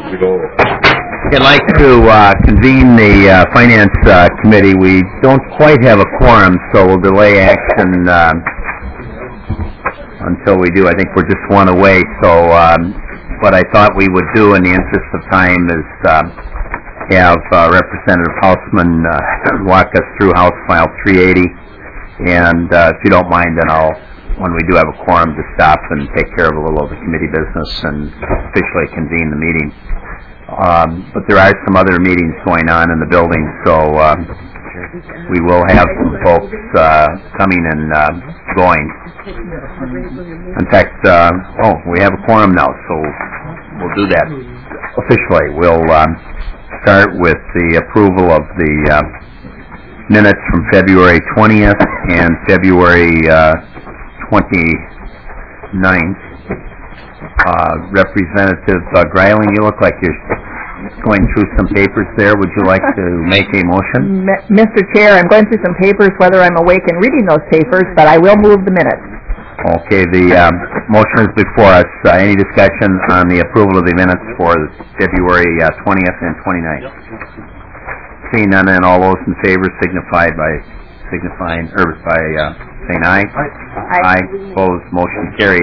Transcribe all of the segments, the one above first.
I'd like to convene the Finance Committee. We don't quite have a quorum, so we'll delay action until we do. I think we're just one away, so what I thought we would do in the interest of time is have Representative Hausman walk us through House File 380, and if you don't mind, then I'll, when we do have a quorum, to stop and take care of a little of the committee business and officially convene the meeting. But there are some other meetings going on in the building, so we will have some folks coming and going. In fact, we have a quorum now, so we'll do that officially. We'll start with the approval of the minutes from February 20th and February 29th. Representative Greiling, you look like you're going through some papers there. Would you like to make a motion? Mr. Chair, I'm going through some papers, whether I'm awake and reading those papers, but I will move the minutes. Okay, the motion is before us. Any discussion on the approval of the minutes for February 20th and 29th? Seeing none, then all those in favor signify by saying aye. Aye. Opposed, motion carried.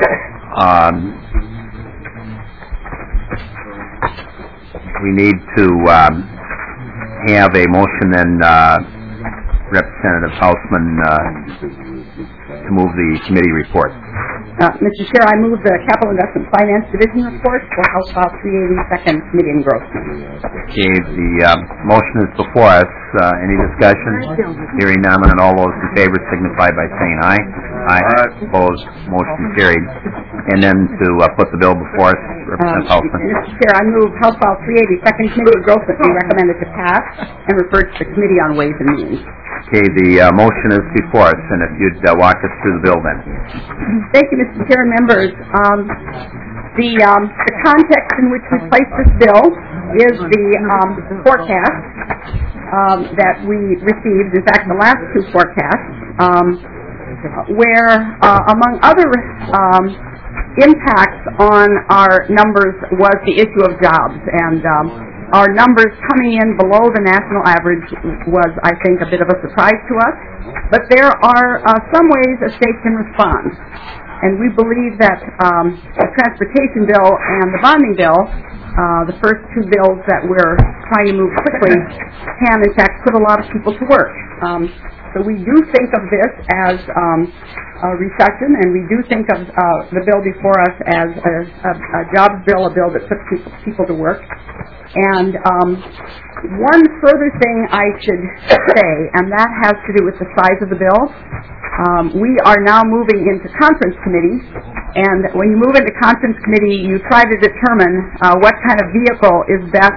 We need to have a motion, then Representative Hausman to move the committee report. Mr. Chair, I move the Capital Investment Finance Division report for House File 380, Second Committee Engrossment. Okay, the motion is before us. Any discussion? Hearing none, and all those in favor signify by saying aye. Aye. Opposed, motion carried. And then to put the bill before us, Representative Hausman. Mr. Chair, I move House File 380, Second Committee Engrossment be recommended to pass and referred to the Committee on Ways and Means. Okay, the motion is before us, and if you'd walk us through the bill then. Thank you, Mr. Chair and members. The context in which we place this bill is the forecast that we received, in fact, the last two forecasts, where, among other impacts on our numbers was the issue of jobs, and our numbers coming in below the national average was, I think, a bit of a surprise to us. But there are some ways a state can respond. And we believe that the transportation bill and the bonding bill, the first two bills that we're trying to move quickly, can, in fact, put a lot of people to work. So we do think of this as a recession, and we do think of the bill before us as a jobs bill, a bill that puts people to work. And one further thing I should say, and that has to do with the size of the bill. We are now moving into conference committee, and when you move into conference committee, you try to determine what kind of vehicle is best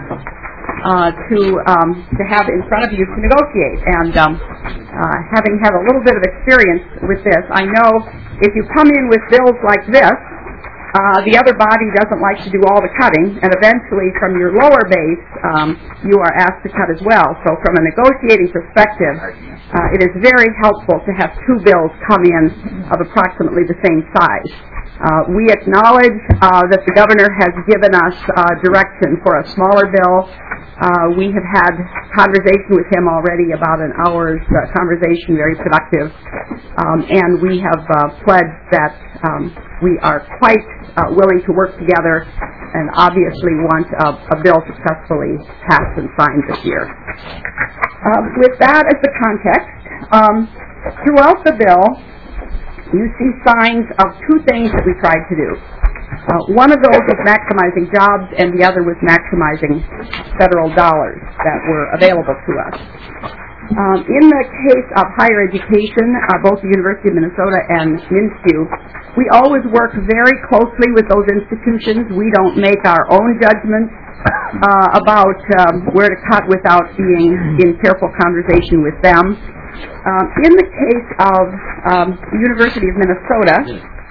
to have in front of you to negotiate. And having had a little bit of experience with this, I know if you come in with bills like this, the other body doesn't like to do all the cutting, and eventually from your lower base, you are asked to cut as well. So from a negotiating perspective, it is very helpful to have two bills come in of approximately the same size. We acknowledge that the governor has given us direction for a smaller bill. We have had conversation with him already, about an hour's conversation, very productive, and we have pledged that we are quite willing to work together and obviously want a bill successfully passed and signed this year. With that as the context, throughout the bill, you see signs of two things that we tried to do. One of those was maximizing jobs, and the other was maximizing federal dollars that were available to us. In the case of higher education, both the University of Minnesota and MnSTU, we always work very closely with those institutions. We don't make our own judgments about where to cut without being in careful conversation with them. In the case of the University of Minnesota,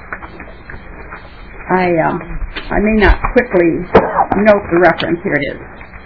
I may not quickly note the reference. Here it is.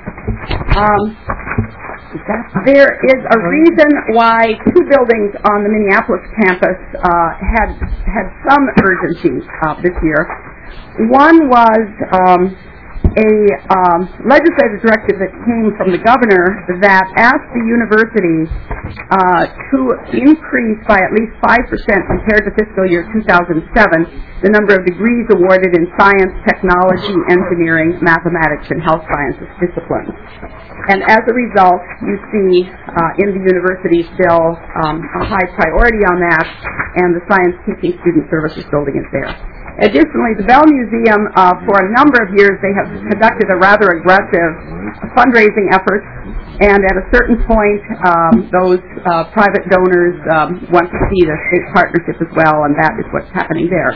There is a reason why two buildings on the Minneapolis campus had some urgency this year. One was a legislative directive that came from the governor that asked the university to increase by at least 5% compared to fiscal year 2007 the number of degrees awarded in science, technology, engineering, mathematics, and health sciences disciplines. And as a result, you see in the university's bill a high priority on that, and the Science Teaching Student Services building is there. Additionally, the Bell Museum, for a number of years, they have conducted a rather aggressive fundraising effort, and at a certain point, those private donors want to see the state partnership as well, and that is what's happening there.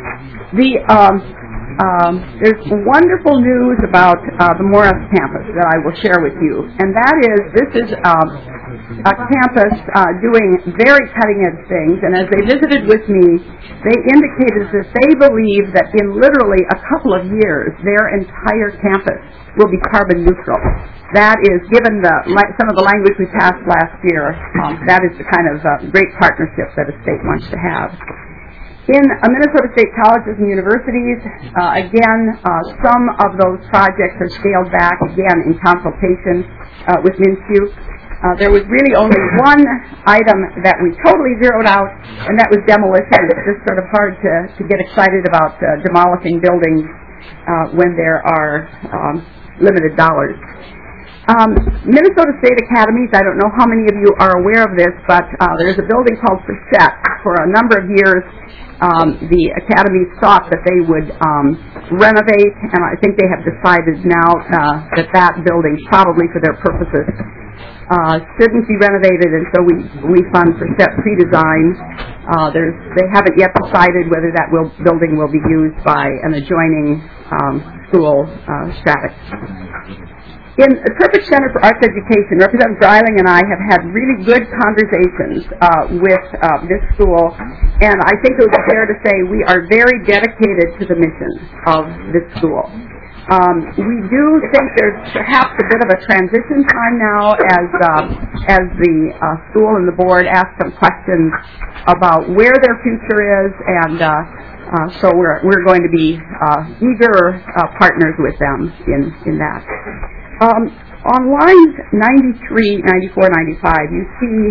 There's wonderful news about the Morris campus that I will share with you, and that is, this is a campus doing very cutting-edge things, and as they visited with me, they indicated that they believe that in literally a couple of years, their entire campus will be carbon neutral. That is, given some of the language we passed last year, that is the kind of great partnership that a state wants to have. In Minnesota State colleges and universities, again, some of those projects are scaled back, again, in consultation with MnSTU. There was really only one item that we totally zeroed out, and that was demolition. It's just sort of hard to get excited about demolishing buildings when there are limited dollars. Minnesota State Academies, I don't know how many of you are aware of this, but there's a building called Frechette. For a number of years, the academies thought that they would renovate, and I think they have decided now that building, probably for their purposes, shouldn't be renovated, and so we fund Frechette pre-design. They haven't yet decided whether that building will be used by an adjoining school, Shattuck. In the Perfect Center for Arts Education, Representative Greiling and I have had really good conversations with this school, and I think it would be fair to say we are very dedicated to the mission of this school. We do think there's perhaps a bit of a transition time now as the school and the board ask some questions about where their future is, and so we're going to be eager partners with them in that. On lines 93, 94, 95, you see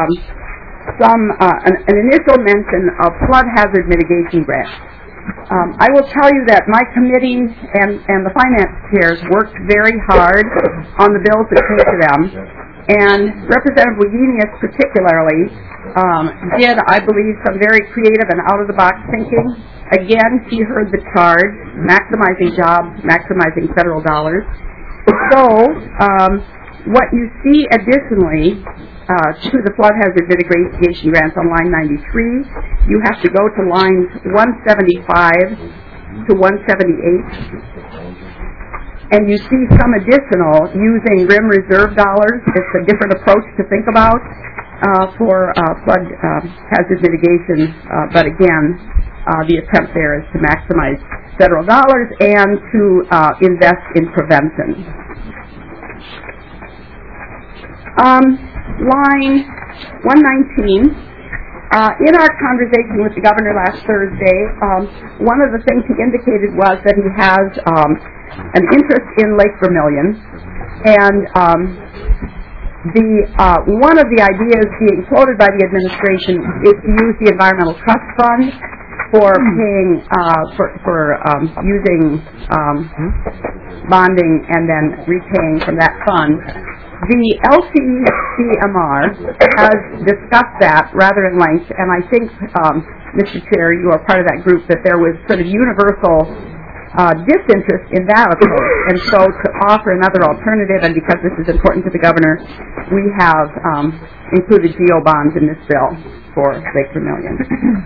an initial mention of flood hazard mitigation grants. I will tell you that my committee and the finance chairs worked very hard on the bills that came to them, and Representative Wagenius particularly did, I believe, some very creative and out-of-the-box thinking. Again, he heard the charge, maximizing jobs, maximizing federal dollars. So, what you see additionally to the flood hazard mitigation grants on line 93, you have to go to lines 175 to 178, and you see some additional using RIM reserve dollars. It's a different approach to think about for flood hazard mitigation, but again, the attempt there is to maximize federal dollars and to invest in prevention. Line 119, in our conversation with the governor last Thursday, one of the things he indicated was that he has an interest in Lake Vermilion, and one of the ideas being floated by the administration is to use the Environmental Trust Fund for paying for using bonding and then repaying from that fund. The LCCMR has discussed that rather in length, and I think, Mr. Chair, you are part of that group, that there was sort of universal disinterest in that approach, and so to offer another alternative, and because this is important to the governor, we have included GO bonds in this bill for Lake Vermilion.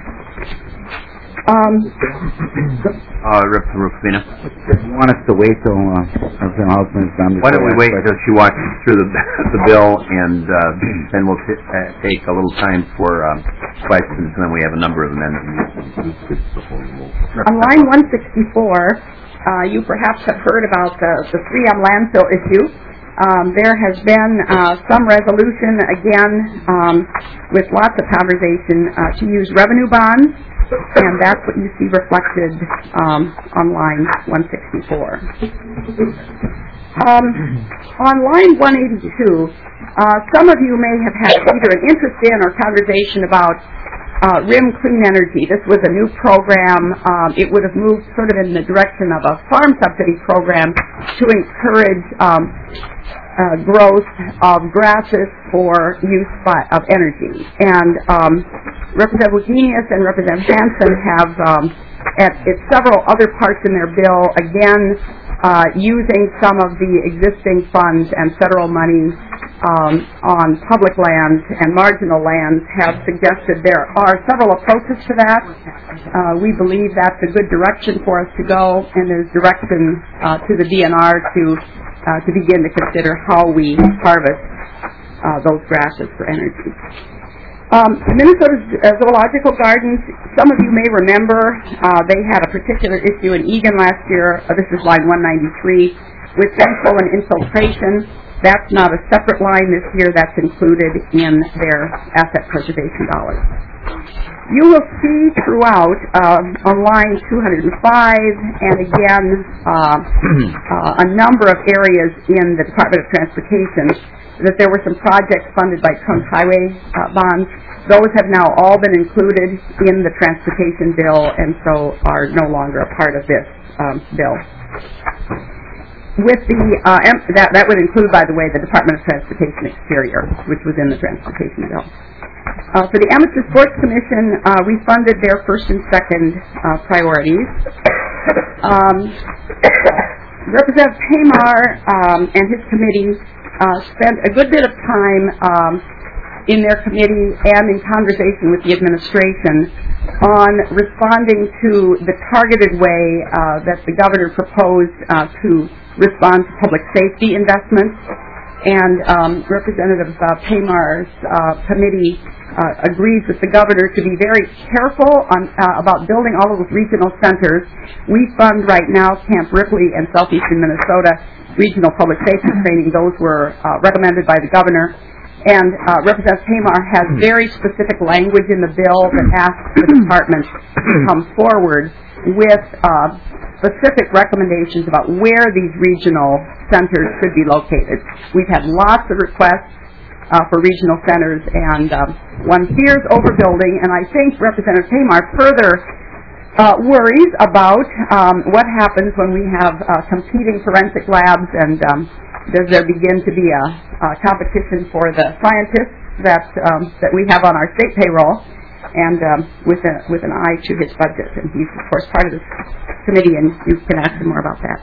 Representative Rufino. You want us to wait till Representative Hausman is done? Why don't we wait until she walks through the bill, and then we'll take a little time for questions, and then we have a number of amendments. On line 164, you perhaps have heard about the 3M landfill issue, There has been some resolution, again, with lots of conversation, to use revenue bonds, and that's what you see reflected on line 164. On line 182, some of you may have had either an interest in or conversation about RIM Clean Energy. This was a new program. It would have moved sort of in the direction of a farm subsidy program to encourage growth of grasses for use of energy. And Representative Wagenius and Representative Hansen have, at several other parts in their bill, again, using some of the existing funds and federal money on public lands and marginal lands, have suggested there are several approaches to that. We believe that's a good direction for us to go, and there's direction to the DNR to begin to consider how we harvest those grasses for energy. The Minnesota Zoological Gardens, some of you may remember, they had a particular issue in Egan last year. This is line 193, with dental and infiltration. That's not a separate line this year. That's included in their asset preservation dollars. You will see throughout on line 205 and again a number of areas in the Department of Transportation that there were some projects funded by trunk highway bonds. Those have now all been included in the transportation bill and so are no longer a part of this bill. With the that would include, by the way, the Department of Transportation Exterior, which was in the transportation bill. For the Amateur Sports Commission, we funded their first and second priorities. Representative Pamar and his committee spent a good bit of time in their committee and in conversation with the administration on responding to the targeted way that the governor proposed to respond to public safety investments. And Representative Pamar's committee agrees with the governor to be very careful about building all of those regional centers. We fund right now Camp Ripley and Southeastern Minnesota regional public safety training. Those were recommended by the governor. And Representative Pamar has very specific language in the bill that asks the department to come forward with specific recommendations about where these regional centers should be located. We've had lots of requests for regional centers, and one fears overbuilding, and I think Representative Pamar further worries about what happens when we have competing forensic labs, and does there begin to be a competition for the scientists that we have on our state payroll, and with an eye to his budget. And he's, of course, part of this committee, and you can ask him more about that.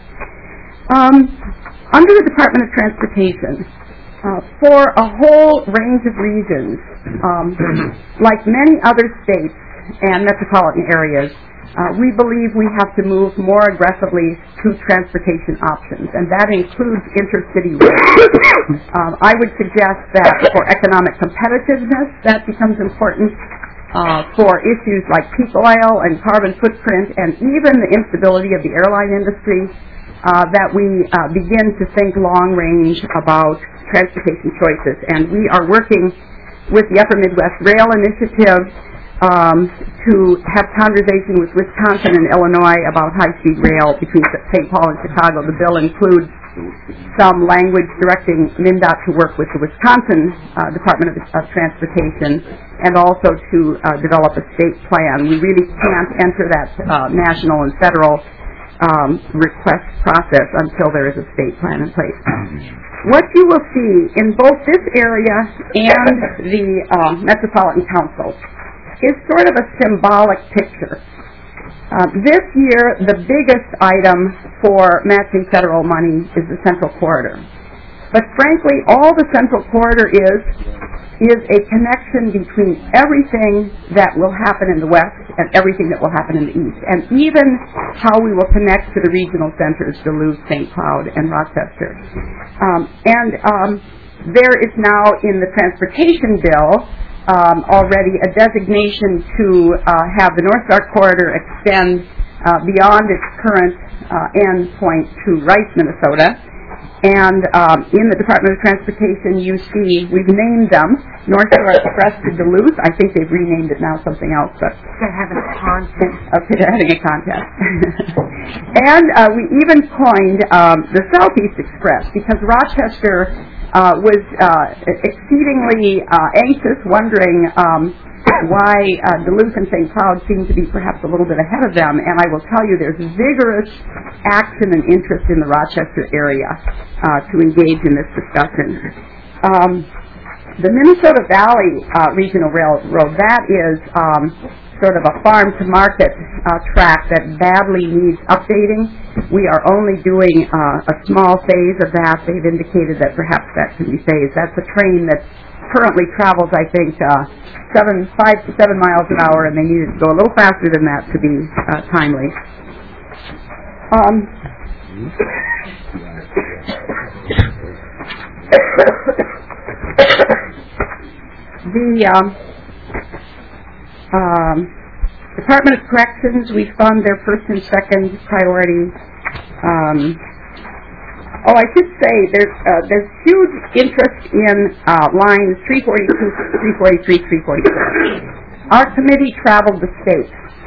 Under the Department of Transportation, for a whole range of reasons, like many other states and metropolitan areas, we believe we have to move more aggressively to transportation options, and that includes intercity routes. I would suggest that for economic competitiveness, that becomes important. For issues like peak oil and carbon footprint and even the instability of the airline industry, that we begin to think long range about transportation choices. And we are working with the Upper Midwest Rail Initiative to have conversation with Wisconsin and Illinois about high-speed rail between St. Paul and Chicago. The bill includes some language directing MnDOT to work with the Wisconsin Department of Transportation and also to develop a state plan. We really can't enter that national and federal request process until there is a state plan in place. What you will see in both this area and the Metropolitan Council is sort of a symbolic picture. This year, the biggest item for matching federal money is the Central Corridor. But frankly, all the Central Corridor is a connection between everything that will happen in the West and everything that will happen in the East, and even how we will connect to the regional centers, Duluth, St. Cloud, and Rochester. There is now in the transportation bill already a designation to have the North Star Corridor extend beyond its current end point to Rice, Minnesota. And in the Department of Transportation, you see we've named them North Shore Express to Duluth. I think they've renamed it now something else, but They're having a contest. okay, they're having a contest. And we even coined the Southeast Express because Rochester was exceedingly anxious, wondering why Duluth and St. Cloud seem to be perhaps a little bit ahead of them. And I will tell you, there's vigorous action and interest in the Rochester area to engage in this discussion. The Minnesota Valley Regional Railroad, that is sort of a farm-to-market track that badly needs updating. We are only doing a small phase of that. They've indicated that perhaps that can be phased. That's a train that currently travels, I think, 5 to 7 miles an hour, and they need it to go a little faster than that to be timely. The Department of Corrections, we fund their first and second priority. I should say there's huge interest in lines 342, 343, 344. Our committee traveled the state,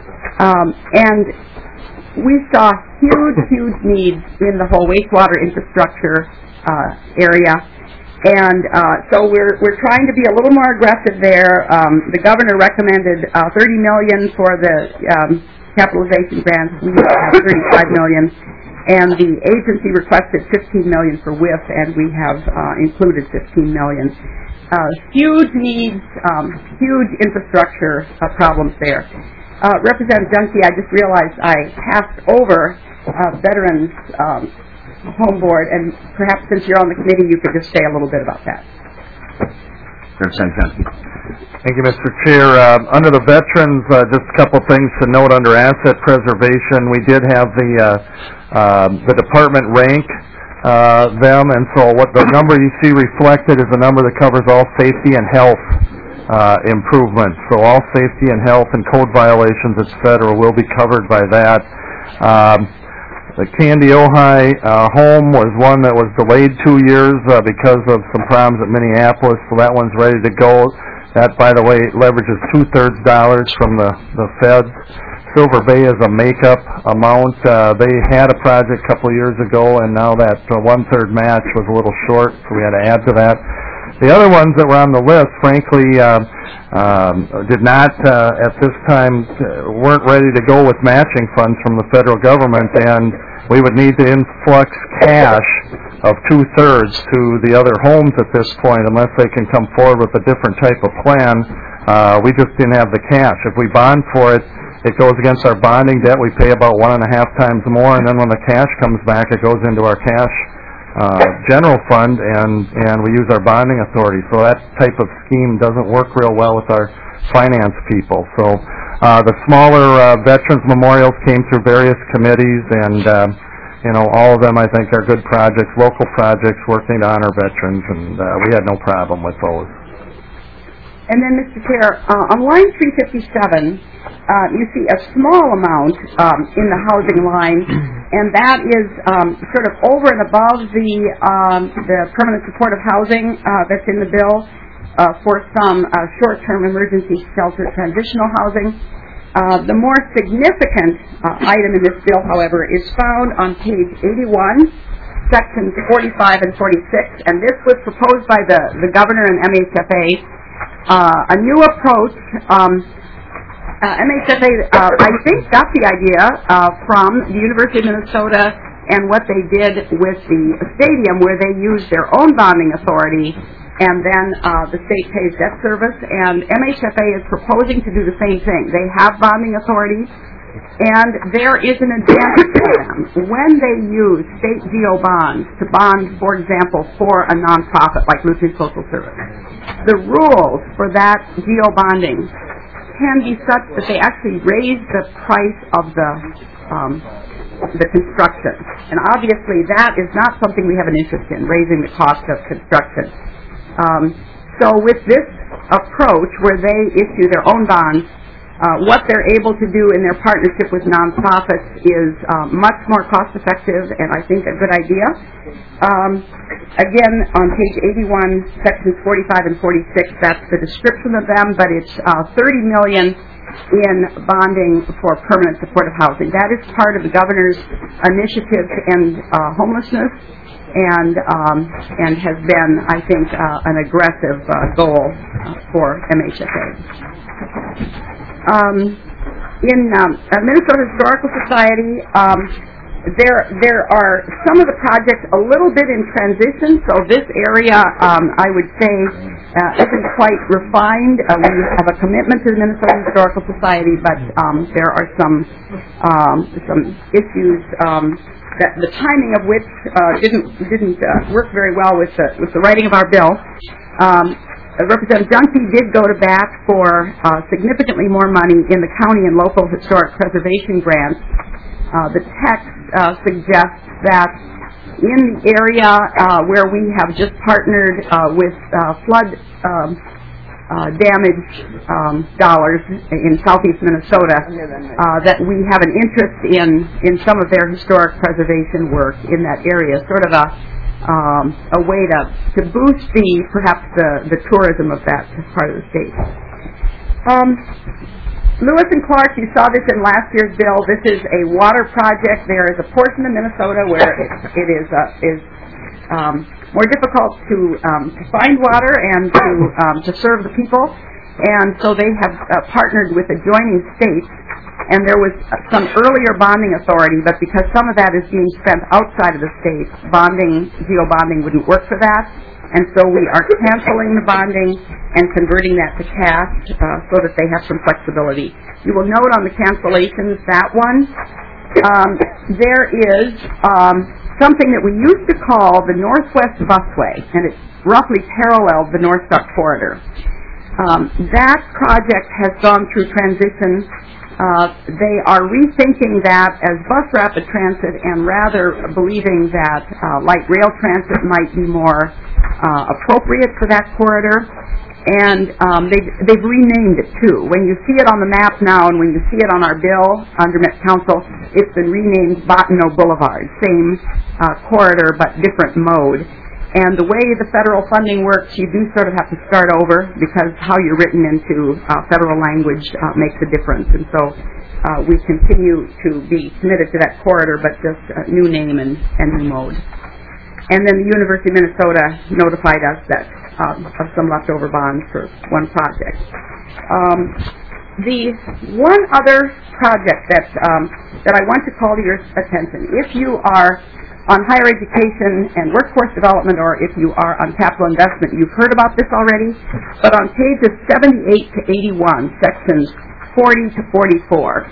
and we saw huge needs in the whole wastewater infrastructure area. And so we're trying to be a little more aggressive there. The governor recommended $30 million for the capitalization grants. We have $35 million. And the agency requested $15 million for WIF, and we have included $15 million. Huge needs, huge infrastructure problems there. Representative Junkie, I just realized I passed over Veterans Home Board, and perhaps since you're on the committee, you could just say a little bit about that. Representative Junkie. Thank you, Mr. Chair. Under the veterans, just a couple things to note under asset preservation. We did have the department rank them, and so what the number you see reflected is a number that covers all safety and health improvements. So all safety and health and code violations, etc., will be covered by that. The Candy Ojai home was one that was delayed 2 years because of some problems at Minneapolis, so that one's ready to go. That, by the way, leverages 2/3 dollars from the feds. Silver Bay is a makeup amount. They had a project a couple of years ago, and now that 1/3 match was a little short, so we had to add to that. The other ones that were on the list, frankly, did not, at this time, weren't ready to go with matching funds from the federal government, and we would need to influx cash of 2/3 to the other homes at this point, unless they can come forward with a different type of plan. We just didn't have the cash. If we bond for it, it goes against our bonding debt. We pay about 1.5 times more, and then when the cash comes back, it goes into our cash general fund, and we use our bonding authority. So that type of scheme doesn't work real well with our finance people. So the smaller veterans memorials came through various committees, and all of them, I think, are good projects, local projects working to honor veterans, and we had no problem with those. And then, Mr. Chair, on line 357, you see a small amount in the housing line, and that is sort of over and above the permanent supportive housing that's in the bill for some short-term emergency shelter transitional housing. The more significant item in this bill, however, is found on page 81, sections 45 and 46, and this was proposed by the governor and MHFA. A new approach. MHFA, I think, got the idea from the University of Minnesota and what they did with the stadium, where they used their own bonding authority, and then the state pays debt service. And MHFA is proposing to do the same thing. They have bonding authority, and there is an advantage to them when they use state GO bonds to bond, for example, for a nonprofit like Lutheran Social Service. The rules for that GO bonding can be such that they actually raise the price of the construction. And obviously that is not something we have an interest in, raising the cost of construction. So with this approach where they issue their own bonds, what they're able to do in their partnership with nonprofits is much more cost-effective and I think a good idea. Again, on page 81, sections 45 and 46, that's the description of them, but it's $30 million in bonding for permanent supportive housing. That is part of the governor's initiative to end homelessness and has been, I think, an aggressive goal for MHSA. In Minnesota Historical Society, there are some of the projects a little bit in transition, so this area, I would say, isn't quite refined. We have a commitment to the Minnesota Historical Society, but there are some issues that the timing of which didn't work very well with the writing of our bill. Representative Dunphy did go to bat for significantly more money in the county and local historic preservation grants. The text suggests that in the area where we have just partnered with flood damage dollars in southeast Minnesota, that we have an interest in some of their historic preservation work in that area, sort of a way to boost perhaps the tourism of that part of the state. Lewis and Clark, you saw this in last year's bill. This is a water project. There is a portion of Minnesota where it is more difficult to find water and to serve the people, and so they have partnered with adjoining states. And there was some earlier bonding authority, but because some of that is being spent outside of the state, geo bonding wouldn't work for that. And so we are canceling the bonding and converting that to cash so that they have some flexibility. You will note on the cancellations that one, there is something that we used to call the Northwest Busway, and it roughly paralleled the North-South corridor. That project has gone through transition. They are rethinking that as bus rapid transit and rather believing that light rail transit might be more appropriate for that corridor. And they've renamed it too. When you see it on the map now and when you see it on our bill under Met Council, it's been renamed Bottineau Boulevard. Same corridor but different mode. And the way the federal funding works, you do sort of have to start over because how you're written into federal language makes a difference. And so we continue to be committed to that corridor, but just a new name and new mode. And then the University of Minnesota notified us that of some leftover bonds for one project. The one other project that I want to call to your attention, if you are on higher education and workforce development, or if you are on capital investment, you've heard about this already, but on pages 78 to 81, sections 40 to 44,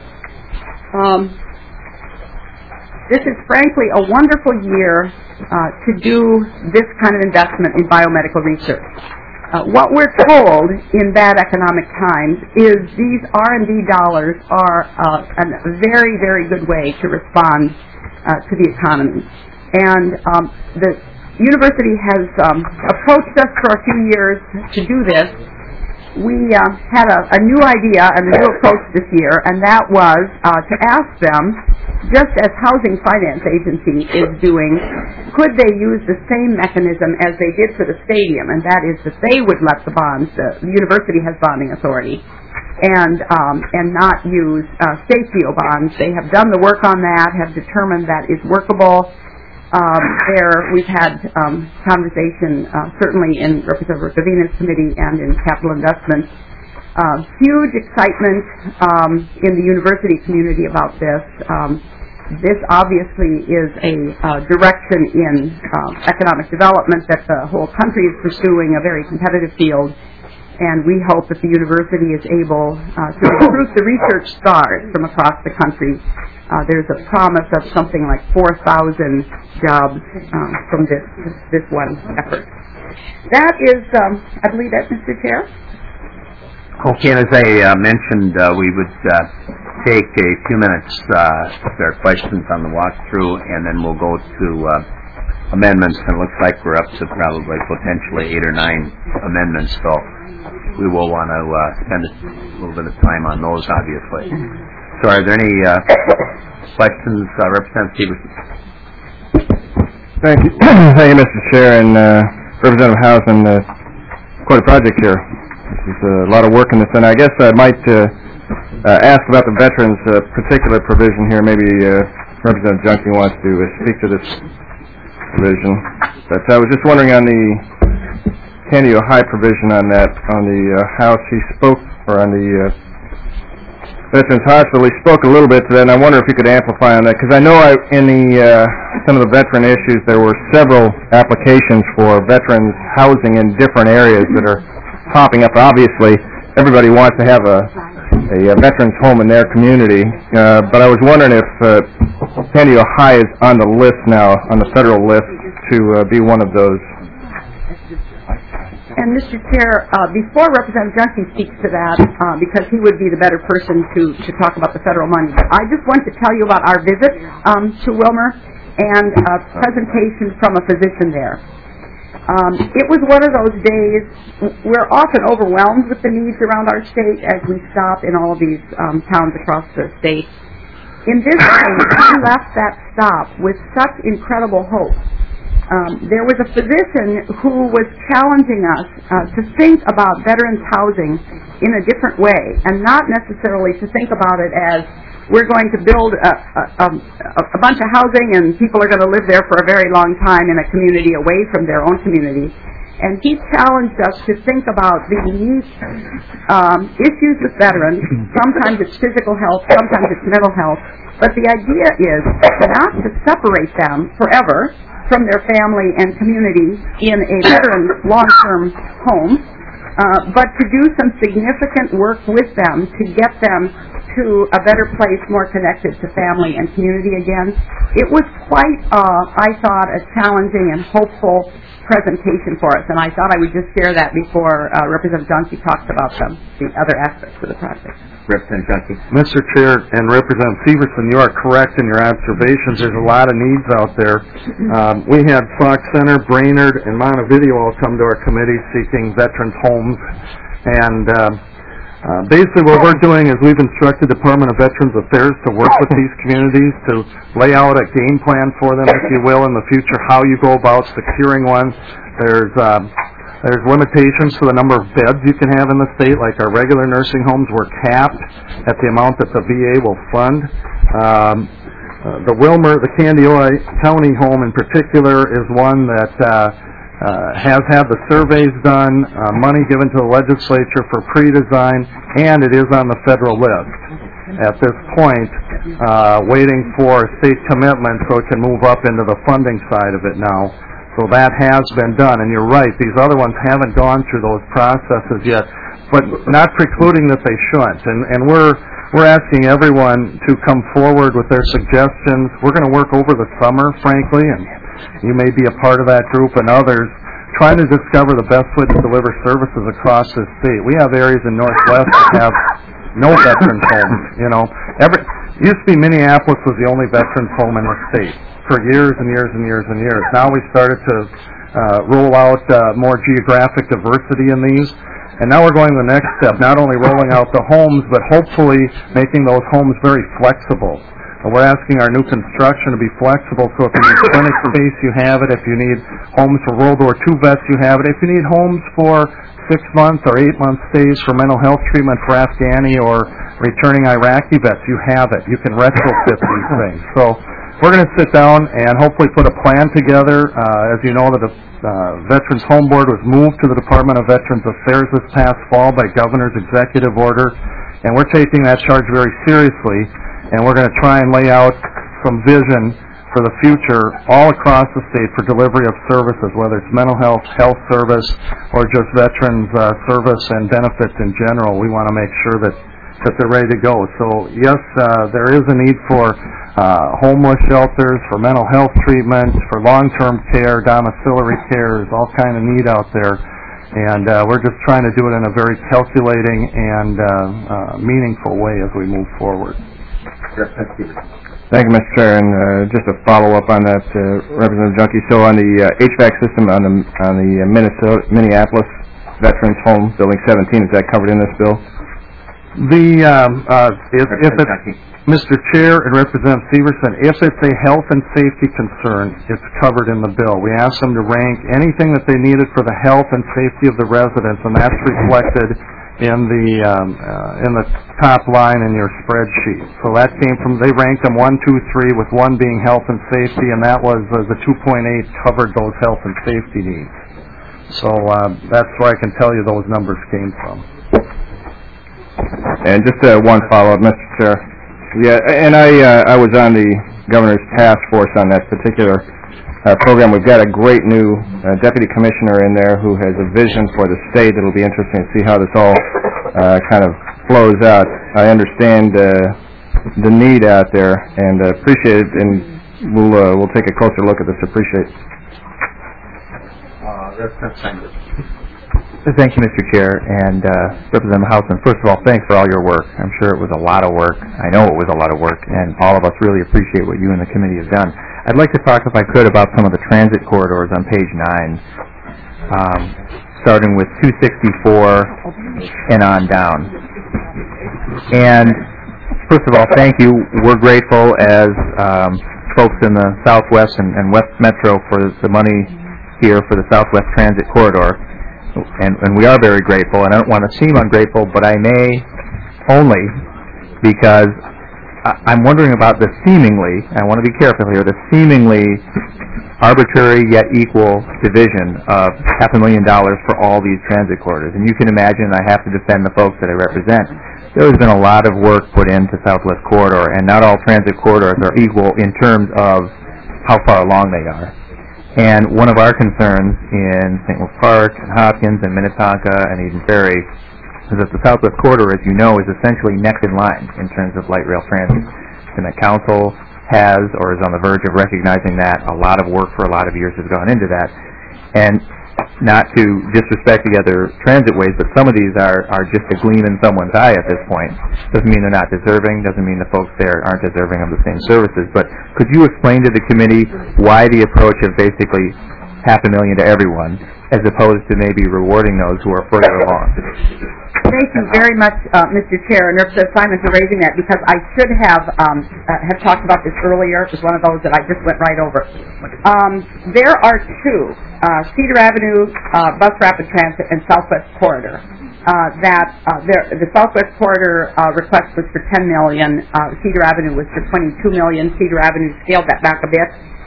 this is frankly a wonderful year to do this kind of investment in biomedical research. What we're told in bad economic times is these R&D dollars are a very, very good way to respond to the economy. And the university has approached us for a few years to do this. We had a new idea and a new approach this year, and that was to ask them, just as Housing Finance Agency is doing, could they use the same mechanism as they did for the stadium, and that is that they would let the bonds, the university has bonding authority, and not use state geo bonds. They have done the work on that, have determined that is workable. We've had conversation certainly in Representative Gavina's committee and in capital investment. Huge excitement in the university community about this. This obviously is a direction in economic development that the whole country is pursuing, a very competitive field. And we hope that the university is able to recruit the research stars from across the country. There's a promise of something like 4,000 jobs from this one effort. That is, I believe that, Mr. Chair. Okay, and as I mentioned, we would take a few minutes if there are questions on the walkthrough, and then we'll go to amendments, and it looks like we're up to probably potentially 8 or 9 amendments, so we will want to spend a little bit of time on those, obviously. So are there any questions, Representative Severson? Thank you. Thank you, Mr. Chair, and Representative Housen. Quite a project here. There's a lot of work in this, and I guess I might ask about the veterans' particular provision here. Maybe Representative Junkie wants to speak to this provision. But I was just wondering on the Candido High provision on that, on the House, he spoke, or on the Veterans Hospital, he spoke a little bit to that, and I wonder if you could amplify on that, because I know in the some of the veteran issues, there were several applications for veterans housing in different areas that are popping up. Obviously, everybody wants to have a veterans home in their community, but I was wondering if Candido High is on the list now, on the federal list, to be one of those. And Mr. Chair, before Representative Junkie speaks to that, because he would be the better person to talk about the federal money, I just want to tell you about our visit to Willmar and a presentation from a physician there. It was one of those days, we're often overwhelmed with the needs around our state as we stop in all of these towns across the state. In this case, we left that stop with such incredible hope. There was a physician who was challenging us to think about veterans housing in a different way, and not necessarily to think about it as we're going to build a bunch of housing and people are going to live there for a very long time in a community away from their own community. And he challenged us to think about the unique issues with veterans. Sometimes it's physical health, sometimes it's mental health, but the idea is not to separate them forever from their family and community in a veteran's long-term home, but to do some significant work with them to get them to a better place, more connected to family and community again. It was quite, I thought, a challenging and hopeful presentation for us, and I thought I would just share that before Representative Junkie talks about the other aspects of the project. Representative Junkie. Mr. Chair and Representative Severson, you are correct in your observations. There's a lot of needs out there. We had Fox Center, Brainerd, and Montevideo all come to our committee seeking veterans homes. And basically what we're doing is we've instructed Department of Veterans Affairs to work with these communities to lay out a game plan for them, if you will, in the future, how you go about securing one. There's limitations to the number of beds you can have in the state, like our regular nursing homes were capped at the amount that the VA will fund. The Willmar, the Candido County home in particular, is one that has had the surveys done, money given to the legislature for pre-design, and it is on the federal list at this point, waiting for state commitment so it can move up into the funding side of it now. So that has been done, and you're right, these other ones haven't gone through those processes yet, but not precluding that they shouldn't. And we're asking everyone to come forward with their suggestions. We're going to work over the summer, frankly, and you may be a part of that group and others, trying to discover the best way to deliver services across this state. We have areas in Northwest that have no veterans homes, you know. It used to be Minneapolis was the only veterans home in the state for years and years and years and years. Now we started to roll out more geographic diversity in these, and now we're going the next step, not only rolling out the homes, but hopefully making those homes very flexible. We're asking our new construction to be flexible, so if you need clinic space, you have it. If you need homes for World War II vets, you have it. If you need homes for 6-month or 8-month stays for mental health treatment for Afghani or returning Iraqi vets, you have it. You can retrofit these things. So we're going to sit down and hopefully put a plan together. As you know, the Veterans Home Board was moved to the Department of Veterans Affairs this past fall by Governor's executive order, and we're taking that charge very seriously, and we're going to try and lay out some vision for the future all across the state for delivery of services, whether it's mental health, health service, or just veterans service and benefits in general. We want to make sure that they're ready to go. So, yes, there is a need for homeless shelters, for mental health treatment, for long-term care, domiciliary care. There's all kind of need out there. And we're just trying to do it in a very calculating and meaningful way as we move forward. Thank you, Mr. Chair. And just a follow-up on that, Representative Junkie. So on the HVAC system on the Minneapolis Veterans Home, Building 17, is that covered in this bill? If it's, Mr. Chair and Representative Severson, if it's a health and safety concern, it's covered in the bill. We asked them to rank anything that they needed for the health and safety of the residents, and that's reflected in the top line in your spreadsheet. So that came from, they ranked them 1, 2, 3, with 1 being health and safety, and that was the 2.8 covered those health and safety needs. So that's where I can tell you those numbers came from. And just one follow-up, Mr. Chair. Yeah, and I was on the governor's task force on that particular program. We've got a great new deputy commissioner in there who has a vision for the state. It'll be interesting to see how this all kind of flows out. I understand the need out there and appreciate it, and we'll take a closer look at this. Appreciate it. Thank you, Mr. Chair, and Representative Hausman. First of all, thanks for all your work. I'm sure it was a lot of work. I know it was a lot of work, and all of us really appreciate what you and the committee have done. I'd like to talk, if I could, about some of the transit corridors on page 9, starting with 264 and on down. And first of all, thank you. We're grateful as folks in the Southwest and West Metro for the money here for the Southwest Transit Corridor. And we are very grateful, and I don't want to seem ungrateful, but I may only because I'm wondering about the seemingly, I want to be careful here, the seemingly arbitrary yet equal division of $500,000 for all these transit corridors. And you can imagine I have to defend the folks that I represent. There has been a lot of work put into Southwest Corridor, and not all transit corridors are equal in terms of how far along they are. And one of our concerns in St. Louis Park and Hopkins and Minnetonka and Eden Ferry is that the Southwest Corridor, as you know, is essentially next in line in terms of light rail transit. And the council has, or is on the verge of recognizing that. A lot of work for a lot of years has gone into that. And not to disrespect the other transit ways, but some of these are just a gleam in someone's eye at this point. Doesn't mean they're not deserving, doesn't mean the folks there aren't deserving of the same services. But could you explain to the committee why the approach of basically $500,000 to everyone, as opposed to maybe rewarding those who are further along? Thank you very much, Mr. Chair and Representative Simon, for raising that, because I should have talked about this earlier. It was one of those that I just went right over. There are two, Cedar Avenue Bus Rapid Transit and Southwest Corridor. The Southwest Corridor request was for $10 million. Cedar Avenue was for $22 million. Cedar Avenue scaled that back a bit.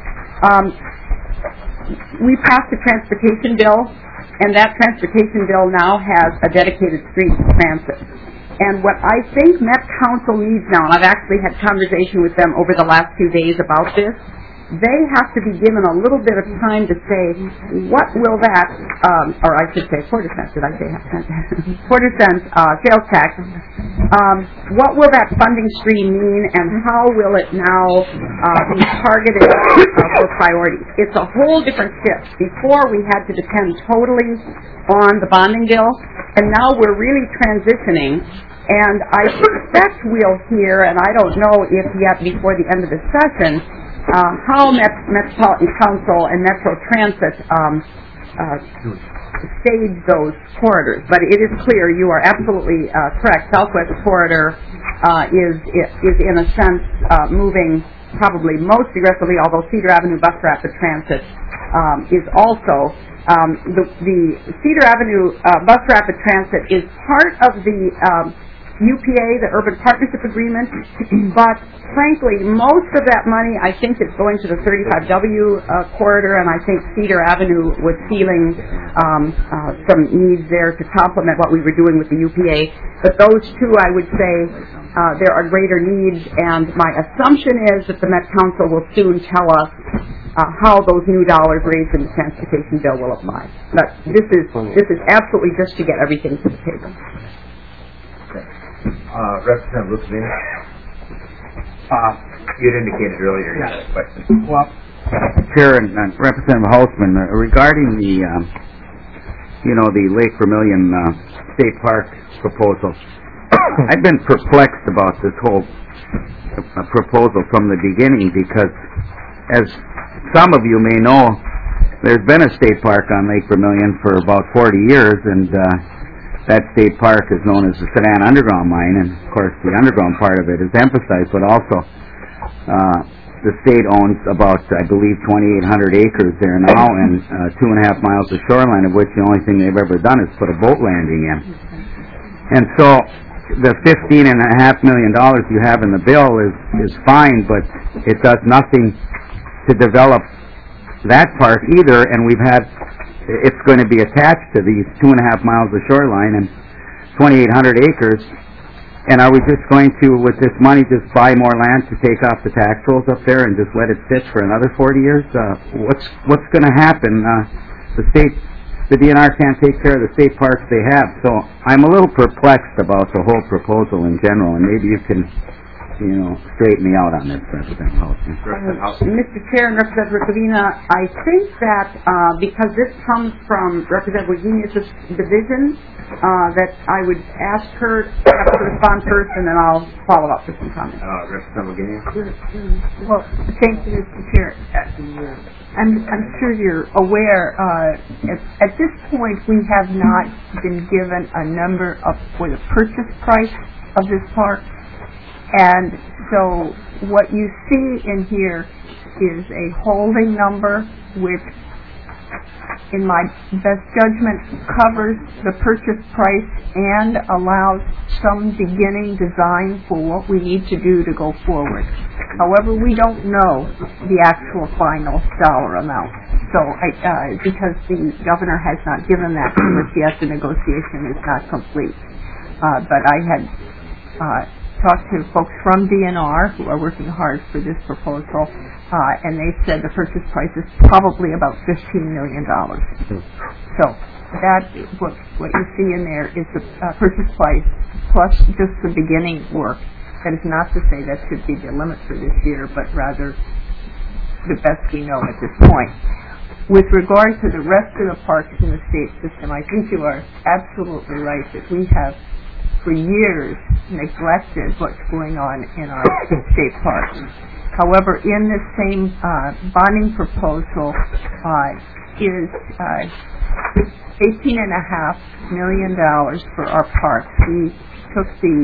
We passed a transportation bill, and that transportation bill now has a dedicated street transit. And what I think Met Council needs now, and I've actually had conversation with them over the last few days about this, they have to be given a little bit of time to say, what will that, or I should say quarter cents, did I say half cent? Quarter cents sales tax, what will that funding stream mean, and how will it now be targeted for priorities? It's a whole different shift. Before we had to depend totally on the bonding bill, and now we're really transitioning. And I suspect we'll hear, and I don't know if yet before the end of the session, how Metropolitan Council and Metro Transit stage those corridors. But it is clear, you are absolutely correct. Southwest Corridor is in a sense moving probably most aggressively, although Cedar Avenue Bus Rapid Transit is also. The Cedar Avenue Bus Rapid Transit is part of the UPA, the Urban Partnership Agreement, but frankly, most of that money, I think, is going to the 35W corridor, and I think Cedar Avenue was feeling some needs there to complement what we were doing with the UPA. But those two, I would say, there are greater needs, and my assumption is that the Met Council will soon tell us how those new dollars raised in the transportation bill will apply. But this is absolutely just to get everything to the table. Representative Lucavina. You had indicated earlier you had a question. Well, Chair and Representative Hausman, regarding the, the Lake Vermilion State Park proposal, I've been perplexed about this whole proposal from the beginning because, as some of you may know, there's been a state park on Lake Vermilion for about 40 years, and that state park is known as the Sedan Underground Mine, and of course the underground part of it is emphasized, but also the state owns about, I believe, 2,800 acres there now, and 2.5 miles of shoreline, of which the only thing they've ever done is put a boat landing in. And so the $15.5 million you have in the bill is fine, but it does nothing to develop that park either, and it's going to be attached to these 2.5 miles of shoreline and 2,800 acres. And are we just going to, with this money, just buy more land to take off the tax rolls up there and just let it sit for another 40 years? What's going to happen? The DNR can't take care of the state parks they have. So I'm a little perplexed about the whole proposal in general, and maybe you can, straighten me out on this, Representative Hausman. Mr. Chair and Representative Ricavina, I think that because this comes from Representative Wagenius' division, that I would ask her to respond first, and then I'll follow up with some comments. Representative Wagenius? Well, thank you, Mr. Chair. I'm sure you're aware, at this point we have not been given a number for the purchase price of this park, and so what you see in here is a holding number which, in my best judgment, covers the purchase price and allows some beginning design for what we need to do to go forward. However, we don't know the actual final dollar amount. So, because the governor has not given that to us yet, the negotiation is not complete. But I had talked to folks from DNR who are working hard for this proposal, and they said the purchase price is probably about $15 million. So that what you see in there is the purchase price plus just the beginning work. That is not to say that should be the limit for this year, but rather the best we know at this point. With regard to the rest of the parks in the state system, I think you are absolutely right that we have for years neglected what's going on in our state parks. However, in this same bonding proposal is $18.5 million for our parks. We took the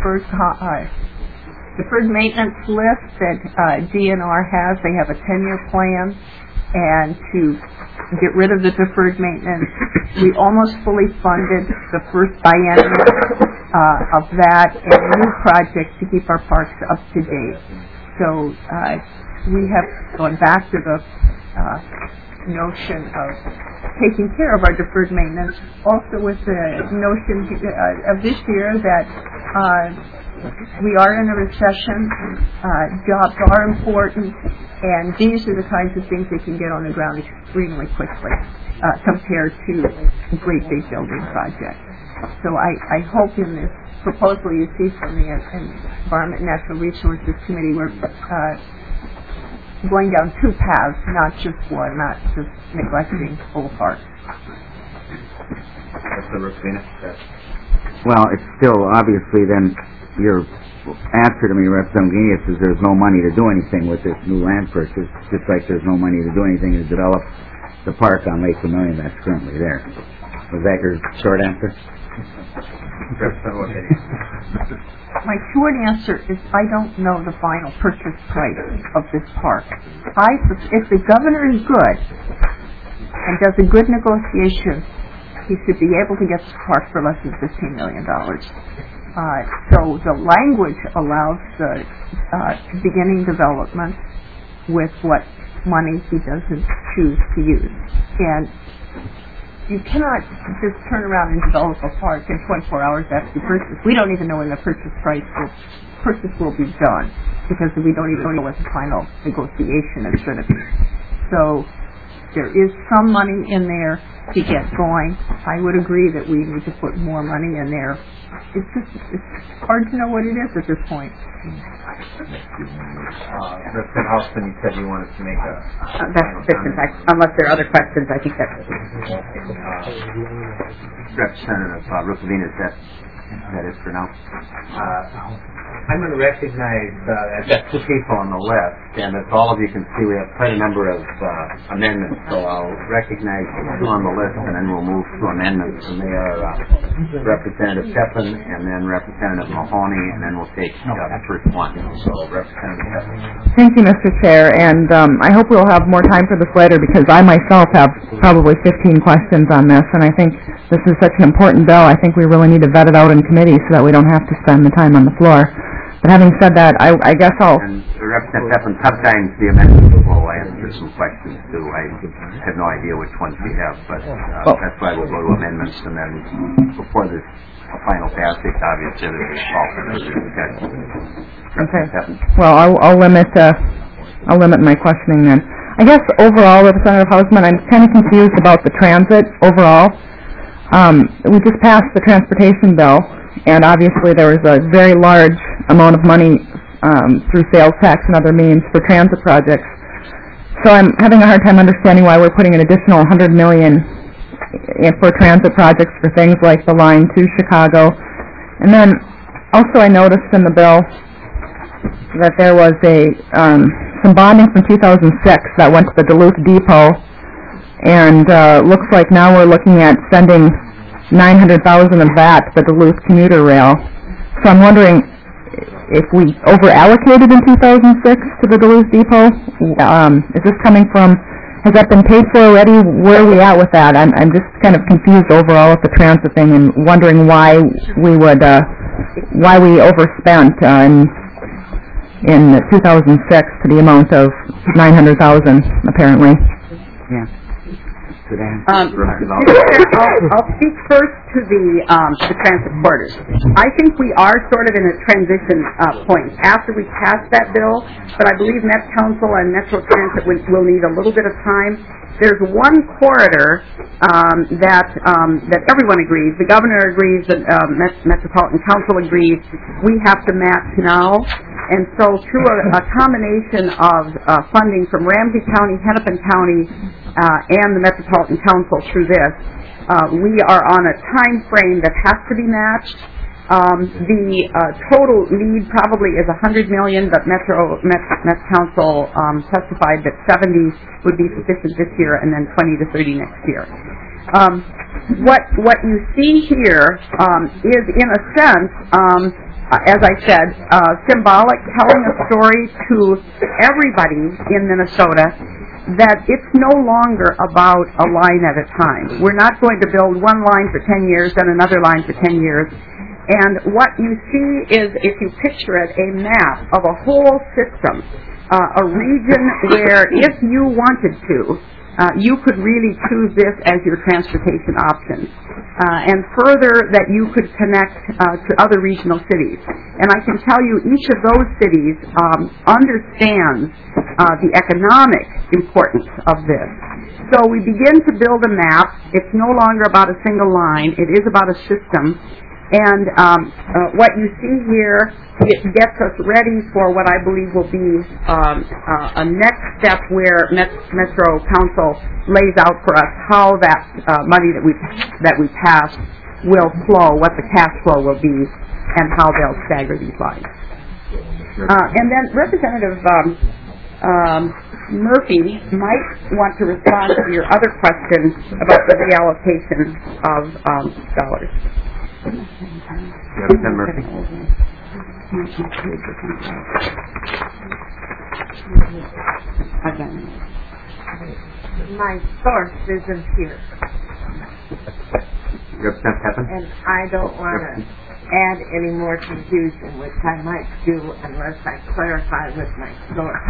deferred maintenance list that DNR has. They have a 10-year plan, and to get rid of the deferred maintenance, we almost fully funded the first biennium of that and a new project to keep our parks up to date. So we have gone back to the notion of taking care of our deferred maintenance, also with the notion of this year that we are in a recession, jobs are important, and these are the kinds of things that can get on the ground extremely quickly compared to great big building projects. So I hope in this proposal you see from the Environment and Natural Resources Committee we're going down two paths, not just one, not just neglecting whole parks. Well, it's still obviously then your answer to me, Representative Genius, is there's no money to do anything with this new land purchase, just like there's no money to do anything to develop the park on Lake Vermilion that's currently there. Was that your short answer? My short answer is I don't know the final purchase price of this park. If the governor is good and does a good negotiation, he should be able to get the park for less than $15 million. So the language allows the beginning development with what money he doesn't choose to use. And you cannot just turn around and develop a park in 24 hours after you purchase. We don't even know when the purchase will be done because we don't even know what the final negotiation is going to be. So there is some money in there to get going. I would agree that we need to put more money in there. It's hard to know what it is at this point. Representative Hausman, you said you wanted to make a... That's sufficient. Unless there are other questions, I think that's... Representative Rukavina, is that Is that it for now? I'm going to recognize, I've got two people on the list, and as all of you can see, we have quite a number of amendments, so I'll recognize two on the list, and then we'll move to amendments, and they are Representative Peppin, and then Representative Mahoney, and then we'll take the first one. So, Representative Peppin. Thank you, Mr. Chair, and I hope we'll have more time for this later, because I myself have probably 15 questions on this, and I think this is such an important bill. I think we really need to vet it out in committee so that we don't have to spend the time on the floor. But having said that, I guess I'll... And Representative Peppin, sometimes the amendments will answer some questions too. I have no idea which ones we have, but that's why we'll go to amendments, and then before this final passage, obviously, there's a call for further discussion. Okay. Well, I'll limit my questioning then. I guess overall, Representative Hausman, I'm kind of confused about the transit overall. We just passed the transportation bill, and obviously there was a very large amount of money through sales tax and other means for transit projects. So I'm having a hard time understanding why we're putting an additional $100 million for transit projects for things like the line to Chicago. And then also I noticed in the bill that there was some bonding from 2006 that went to the Duluth Depot, and looks like now we're looking at sending $900,000 of that to the Duluth commuter rail. So I'm wondering if we over-allocated in 2006 to the Duluth Depot. Is this coming from, has that been paid for already? Where are we at with that? I'm just kind of confused overall with the transit thing and wondering why we overspent in 2006 to the amount of $900,000 apparently. Yeah. I'll speak first to the transit corridors. I think we are sort of in a transition point after we pass that bill, but I believe Met Council and Metro Transit will need a little bit of time. There's one corridor that everyone agrees. The governor agrees. The Metropolitan Council agrees. We have to match now. And so through a combination of funding from Ramsey County, Hennepin County, and the Metropolitan Council through this, we are on a time frame that has to be matched. The total need probably is $100 million, but Met Council testified that 70 would be sufficient this year and then 20 to 30 next year. What you see here is, in a sense, as I said, symbolic, telling a story to everybody in Minnesota that it's no longer about a line at a time. We're not going to build one line for 10 years, then another line for 10 years. And what you see is, if you picture it, a map of a whole system, a region where if you wanted to, you could really choose this as your transportation option. And further, that you could connect to other regional cities. And I can tell you each of those cities understands the economic importance of this. So we begin to build a map. It's no longer about a single line. It is about a system. And what you see here, it gets us ready for what I believe will be a next step where Metro Council lays out for us how that money that we pass will flow, what the cash flow will be, and how they'll stagger these lines. And then Representative Murphy might want to respond to your other question about the reallocation of dollars. Representative Murphy. Again. My source isn't here, Representative Peppin. and I don't want to add any more confusion, which I might do unless I clarify with my source.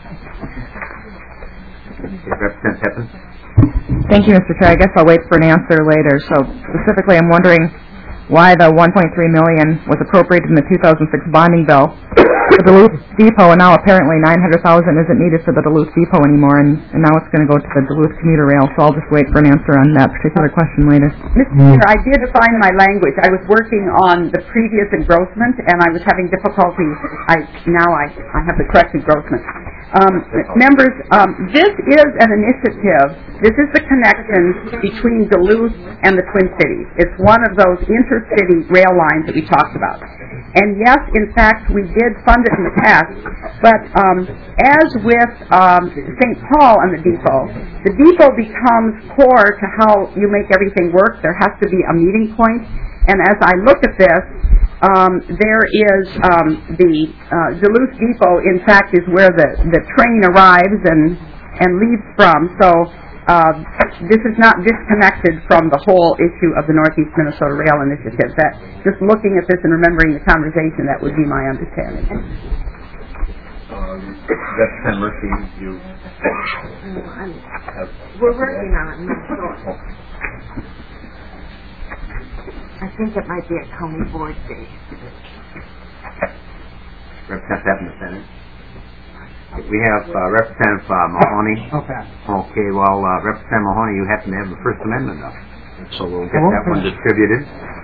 Representative Peppin. Thank you, Mr. Chair. I guess I'll wait for an answer later. So specifically, I'm wondering why the $1.3 million was appropriated in the 2006 bonding bill the Duluth Depot, and now apparently $900,000 isn't needed for the Duluth Depot anymore, and now it's going to go to the Duluth commuter rail, so I'll just wait for an answer on that particular question later. Mr. Chair, I did define my language. I was working on the previous engrossment, and I was having difficulties. Now I have the correct engrossment. Members, this is an initiative. This is the connection between Duluth and the Twin Cities. It's one of those intercity rail lines that we talked about. And yes, in fact, we did fund it in the past, but as with St. Paul and the depot becomes core to how you make everything work. There has to be a meeting point. And as I look at this, there is the Duluth Depot, in fact, is where the train arrives and leaves from. So this is not disconnected from the whole issue of the Northeast Minnesota Rail Initiative. That just looking at this and remembering the conversation, that would be my understanding. Representative Murphy, We're working on it. I'm not sure. I think it might be a county board day. Representative from the Senate. We have Representative Mahoney. Okay. Okay, well, Representative Mahoney, you happen to have the First Amendment up. So we'll get that one distributed.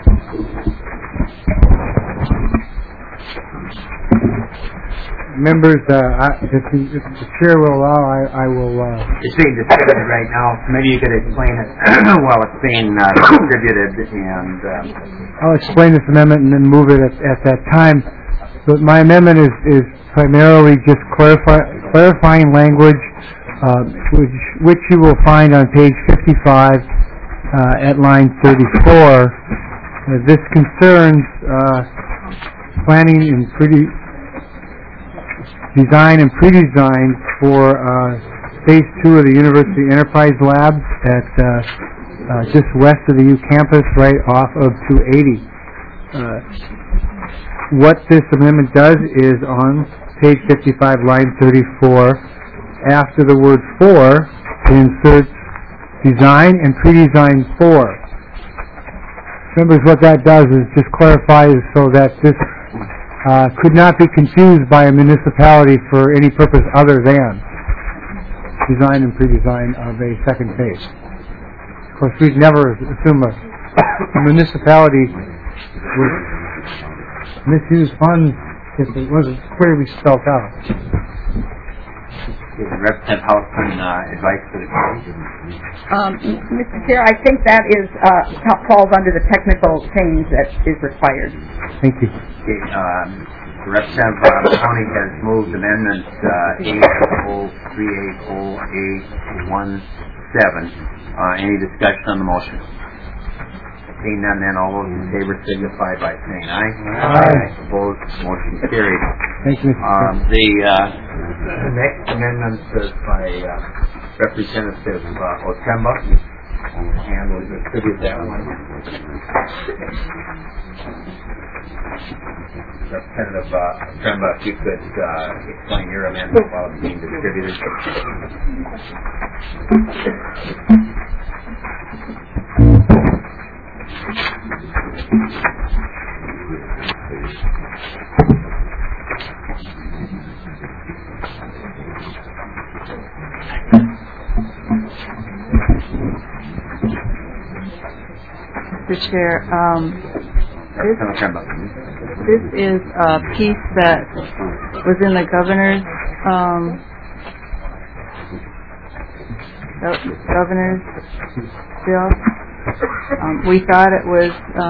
Members, if the chair will allow, I will... It's being distributed right now. Maybe you could explain it while it's being distributed. And I'll explain this amendment and then move it at that time. But my amendment is primarily just clarifying language, which you will find on page 55 at line 34. This concerns planning and design and pre-design for phase 2 of the University Enterprise Labs at just west of the U campus, right off of 280. What this amendment does is on page 55, line 34, after the word for, it inserts design and pre-design for. Members, what that does is just clarifies so that this could not be confused by a municipality for any purpose other than design and pre-design of a second phase. Of course, we'd never assume a municipality would misuse funds if it wasn't clearly spelled out. Representative Hausman, advice for the committee. Mr. Chair, I think that is falls under the technical change that is required. Thank you. Okay, Representative County has moved amendment 80380A17. Any discussion on the motion? Seeing none, then all those in favor signify by saying aye. Aye. Opposed, motion carried. Thank you, Mr. Chair. The next amendment is by Representative Otemba, and we'll distribute that one. Representative Otemba, if you could explain your amendment while it's being distributed. Mr. Chair, this is a piece that was in the governor's bill. We thought it was,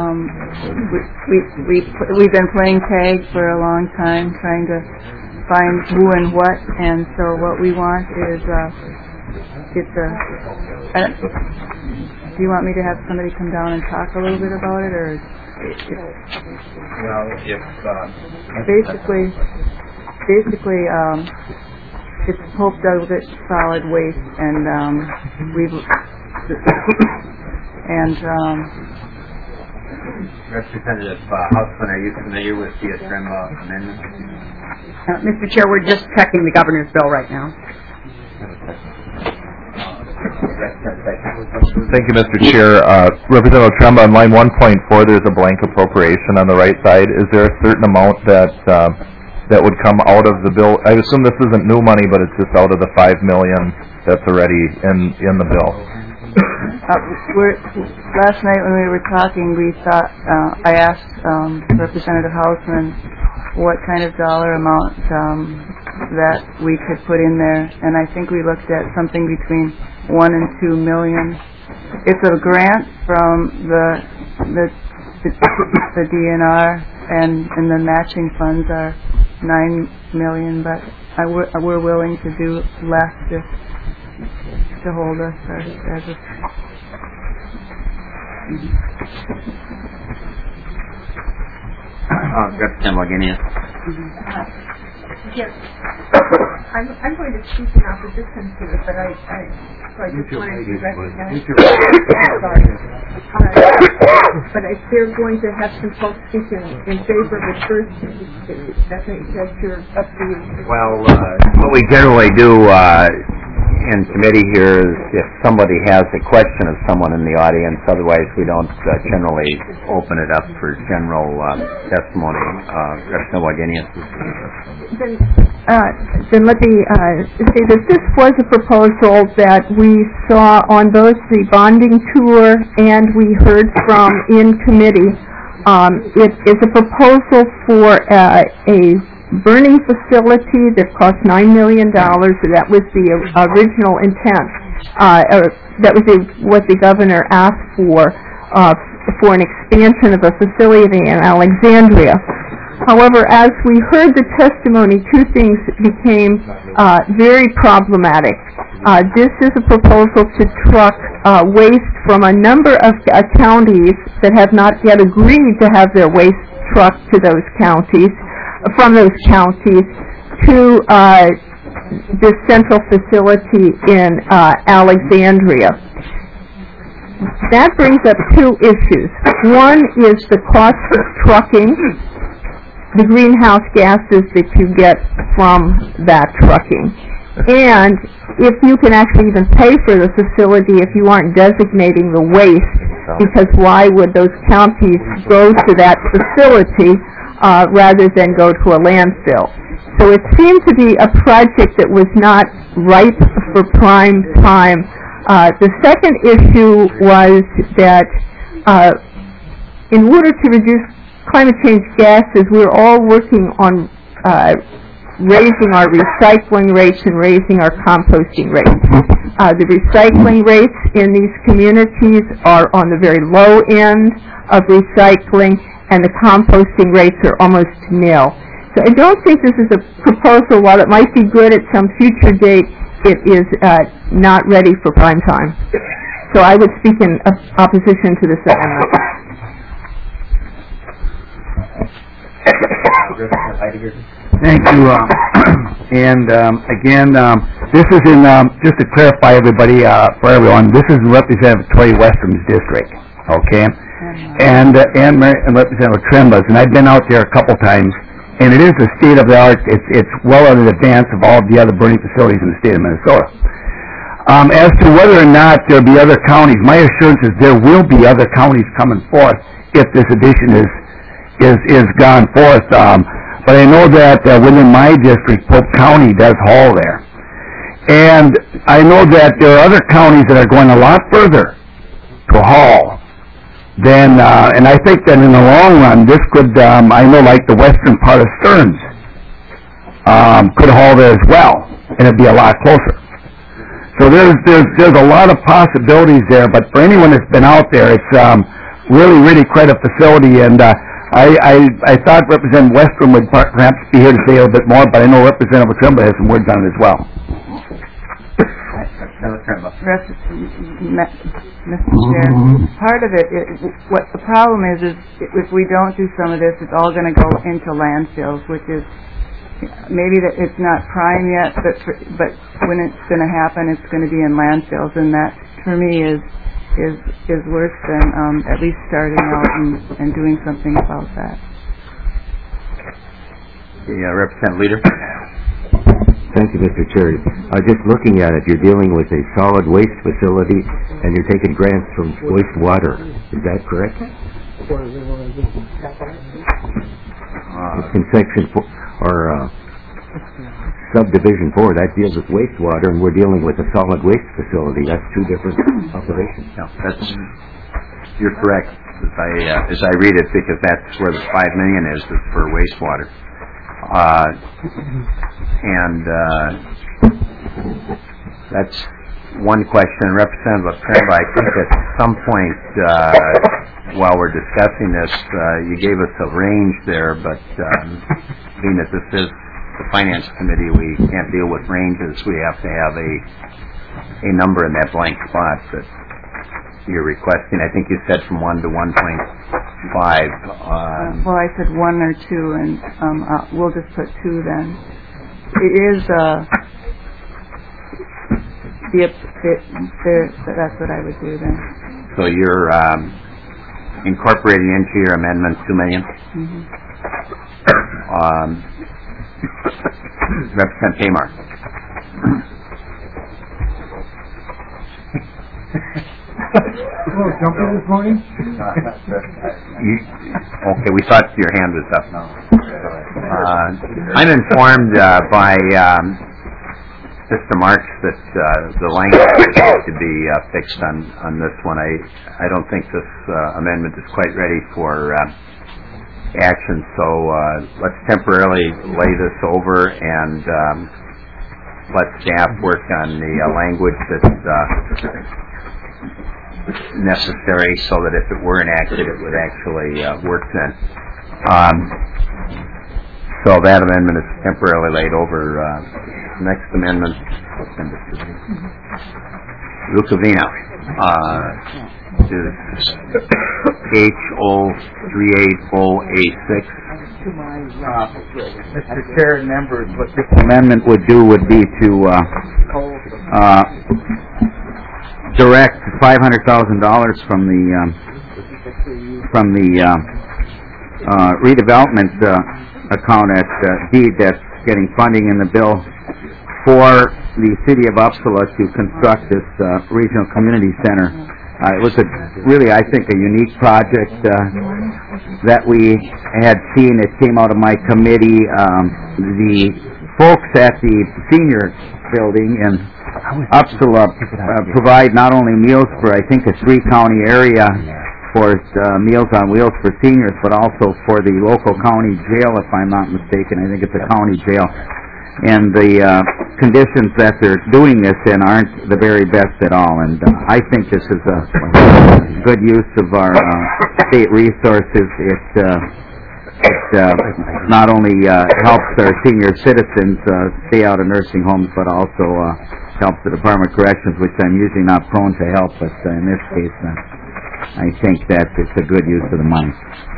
we've been playing tag for a long time, trying to find who and what, and so what we want is, do you want me to have somebody come down and talk a little bit about it, or? Well, if... Basically, it's Hope Douglas Solid Waste, and Representative Hausman, are you familiar with the Otemba amendment? Mr. Chair, we're just checking the governor's bill right now. Thank you, Mr. Chair. Representative Otemba, on line 1.4, there's a blank appropriation on the right side. Is there a certain amount that that would come out of the bill? I assume this isn't new money, but it's just out of the $5 million that's already in the bill. Last night when we were talking, we thought I asked Representative Hausman what kind of dollar amount that we could put in there, and I think we looked at something between $1 and $2 million. It's a grant from the DNR, and the matching funds are $9 million, but we're willing to do less to hold us as a... Representative Wagenius. Yes. I'm going to speak in opposition to it, but I just wanted to recognize... Sorry. But if they're going to have some folks speak in favor of it first, that's your up to you. Well, what we generally do in committee here is if somebody has a question of someone in the audience, otherwise we don't generally open it up for general testimony. Representative Wagenius. Then let me say that this was a proposal that we saw on both the bonding tour and we heard from in committee. It is a proposal for a burning facility that cost $9 million. That was the original intent. That was what the governor asked for an expansion of a facility in Alexandria. However, as we heard the testimony, two things became very problematic. This is a proposal to truck waste from a number of counties that have not yet agreed to have their waste trucked to those counties, from those counties to this central facility in Alexandria. That brings up two issues. One is the cost of trucking, the greenhouse gases that you get from that trucking. And if you can actually even pay for the facility if you aren't designating the waste, because why would those counties go to that facility rather than go to a landfill? So it seemed to be a project that was not ripe for prime time. The second issue was that in order to reduce climate change gases, we're all working on raising our recycling rates and raising our composting rates. The recycling rates in these communities are on the very low end of recycling, and the composting rates are almost nil. So I don't think this is a proposal, while it might be good at some future date, it is not ready for prime time. So I would speak in opposition to this amendment. Thank you. Again, this is in, just to clarify everybody, for everyone, this is Representative Tory Western's district, okay? And Representative Tremba's, and I've been out there a couple times, and it is a state-of-the-art, it's well in advance of all the other burning facilities in the state of Minnesota. As to whether or not there'll be other counties, my assurance is there will be other counties coming forth if this addition is gone forth. But I know that within my district, Polk County does haul there. And I know that there are other counties that are going a lot further to haul than, and I think that in the long run, this could, I know like the western part of Stearns could haul there as well, and it'd be a lot closer. So there's a lot of possibilities there, but for anyone that's been out there, it's really quite a facility, and I thought Representative Western would perhaps be here to say a little bit more, but I know Representative Tremba has some words on it as well. Mr. Chair, part of it, what the problem is if we don't do some of this, it's all going to go into landfills, which is maybe that it's not prime yet, but when it's going to happen, it's going to be in landfills, and that for me is worse than at least starting out and doing something about that. Yeah, Representative Leader. Thank you, Mr. Chair. Just looking at it, you're dealing with a solid waste facility, and you're taking grants from wastewater. Is that correct? It's in section 4. Subdivision 4, that deals with wastewater, and we're dealing with a solid waste facility. That's two different operations. Yeah, you're correct, as I read it, because that's where the $5 million is for wastewater. That's one question. Representative Tremba, I think at some point while we're discussing this, you gave us a range there, but being that this is the Finance Committee, we can't deal with ranges. We have to have a number in that blank spot that you're requesting. I think you said from 1 to 1.5. Well, I said 1 or 2, and we'll just put 2 then. It is that's what I would do then. So you're incorporating into your amendment $2 million. Mm-hmm. Representative Tamar. Jumping this morning? Okay, we thought your hand was up. I'm informed by Mr. Marks that the language is going to be fixed on this one. I don't think this amendment is quite ready for action, so let's temporarily lay this over and let staff work on the language that's necessary so that if it were enacted, it would actually work then. So that amendment is temporarily laid over. Next amendment, I'll send it to you. Rukavina is H0380A6. Mr. Chair and members, what this amendment would do would be to direct $500,000 from the redevelopment account at deed that's getting funding in the bill for the city of Uppsala to construct this regional community center. It was I think, a unique project that we had seen. It came out of my committee. The folks at the senior building in Uppsala provide not only meals for, I think, a 3-county area for Meals on Wheels for seniors, but also for the local county jail, if I'm not mistaken. I think it's a county jail. And the conditions that they're doing this in aren't the very best at all. And I think this is a good use of our state resources. It not only helps our senior citizens stay out of nursing homes, but also helps the Department of Corrections, which I'm usually not prone to help, but in this case, I think that it's a good use of the money.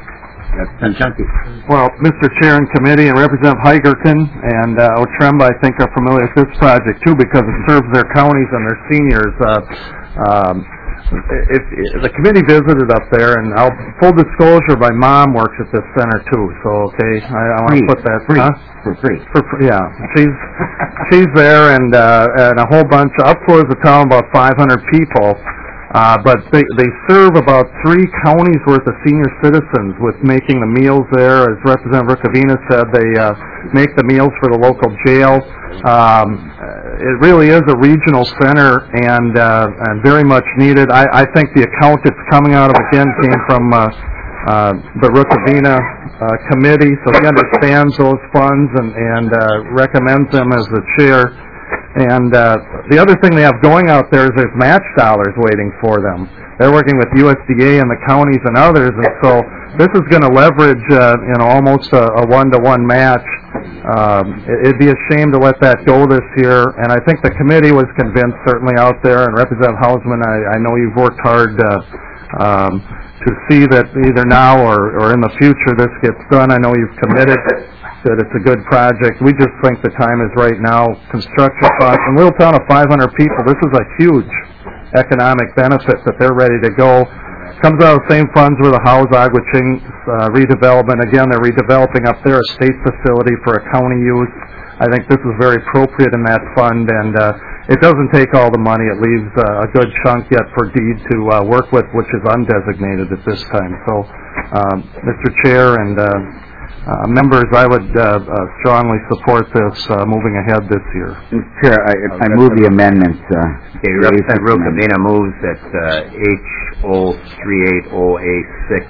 Well, Mr. Chair and Committee and Representative Heigerton and Otremba, I think, are familiar with this project, too, because it serves their counties and their seniors. The committee visited up there, and full disclosure, my mom works at this center, too, so, okay, I want to put that... For free. Yeah, she's there, and a whole bunch... Uppsala is a town of about 500 people. But they serve about 3 counties worth of senior citizens with making the meals there. As Representative Rukavina said, they make the meals for the local jail. It really is a regional center and very much needed. I think the account it's coming out of again came from the Rukavina committee, so he understands those funds and recommends them as the chair. And the other thing they have going out there is there's match dollars waiting for them. They're working with USDA and the counties and others, and so this is going to leverage almost a 1-to-1 match. It'd be a shame to let that go this year, and I think the committee was convinced, certainly out there, and Representative Hausman, I know you've worked hard to see that either now or in the future this gets done. I know you've committed that it's a good project. We just think the time is right now. Construction costs, in a little town of 500 people, this is a huge economic benefit that they're ready to go. Comes out of the same funds where the House Aguaching redevelopment. Again, they're redeveloping up there a state facility for a county use. I think this is very appropriate in that fund, and it doesn't take all the money. It leaves a good chunk yet for DEED to work with, which is undesignated at this time. So, Mr. Chair and Members, I would strongly support this moving ahead this year. Mr. Chair, I move the amendments. Okay, Representative Rukavina moves that H0380A6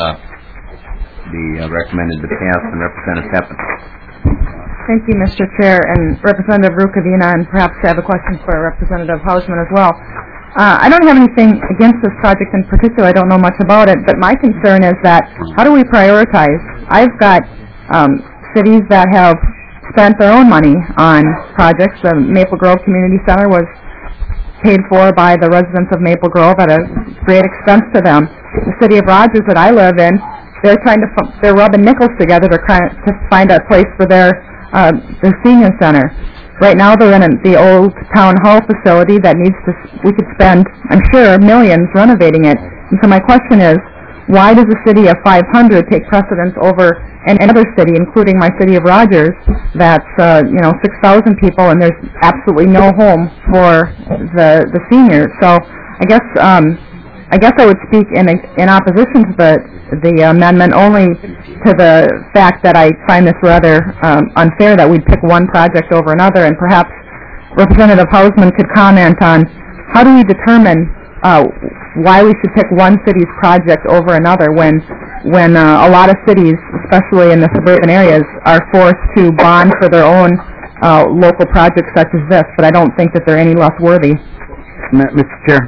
be recommended to pass, and Representative Peppin. Thank you, Mr. Chair, and Representative Rukavina, and perhaps I have a question for Representative Hausman as well. I don't have anything against this project in particular. I don't know much about it, but my concern is that how do we prioritize? I've got cities that have spent their own money on projects. The Maple Grove Community Center was paid for by the residents of Maple Grove at a great expense to them. The city of Rogers that I live in, they're rubbing nickels together to find a place for their senior center. Right now they're in the old town hall facility that we could spend, I'm sure, millions renovating it. And so my question is, why does a city of 500 take precedence over another city, including my city of Rogers, that's 6,000 people and there's absolutely no home for the seniors? So I guess I would speak in opposition to the amendment only to the fact that I find this rather unfair that we'd pick one project over another, and perhaps Representative Hausman could comment on how do we determine why we should pick one city's project over another when a lot of cities, especially in the suburban areas, are forced to bond for their own local projects such as this, but I don't think that they're any less worthy. Mr. Chair,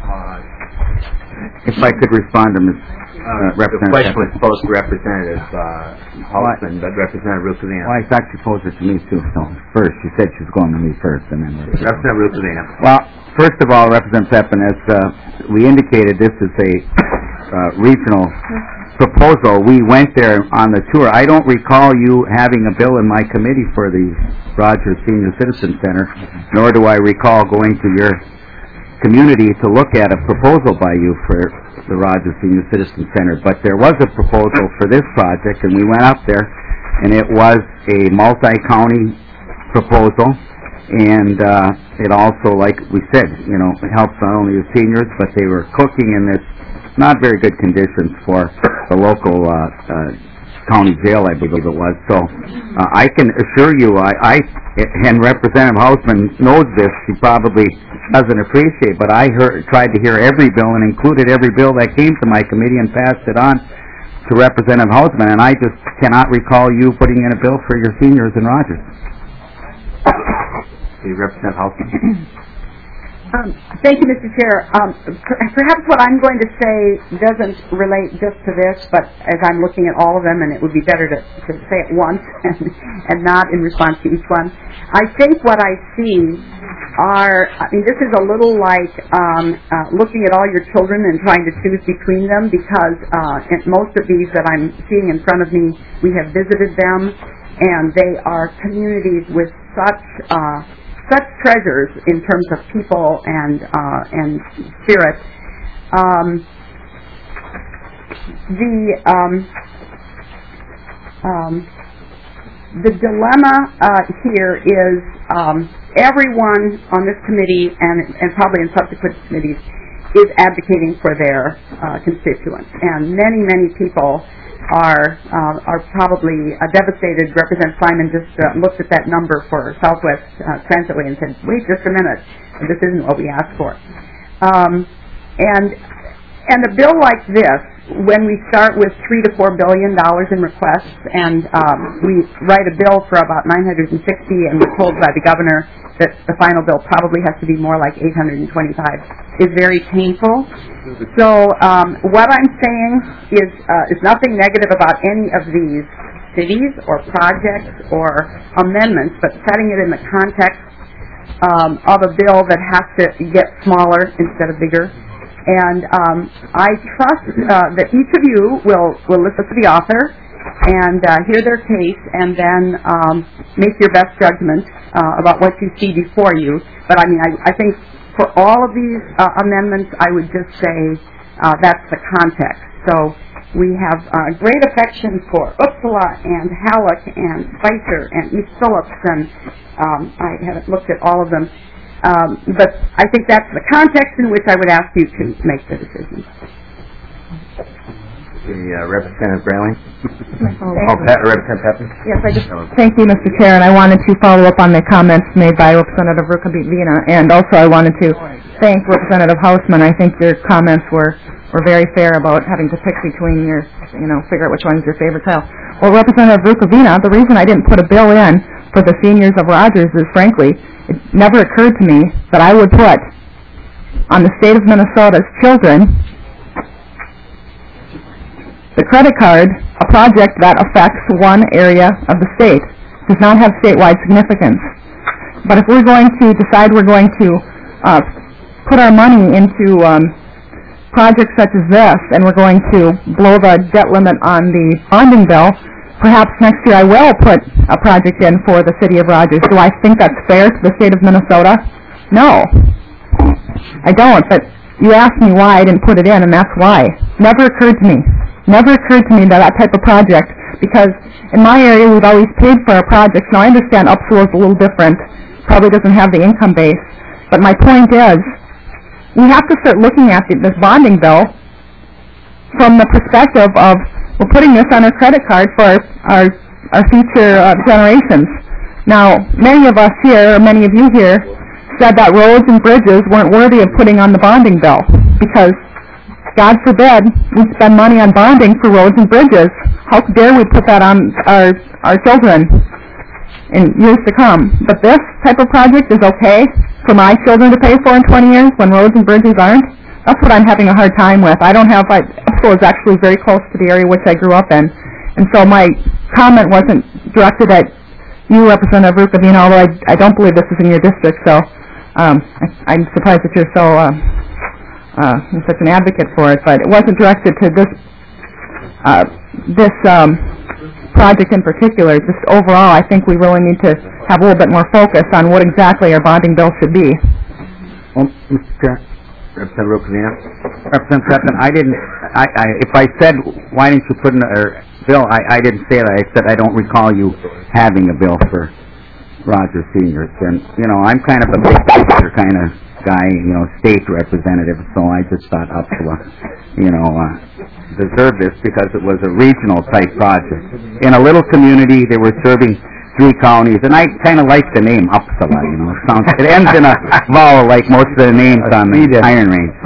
if I could respond to Ms. The question was posed to Representative Hausman, but Representative Rukavina. Well, I thought she posed it to me too, so first. She said she was going to me first, and then... Representative Rukavina. Well, first of all, Representative Peppin, as we indicated, this is a regional proposal. We went there on the tour. I don't recall you having a bill in my committee for the Rogers Senior Citizen Center, nor do I recall going to your community to look at a proposal by you for the Rogers Senior Citizen Center. But there was a proposal for this project, and we went up there, and it was a multi-county proposal, and it also, like we said, it helps not only the seniors, but they were cooking in this not very good conditions for the local county jail, I believe it was. So I can assure you, and Representative Hausman knows this, she probably doesn't appreciate, but I tried to hear every bill and included every bill that came to my committee and passed it on to Representative Hausman, and I just cannot recall you putting in a bill for your seniors in Rogers. Representative Hausman. Thank you, Mr. Chair. Perhaps what I'm going to say doesn't relate just to this, but as I'm looking at all of them, and it would be better to say it once and not in response to each one. I think what I see this is a little like looking at all your children and trying to choose between them, because most of these that I'm seeing in front of me, we have visited them, and they are communities with such treasures in terms of people and spirit. The dilemma here is everyone on this committee and probably in subsequent committees is advocating for their constituents, and many people are probably devastated. Representative Simon just looked at that number for Southwest Transitway and said, wait just a minute, this isn't what we asked for. And a bill like this, when we start with $3 to $4 billion in requests, and we write a bill for about 960, and we're told by the governor that the final bill probably has to be more like 825, is very painful. So what I'm saying is nothing negative about any of these cities or projects or amendments, but setting it in the context of a bill that has to get smaller instead of bigger. And I trust that each of you will listen to the author and hear their case, and then make your best judgment about what you see before you. But I mean, I think for all of these amendments, I would just say that's the context. So we have great affection for Uppsala and Halleck and Spicer and East Phillips, and I haven't looked at all of them. But I think that's the context in which I would ask you to make the decision. Representative Grayling? Representative Pepin? Yes, thank you, Mr. Chair, and I wanted to follow up on the comments made by Representative Rukavina, and also I wanted to thank Representative Hausman. I think your comments were very fair about having to pick between your, figure out which one's your favorite child. Well, Representative Rukavina, the reason I didn't put a bill in for the seniors of Rogers is, frankly, it never occurred to me that I would put on the state of Minnesota's children the credit card, a project that affects one area of the state, does not have statewide significance. But if we're going to decide we're going to put our money into projects such as this, and we're going to blow the debt limit on the bonding bill, perhaps next year I will put a project in for the city of Rogers. Do I think that's fair to the state of Minnesota? No. I don't, but you asked me why I didn't put it in, and that's why. Never occurred to me that type of project, because in my area we've always paid for our projects. Now I understand Upsala is a little different, probably doesn't have the income base, but my point is, we have to start looking at this bonding bill from the perspective of, we're putting this on our credit card for our future generations. Now, many of us here, or many of you here, said that roads and bridges weren't worthy of putting on the bonding bill because, God forbid, we spend money on bonding for roads and bridges. How dare we put that on our children in years to come? But this type of project is okay for my children to pay for in 20 years when roads and bridges aren't? That's what I'm having a hard time with. Upsala is actually very close to the area which I grew up in. And so my comment wasn't directed at you, Representative Rukavina, although I don't believe this is in your district, so I'm surprised that you're such an advocate for it, but it wasn't directed to this project in particular. Just overall, I think we really need to have a little bit more focus on what exactly our bonding bill should be. Well, Mr. Chair, Representative Rukavina, Representative Pepin, if I said, why didn't you put in a bill, I didn't say that. I said I don't recall you having a bill for Rogers seniors. And, I'm kind of a big picture kind of guy, state representative, so I just thought Upsala, deserved this because it was a regional type project. In a little community, they were serving 3 counties, and I kind of like the name Upsala, it ends in a vowel like most of the names on the Iron Range.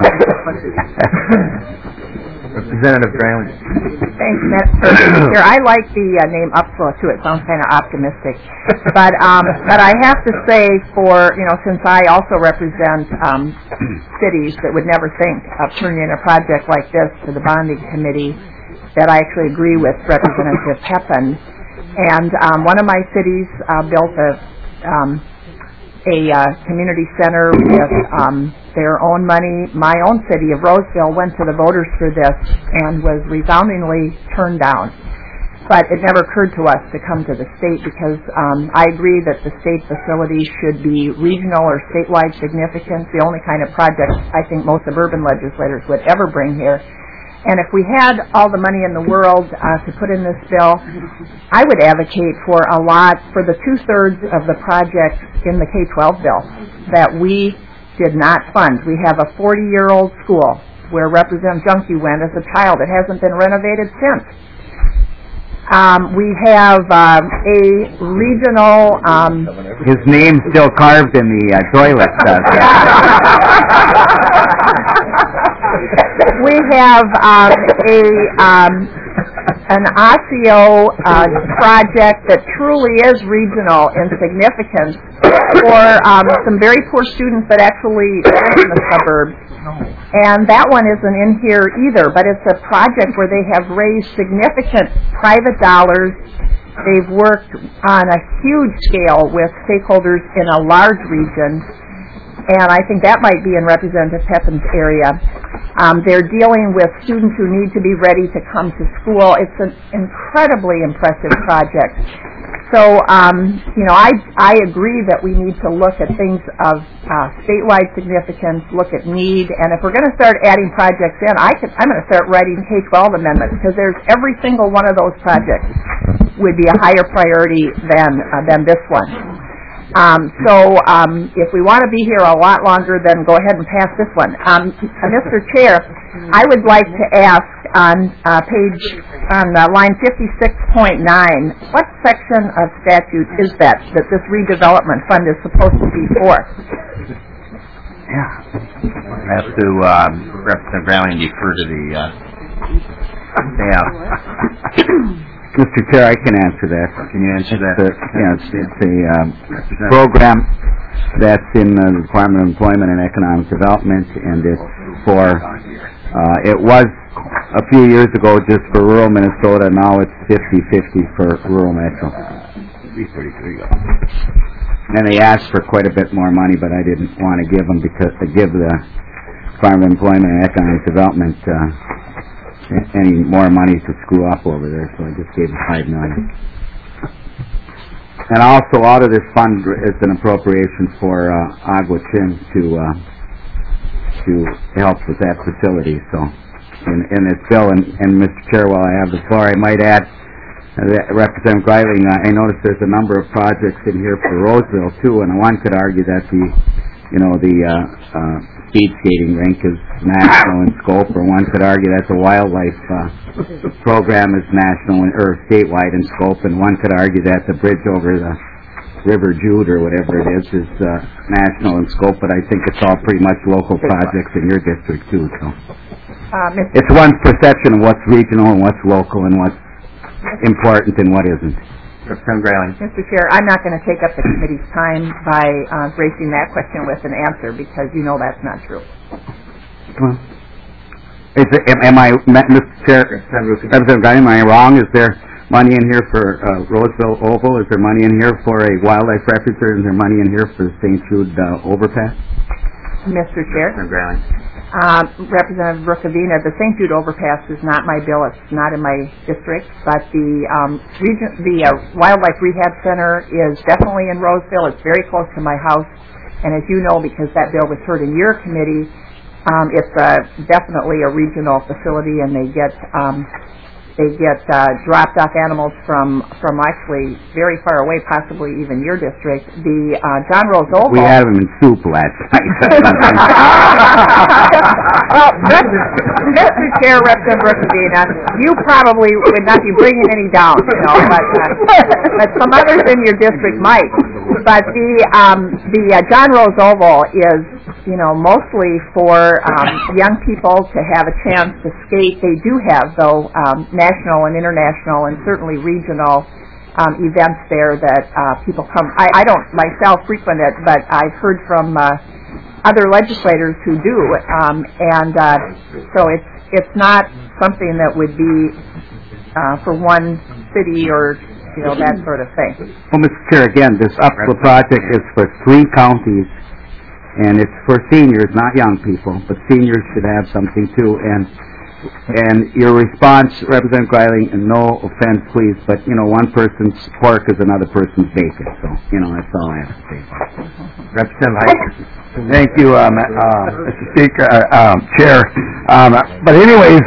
Representative Grayling. Thanks, Mr. Chair. I like the name Upsala too. It sounds kind of optimistic. But I have to say, since I also represent cities that would never think of turning in a project like this to the bonding committee, that I actually agree with Representative Pepin. And one of my cities built a community center with their own money. My own city of Roseville went to the voters for this and was resoundingly turned down. But it never occurred to us to come to the state because I agree that the state facility should be regional or statewide significance, the only kind of project I think most suburban legislators would ever bring here. And if we had all the money in the world to put in this bill, I would advocate for the 2/3 of the projects in the K-12 bill that we did not fund. We have a 40-year-old school where Representative Junkie went as a child. It hasn't been renovated since. We have a regional... His name's still carved in the toilet. We have an Osseo project that truly is regional in significance for some very poor students that actually live in the suburbs. And that one isn't in here either, but it's a project where they have raised significant private dollars. They've worked on a huge scale with stakeholders in a large region. And I think that might be in Representative Pepin's area. They're dealing with students who need to be ready to come to school. It's an incredibly impressive project. So, I agree that we need to look at things of statewide significance, look at need, and if we're going to start adding projects in, I'm going to start writing K-12 amendments because there's every single one of those projects would be a higher priority than this one. If we want to be here a lot longer, then go ahead and pass this one. Mr. Chair, I would like to ask on line 56.9, what section of statute is that this redevelopment fund is supposed to be for? Yeah. I have to Representative Browning defer to the Mr. Chair, I can answer that. Can you answer that? It's a program that's in the Department of Employment and Economic Development, and it's for, it was a few years ago just for rural Minnesota. Now it's 50-50 for rural metro. And they asked for quite a bit more money, but I didn't want to give them because to give the Department of Employment and Economic Development any more money to screw up over there, so I just gave them $5 million. And also, out of this fund is an appropriation for Agua Chin to help with that facility. So, in this bill, and Mr. Chair, while I have the floor, I might add that Representative Greiling, I noticed there's a number of projects in here for Roseville too, and one could argue that the speed skating rink is national in scope, or one could argue that the wildlife program is national or statewide in scope, and one could argue that the bridge over the River Jude or whatever it is national in scope. But I think it's all pretty much local projects in your district too. So it's one's perception of what's regional and what's local and what's important and what isn't. Mr. Chair, I'm not going to take up the committee's time by gracing that question with an answer because you know that's not true. Well, Mr. Chair, Representative Greiling, am I wrong? Is there money in here for Roseville Oval? Is there money in here for a wildlife refuge? Is there money in here for the St. Jude overpass? Mr. Chair. Representative Brookavina, the St. Jude overpass is not my bill. It's not in my district, but the Wildlife Rehab Center is definitely in Roseville. It's very close to my house, and as you know, because that bill was heard in your committee, it's definitely a regional facility, and they get dropped off animals from actually very far away, possibly even your district. The John Rose Oval. We had them in soup last night. Well, Mr. Chair, Representative Brookavina, you probably would not be bringing any down, but some others in your district might. But the John Rose Oval is, mostly for young people to have a chance to skate. They do have, though, national and international and certainly regional events there that people come. I don't myself frequent it, but I've heard from other legislators who do, and so it's not something that would be for one city or that sort of thing. Well, Mr. Chair, again, this UPLA project is for 3 counties, and it's for seniors, not young people, but seniors should have something too. And your response, Representative Greiling, and no offense, please, but one person's pork is another person's bacon. So that's all I have to say. Representative Heister. Thank you, Mr. Speaker, Chair. But anyways,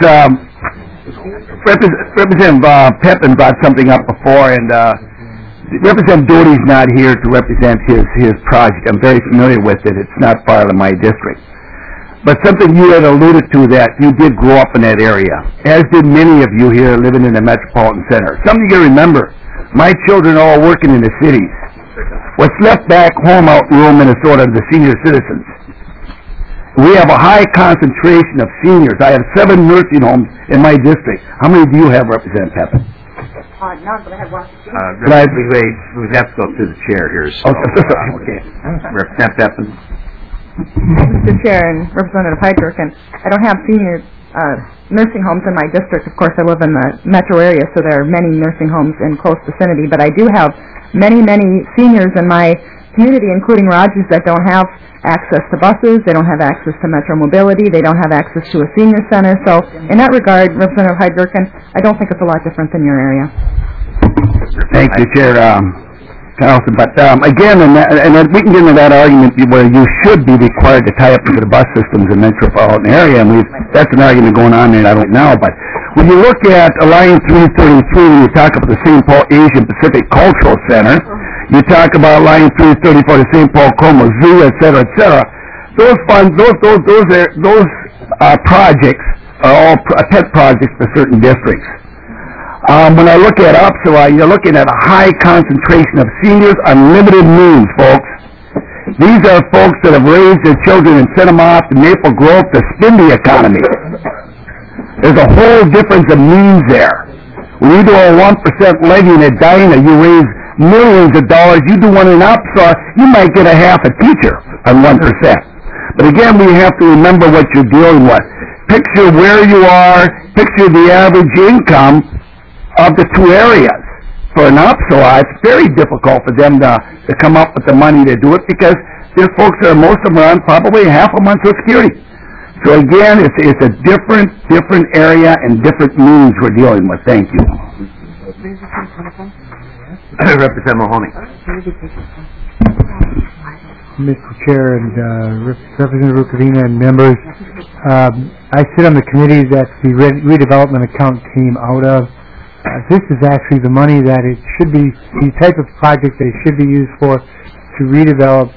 Representative Pepin brought something up before, and Representative Doty's not here to represent his project. I'm very familiar with it. It's not part of my district. But something you had alluded to, that you did grow up in that area, as did many of you here living in the metropolitan center. Something you got to remember, my children are all working in the cities. What's left back home out in rural Minnesota are the senior citizens. We have a high concentration of seniors. I have 7 nursing homes in my district. How many do you have, Representative Pepin? None, but I have one. We have to go through the chair here. So, okay. Representative Pepin. Mr. Chair and Representative Heydrich, and I don't have senior nursing homes in my district. Of course, I live in the metro area, so there are many nursing homes in close vicinity, but I do have many seniors in my community, including Rogers, that don't have access to buses, they don't have access to metro mobility, they don't have access to a senior center. So in that regard, Representative Heydrich, I don't think it's a lot different than your area. Thank you, Chair Carlson. But again, and we can get into that argument where you should be required to tie up into the bus systems in the metropolitan area, and that's an argument going on there right now. But when you look at Line 333, when you talk about the St. Paul Asian Pacific Cultural Center, you talk about Line 334, the St. Paul Como Zoo, et cetera, et cetera. Those funds, those projects are all pet projects for certain districts. When I look at Upsala, you're looking at a high concentration of seniors on limited means, folks. These are folks that have raised their children and sent them off to Maple Grove to spin the economy. There's a whole difference of means there. When you do a 1% levy in Edina, you raise millions of dollars. You do one in Upsala, you might get a half a teacher on 1%. But again, we have to remember what you're dealing with. Picture where you are, picture the average income of the two areas. For an Upsala, it's very difficult for them to come up with the money to do it because there's folks that are, most of them are on probably half a month's of security. So again, it's a different area and different means we're dealing with. Thank you. Representative Mahoney. Mr. Chair and Representative Rukavina and members, I sit on the committee that the redevelopment account came out of. This is actually the money that it should be, the type of project that it should be used for to redevelop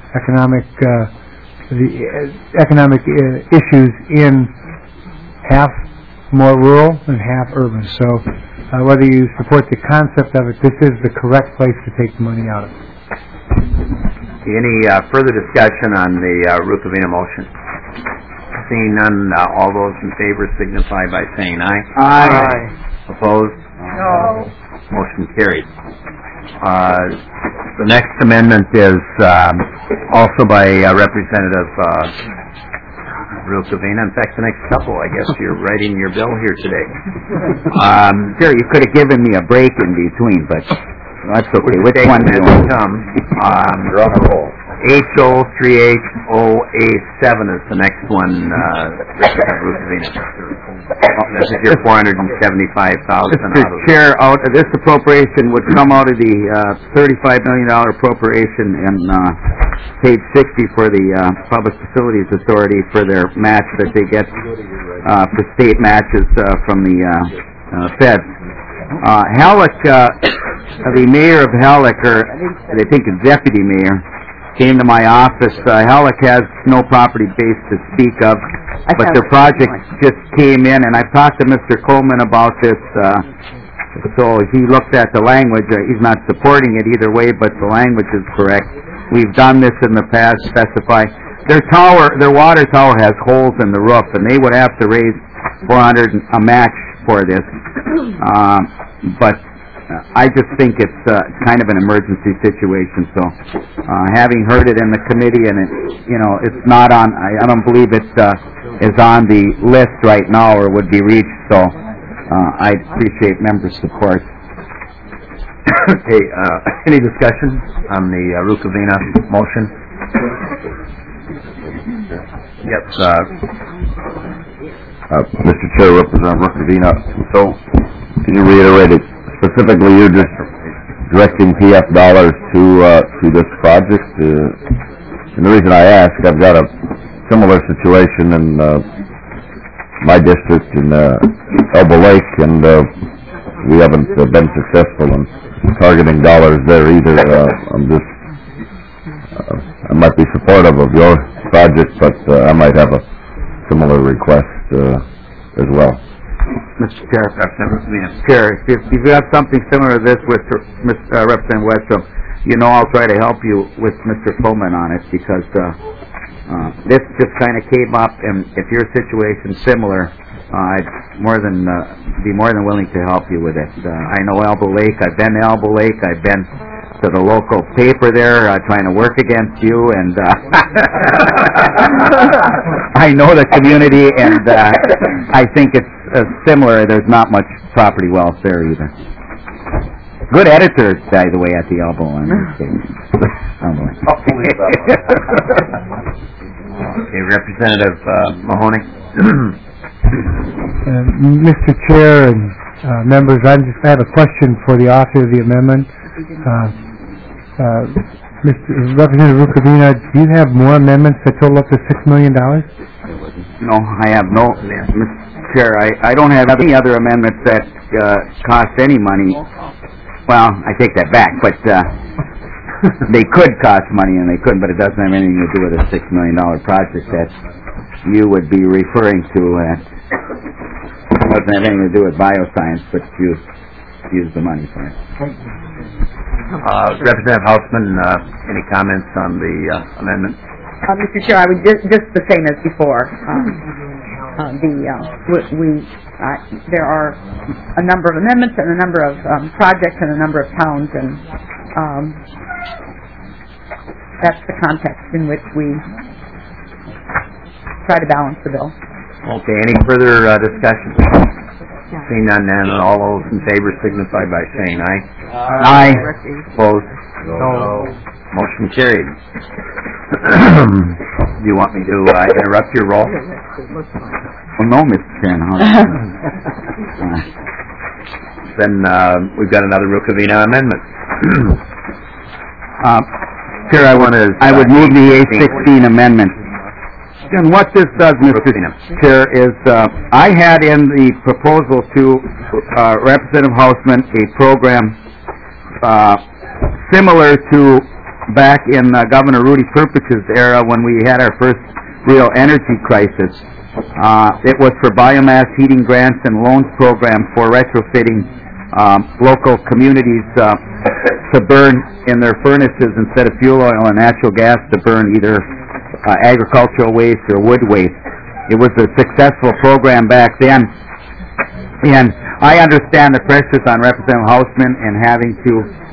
economic issues in half more rural and half urban. So whether you support the concept of it, this is the correct place to take the money out of. Any further discussion on the Rukavina motion? Seeing none, all those in favor signify by saying aye. Aye. Opposed? No. Motion carried. The next amendment is also by Representative Rukavina. In fact, the next couple, I guess you're writing your bill here today. Sure, you could have given me a break in between, but that's okay. Which one do you want? You're on the roll. H0380A7 is the next one, Representative Rukavina. This is your $475,000. Mr. Chair, this appropriation would come out of the $35 million appropriation in page 60 for the Public Facilities Authority for their match that they get for state matches from the feds. Halleck, the mayor of Halleck, or I think the deputy mayor, came to my office. Halleck has no property base to speak of, but their project just came in, and I've talked to Mr. Coleman about this, so he looked at the language. He's not supporting it either way, but the language is correct. We've done this in the past, specify. Their water tower has holes in the roof, and they would have to raise $400 a match for this, but I just think it's kind of an emergency situation. So, having heard it in the committee, and it's not on. I don't believe it is on the list right now, or would be reached. So, I appreciate members' support. Okay. Any discussion on the Rukavina motion? Yes. Mr. Chair, Representative Rukavina. So, can you reiterate it? Specifically, you're just directing PF dollars to this project. And the reason I ask, I've got a similar situation in my district in Elbow Lake, and we haven't been successful in targeting dollars there either. I might be supportive of your project, but I might have a similar request as well. Mr. Chair, if you've got something similar to this with Representative Westrom, I'll try to help you with Mr. Coleman on it, because this just kind of came up, and if your situation's similar, I'd be more than willing to help you with it. I know Elbow Lake. I've been to Elbow Lake. I've been to the local paper there trying to work against you, and I know the community, and I think it's similar. There's not much property wealth there either. Good editors, by the way, at the Elbow. Okay, Representative Mahoney. Mr. Chair and members, I have a question for the author of the amendment. Representative Rukavina, do you have more amendments that total up to $6 million? No, I have no. Mr. Chair, I don't have any other amendments that cost any money. Well, I take that back, but they could cost money, and they couldn't, but it doesn't have anything to do with a $6 million project that you would be referring to. doesn't have anything to do with bioscience, but use the money for it. Representative Hausman, any comments on the amendment? Mr. Chair, I would just the same as before. There are a number of amendments and a number of projects and a number of towns, and that's the context in which we try to balance the bill. Okay, any further discussion? Seeing none, then all those in favor signify by saying aye. Aye. Opposed? No. Motion carried. Do you want me to interrupt your roll? Well, no, Mr. Chairman. Then we've got another Rukavina amendment. Chair, I would move the A16 amendment. And what this does, Mr. Chair, is I had in the proposal to Representative Hausman a program similar to back in Governor Rudy Purpich's era when we had our first real energy crisis. It was for biomass heating grants and loans program for retrofitting local communities to burn in their furnaces instead of fuel oil and natural gas to burn either agricultural waste or wood waste. It was a successful program back then, and I understand the pressures on Representative Hausman and having to,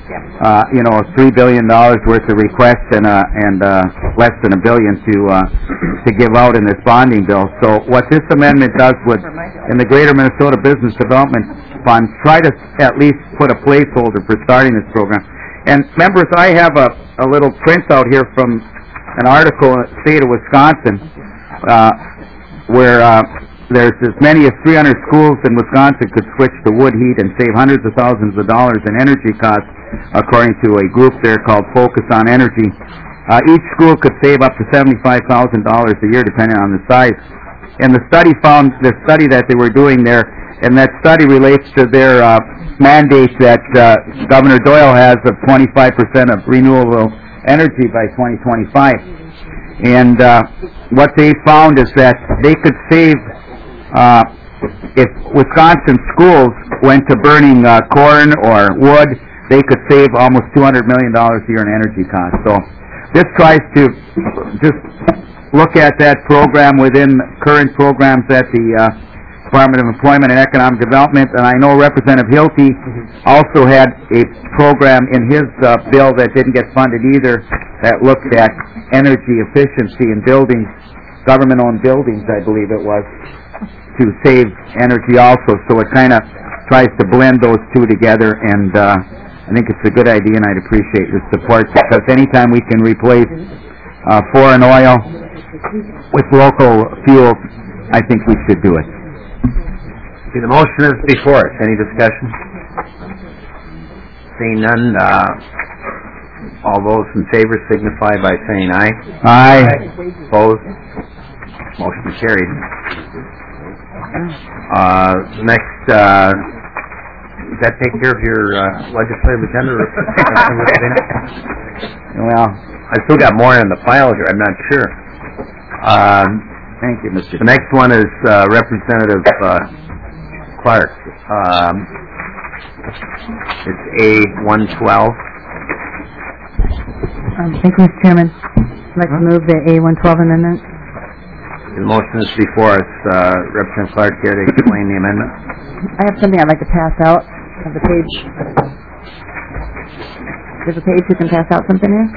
$3 billion worth of requests and less than $1 billion to give out in this bonding bill. So what this amendment does would, in the Greater Minnesota Business Development Fund, try to at least put a placeholder for starting this program. And members, I have a little printout here from an article in the state of Wisconsin where there's as many as 300 schools in Wisconsin could switch to wood heat and save hundreds of thousands of dollars in energy costs, according to a group there called Focus on Energy. Each school could save up to $75,000 a year, depending on the size. And the study that they were doing there, and that study relates to their mandate that Governor Doyle has of 25% of renewable energy by 2025. And what they found is that they could save, if Wisconsin schools went to burning corn or wood, they could save almost $200 million a year in energy costs. So this tries to just look at that program within current programs at the Department of Employment and Economic Development, and I know Representative Hilty also had a program in his bill that didn't get funded either that looked at energy efficiency in buildings, government-owned buildings, I believe it was, to save energy also. So it kind of tries to blend those two together, and I think it's a good idea, and I'd appreciate your support, because anytime we can replace foreign oil with local fuels, I think we should do it. Okay, the motion is before us. Any discussion? Seeing none, all those in favor signify by saying aye. Aye. Opposed? Motion carried. Next, does that take care of your legislative agenda? Well, I still got more in the file here. I'm not sure. Thank you, Mr. The next one is Representative Clark. It's A112. Thank you, Mr. Chairman. I'd like to move the A112 amendment. The motion is before us. Representative Clark here to explain the amendment. I have something I'd like to pass out. Have the page. There's a page you can pass out something here.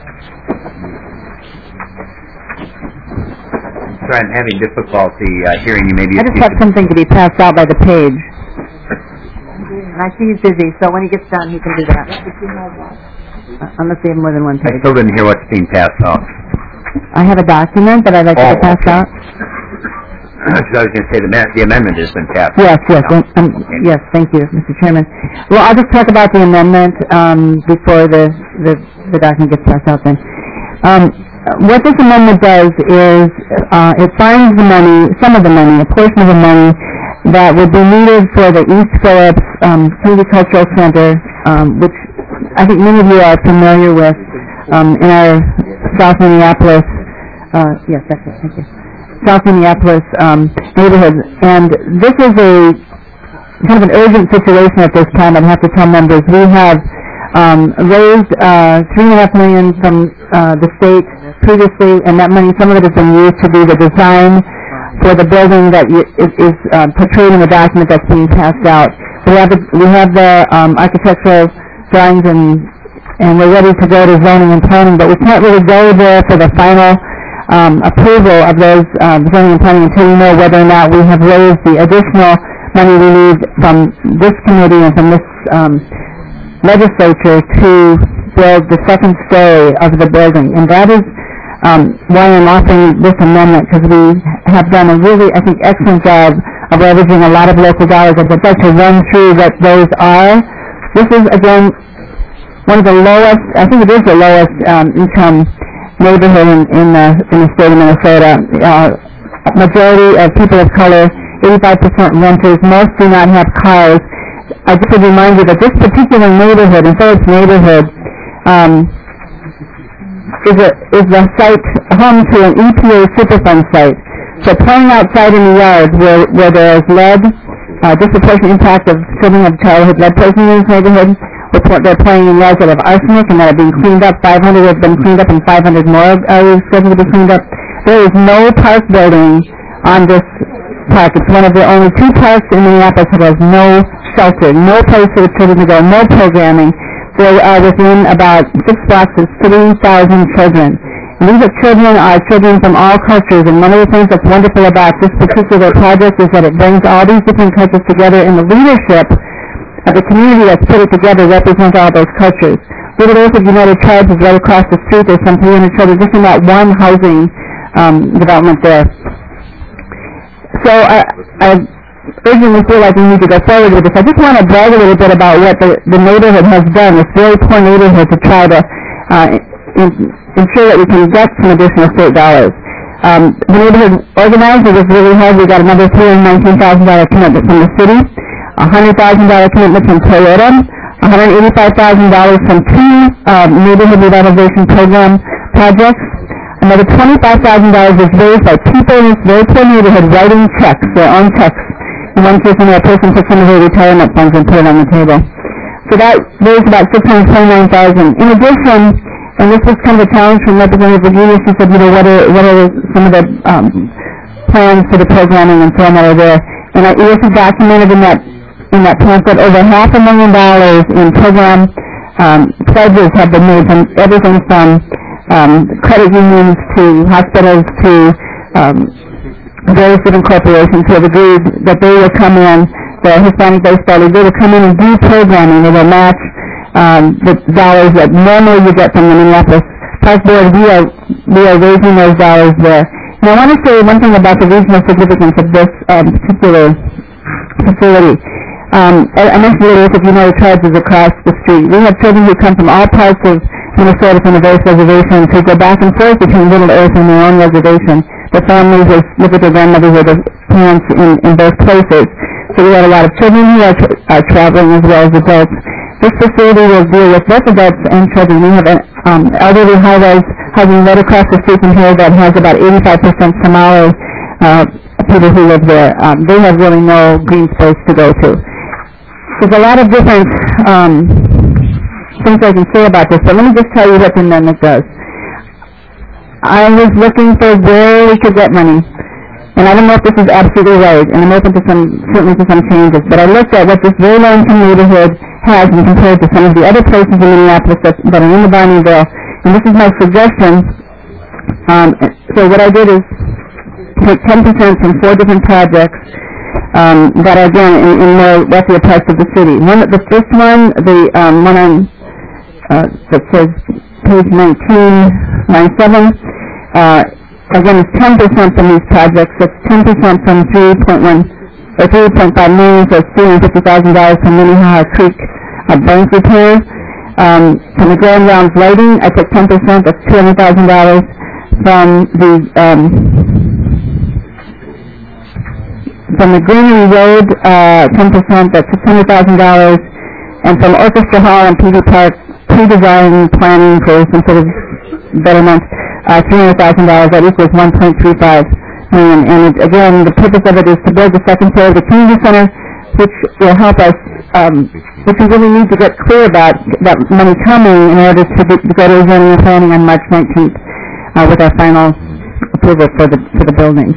Sorry, I'm having difficulty hearing you. Maybe I just have something to be passed out by the page. And I see he's busy, so when he gets done, he can do that. Unless they have more than one I page. still didn't hear what's being passed out. I have a document that I'd like to pass out. I was going to say the amendment has been passed. Yes, yes, thank you, Mr. Chairman. Well, I'll just talk about the amendment before the document gets passed out then. What this amendment does is it finds the money, some of the money, a portion of the money that would be needed for the East Phillips Community Cultural Center, which I think many of you are familiar with in our South Minneapolis. Yes, that's it. Thank you. South Minneapolis neighborhood. And this is a kind of an urgent situation at this time. I'd have to tell members we have raised $3.5 million from the state previously, and that money, some of it has been used to do the design for the building that is portrayed in the document that's being passed out. We have the architectural drawings and we're ready to go to zoning and planning, but we can't really go there for the final approval of those zoning and planning until we know whether or not we have raised the additional money we need from this committee and from this legislature to build the second story of the building. And that is why I'm offering this amendment, because we have done a really, I think, excellent job of leveraging a lot of local dollars. I'd like to run through what those are. This is, again, one of the lowest, I think it is the lowest income neighborhood in the state of Minnesota. Majority of people of color, 85% renters, most do not have cars. I just would remind you that this particular neighborhood, in Phillips neighborhood, is the site home to an EPA Superfund site. So playing outside in the yard where there is lead, disproportionate impact of children of childhood lead poisoning in this neighborhood. They're playing in yards that have arsenic and that are being cleaned up. 500 have been cleaned up and 500 more are scheduled to be cleaned up. There is no park building on this park. It's one of the only two parks in Minneapolis that has no shelter, no place for the children to go, no programming. There are within about 6 blocks of 3,000 children. And these are children from all cultures, and one of the things that's wonderful about this particular project is that it brings all these different cultures together, and the leadership of the community that's put it together represents all those cultures. Little Earth of United Tribes is right across the street. There's some 300 children just in that one housing development there. So I urgently feel like we need to go forward with this. I just want to brag a little bit about what the neighborhood has done, this very poor neighborhood, to try to ensure that we can get some additional state dollars. The neighborhood organizer was really hard. We got another $319,000 commitment from the city, $100,000 commitment from Toyota, $185,000 from two neighborhood revitalization program projects. Another $25,000 was raised by people in this very poor neighborhood writing checks, their own checks. In one case, a person took some of their retirement funds and put it on the table. So that raised about $629,000. In addition, and this was kind of a challenge from Representative Virginia, she said, what are some of the plans for the programming and so on that are there? And this is documented in that pamphlet. Over $500,000 in program pledges have been made from everything from credit unions to hospitals to various different corporations who have agreed that they will come in, the Hispanic Baseball League, they will come in and do programming. They will match the dollars that normally you get from the Minneapolis Park Board. We are raising those dollars there. And I want to say one thing about the regional significance of this particular facility. I mentioned earlier that United Tribes is across the street. We have children who come from all parts of Minnesota from the various reservations who go back and forth between Little Earth and their own reservation. The families live with their grandmothers or their parents in both places. So we have a lot of children who are traveling as well as adults. This facility will deal with both adults and children. We have an elderly high-rise housing right across the street from here that has about 85% Somali people who live there. They have really no green space to go to. There's a lot of different things I can say about this, but let me just tell you what the amendment does. I was looking for where we could get money, and I don't know if this is absolutely right, and I'm open to certainly to some changes, but I looked at what this very low-income neighborhood has and compared to some of the other places in Minneapolis that are in the Barneyville, and this is my suggestion. So what I did is take 10% from 4 different projects that are, again, in more wealthier parts of the city. The first one, the one on that says page 19, line 7, again, it's 10% from these projects. That's 10% from 3.5 million, so it's $350,000 from Minnehaha Creek bank repair. From the Grand Rounds lighting, I took 10%, that's $200,000. From the Greenery Road, 10%, that's $600,000. And from Orchestra Hall and PV Park, pre-design planning for some sort of betterment, $300,000. That equals $1.35 million. And again, the purpose of it is to build the second floor of the community center, which will help us, which we really need to get clear about that money coming in order to go to zoning and planning on March 19th with our final approval for the building.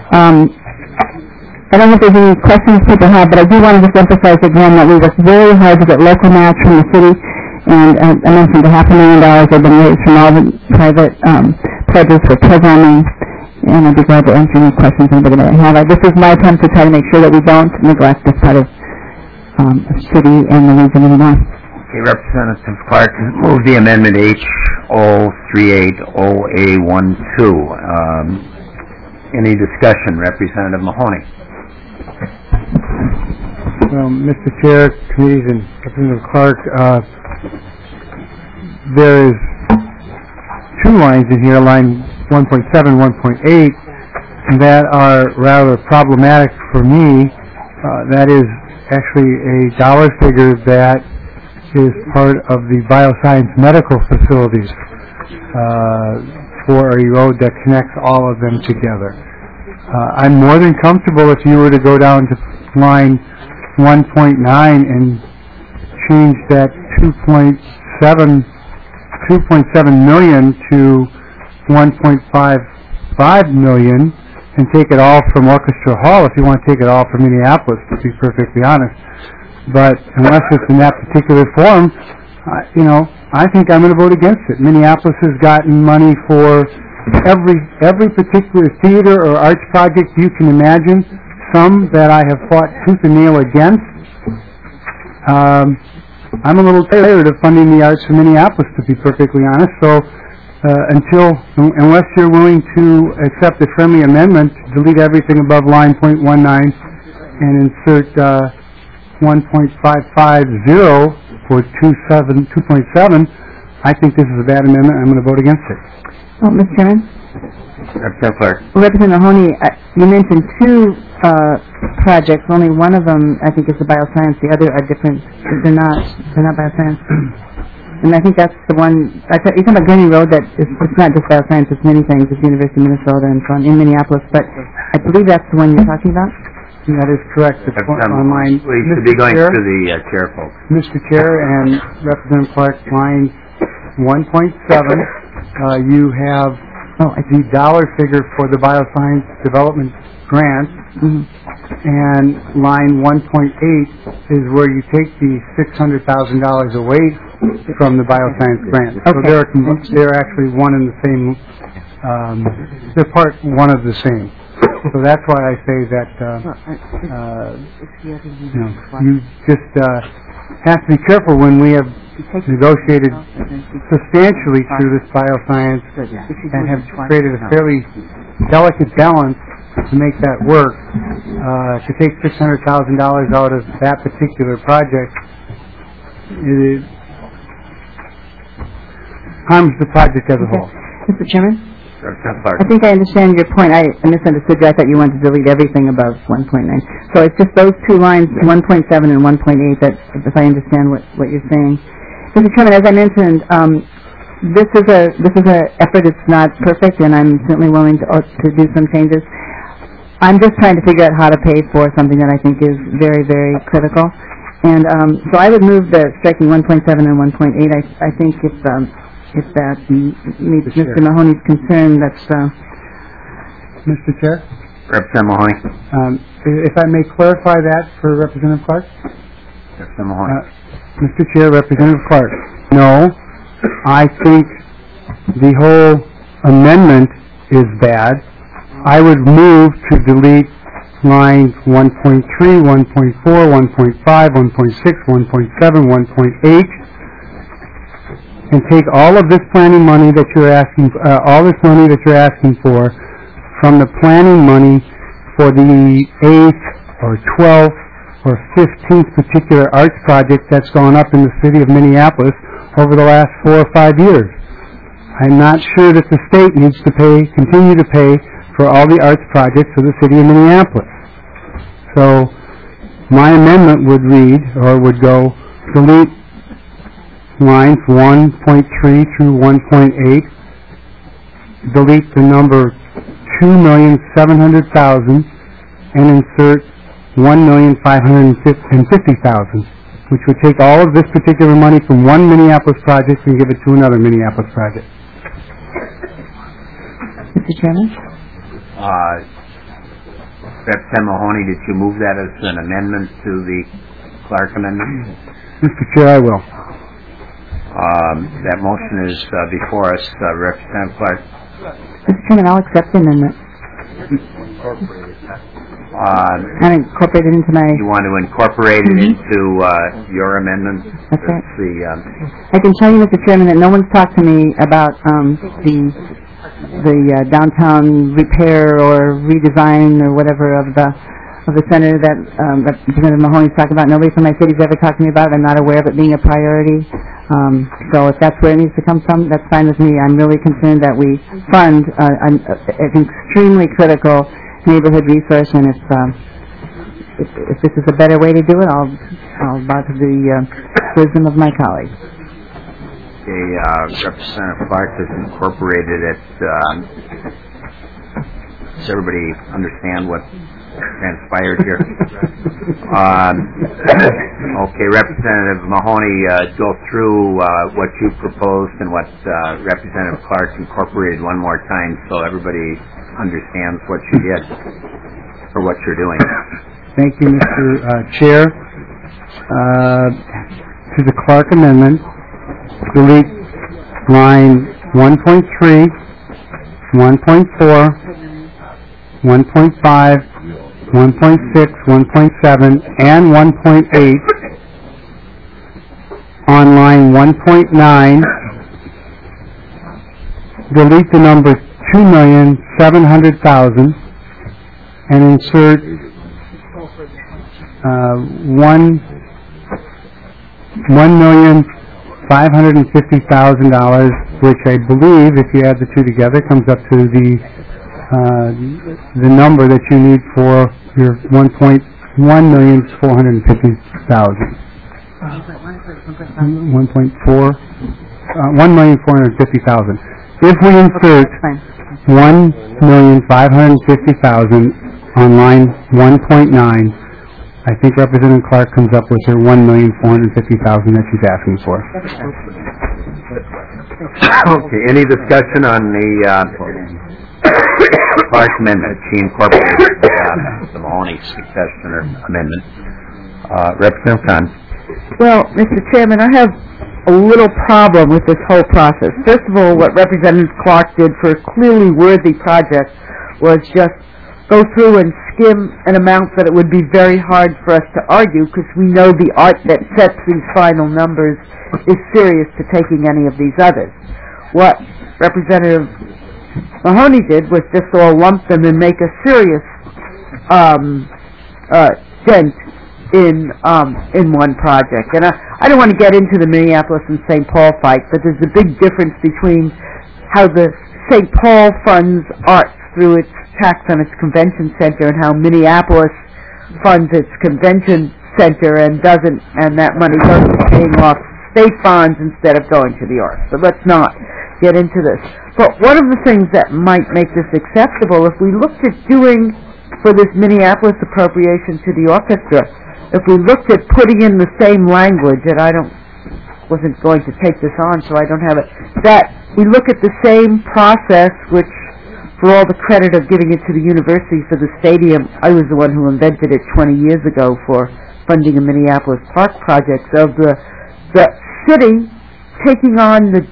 I don't know if there's any questions people have, but I do want to just emphasize again that we worked very hard to get local match from the city, and I mentioned $500,000 have been raised from all the private pledges for programming, and I'd be glad to answer any questions anybody might have. This is my attempt to try to make sure that we don't neglect this part of the city and the region anymore. Okay, Representative Clark, move the amendment H0380A12. Any discussion? Representative Mahoney. Well, Mr. Chair, committees, and Representative Clark, there is two lines in here, line 1.7, 1.8, that are rather problematic for me. That is actually a dollar figure that is part of the bioscience medical facilities for a road that connects all of them together. I'm more than comfortable if you were to go down to line 1.9 and change that 2.7 million to 1.55 million and take it all from Orchestra Hall if you want to take it all from Minneapolis, to be perfectly honest. But unless it's in that particular form, I think I'm going to vote against it. Minneapolis has gotten money for every particular theater or arts project you can imagine, some that I have fought tooth and nail against. I'm a little tired of funding the arts in Minneapolis, to be perfectly honest, so unless you're willing to accept a friendly amendment to delete everything above line .19 and insert 1.550 for 2.7, I think this is a bad amendment. I'm going to vote against it. Well, Mr. Chairman? Representative Clark. Representative Mahoney, you mentioned two projects. Only one of them, I think, is the bioscience. The other are different. They're not bioscience. And I think that's the one. You're talking about Gurney Road. That it's not just bioscience. It's many things. It's University of Minnesota and so on in Minneapolis. But I believe that's the one you're talking about. That is correct. It's online. We should be going through the chair, folks. Mr. Chair and Representative Clark, line 1.7, you have the dollar figure for the bioscience development grant, and line 1.8 is where you take the $600,000 away from the bioscience grant. So they're actually one and the same. They're part one of the same. So that's why I say that you just have to be careful when we have negotiated substantially through this bioscience and have created a fairly delicate balance to make that work. To take $600,000 out of that particular project, it harms the project as a whole. Mr. Chairman? I think I understand your point. I misunderstood you. I thought you wanted to delete everything above 1.9. So it's just those two lines, 1.7 and 1.8, that, if I understand what you're saying. Mr. Chairman, as I mentioned, this is an effort. It's not perfect, and I'm certainly willing to do some changes. I'm just trying to figure out how to pay for something that I think is very, very critical. And so I would move the striking 1.7 and 1.8. I think if that meets Mr. Mahoney's concern, that's... Mr. Chair? Representative Mahoney. If I may clarify that for Representative Clark? Representative Mahoney. Mr. Chair, Representative Clark. No, I think the whole amendment is bad. I would move to delete lines 1.3, 1.4, 1.5, 1.6, 1.7, 1.8, and take all of this planning money that you're asking, all this money that you're asking for, from the planning money for the 8th or 12th or 15th particular arts project that's gone up in the city of Minneapolis over the last 4 or 5 years. I'm not sure that the state needs to continue to pay for all the arts projects of the city of Minneapolis. So my amendment would read, or would go, delete lines 1.3 through 1.8, delete the number $2,700,000 and insert $1,550,000, which would take all of this particular money from one Minneapolis project and give it to another Minneapolis project. Mr. Chairman? Representative Mahoney, did you move that as an amendment to the Clark amendment? Mr. Chair, I will. That motion is before us. Representative Clark. Mr. Chairman, I'll accept the amendment. And incorporate it into my... You want to incorporate it into your amendment? That's right. The, I can tell you, Mr. Chairman, that no one's talked to me about the downtown repair or redesign or whatever of the center that Representative Mahoney's talking about. Nobody from my city's ever talked to me about it. I'm not aware of it being a priority. So if that's where it needs to come from, that's fine with me. I'm really concerned that we fund an extremely critical neighborhood resource, and if this is a better way to do it, I'll bow to the wisdom of my colleagues. Okay, Representative Clark has incorporated it. Does everybody understand what transpired here? Okay, Representative Mahoney, go through what you proposed and what Representative Clark incorporated one more time so everybody understands what you did or what you're doing. Thank you, Mr. Chair. To the Clark amendment, delete line 1.3, 1.4, 1.5, 1.6, 1.7, and 1.8 on line 1.9. Delete the number 2,700,000 and insert $1,550,000, which I believe, if you add the two together, comes up to the number that you need for your $1,450,000. 1,450,000. If we insert $1,550,000 on line 1.9, I think Representative Clark comes up with her $1,450,000 that she's asking for. Okay, any discussion on the Clark amendment? She incorporated the Mahoney suggestion or amendment. Representative Khan. Well, Mr. Chairman, I have a little problem with this whole process. First of all, what Representative Clark did for a clearly worthy project was just go through and skim an amount that it would be very hard for us to argue because we know the art that sets these final numbers is serious to taking any of these others. What Representative Mahoney did was just all lump them and make a serious dent in one project. And I don't want to get into the Minneapolis and St. Paul fight, but there's a big difference between how the St. Paul funds arts through its tax on its convention center and how Minneapolis funds its convention center and that money goes to paying off state bonds instead of going to the arts. So let's not get into this. But one of the things that might make this acceptable, if we looked at doing for this Minneapolis appropriation to the orchestra, if we looked at putting in the same language, and wasn't going to take this on, so I don't have it, that we look at the same process, which for all the credit of giving it to the university for the stadium, I was the one who invented it 20 years ago for funding a Minneapolis park project, of the city taking on the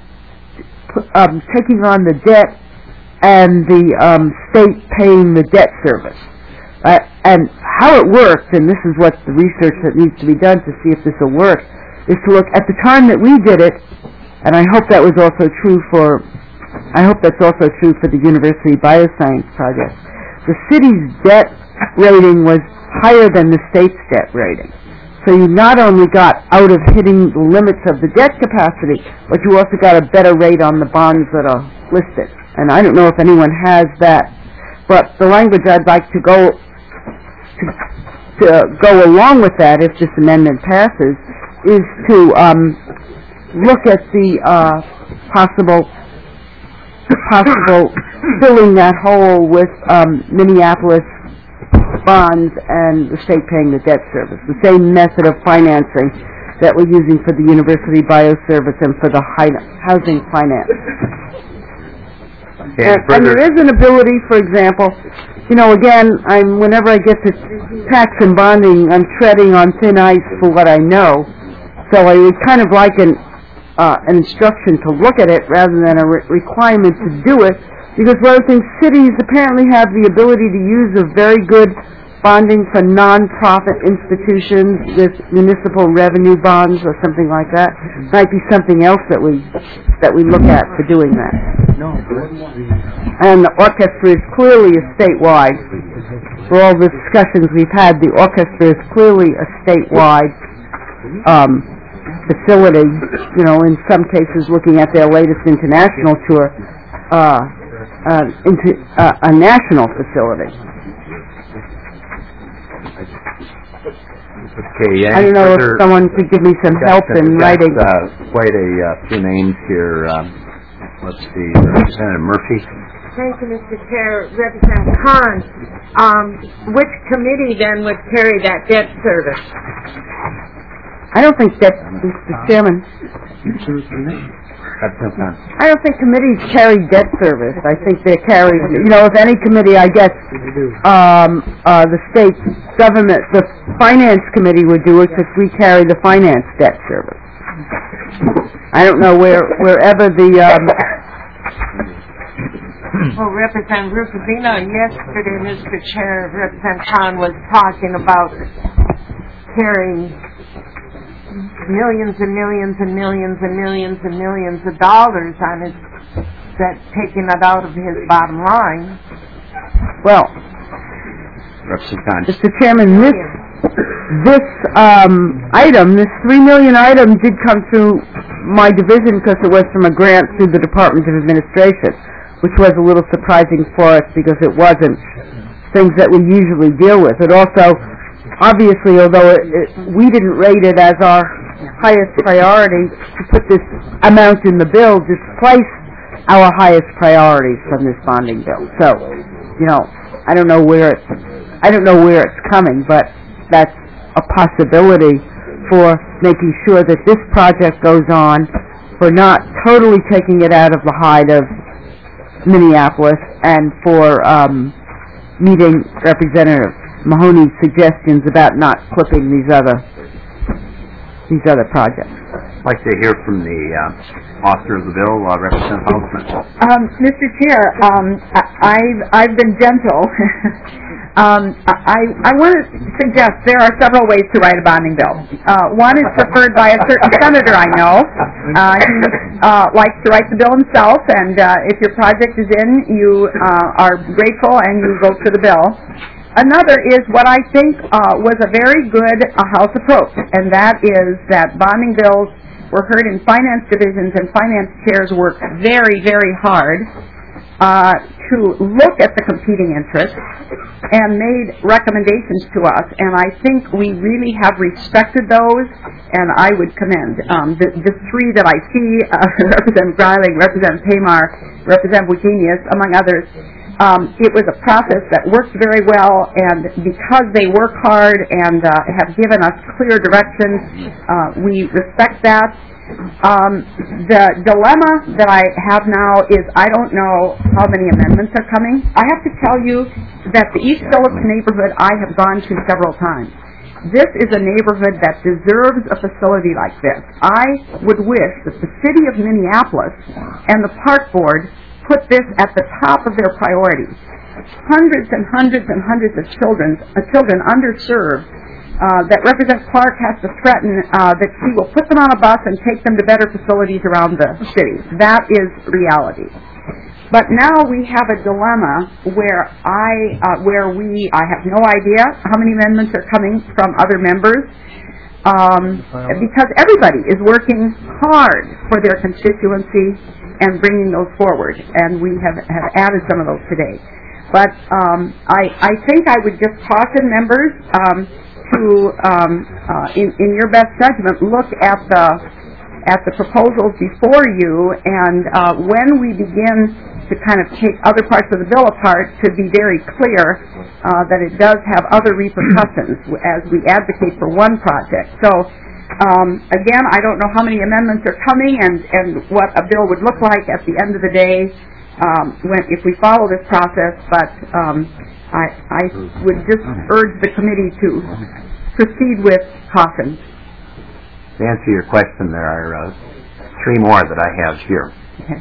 debt and the state paying the debt service. And how it works, and this is what the research that needs to be done to see if this will work, is to look at the time that we did it, and I hope that's also true for the University Bioscience Project. The city's debt rating was higher than the state's debt rating. So you not only got out of hitting the limits of the debt capacity, but you also got a better rate on the bonds that are listed. And I don't know if anyone has that, but the language I'd like to go along with that, if this amendment passes, is to look at the possible possible filling that hole with Minneapolis bonds and the state paying the debt service, the same method of financing that we're using for the University Bioservice and for the housing finance. And there is an ability, for example, again, whenever I get to tax and bonding, I'm treading on thin ice for what I know. So I would kind of like an instruction to look at it rather than a requirement to do it, because one of the things, cities apparently have the ability to use a very good bonding for non-profit institutions with municipal revenue bonds or something like that. Might be something else that we look at for doing that. And the orchestra is clearly a statewide. For all the discussions we've had, the orchestra is clearly a statewide facility. In some cases, looking at their latest international tour, into a national facility. Okay, I don't know if someone could give me some help in writing. Quite a few names here. Let's see, Representative Murphy. Thank you, Mr. Chair. Representative Hahn, which committee then would carry that debt service? I don't think that, Mr. Chairman. I don't think committees carry debt service. I think they carry, if any committee, I guess, the state government, the finance committee would do it because we carry the finance debt service. I don't know wherever the... Well, Representative Rufusino, yesterday, Mr. Chair, Representative Hahn was talking about carrying millions and millions and millions and millions and millions of dollars on his, taking it out of his bottom line. Well, Mr. Chairman, this item, this $3 million item did come through my division because it was from a grant through the Department of Administration, which was a little surprising for us because it wasn't things that we usually deal with. It also, obviously, although we didn't rate it as our highest priority to put this amount in the bill, displaced our highest priorities from this bonding bill. So, I don't know where it's coming, but that's a possibility for making sure that this project goes on, for not totally taking it out of the hide of Minneapolis, and for meeting Representative Mahoney's suggestions about not clipping these other projects. I'd like to hear from the author of the bill, Representative Hausman. Mr. Chair, I've been gentle. I want to suggest there are several ways to write a bonding bill. One is preferred by a certain senator I know. He likes to write the bill himself, and if your project is in, you are grateful and you vote for the bill. Another is what I think was a very good House approach, and that is that bonding bills were heard in finance divisions, and finance chairs worked very, very hard to look at the competing interests and made recommendations to us, and I think we really have respected those, and I would commend the three that I see, Representative Greiling, Representative Tamar, Representative Wagenius, among others. It was a process that worked very well, and because they work hard and have given us clear directions, we respect that. The dilemma that I have now is I don't know how many amendments are coming. I have to tell you that the East Phillips neighborhood I have gone to several times. This is a neighborhood that deserves a facility like this. I would wish that the city of Minneapolis and the park board put this at the top of their priorities. Hundreds and hundreds and hundreds of children underserved, that Representative Clark has to threaten that she will put them on a bus and take them to better facilities around the city. That is reality. But now we have a dilemma where I have no idea how many amendments are coming from other members, because everybody is working hard for their constituency and bringing those forward, and we have added some of those today. But I think I would just caution members to, in your best judgment, look at the proposals before you, and when we begin to kind of take other parts of the bill apart to be very clear that it does have other repercussions as we advocate for one project. So, again, I don't know how many amendments are coming and what a bill would look like at the end of the day if we follow this process, but I would just urge the committee to proceed with caution. To answer your question, there are three more that I have here. Okay.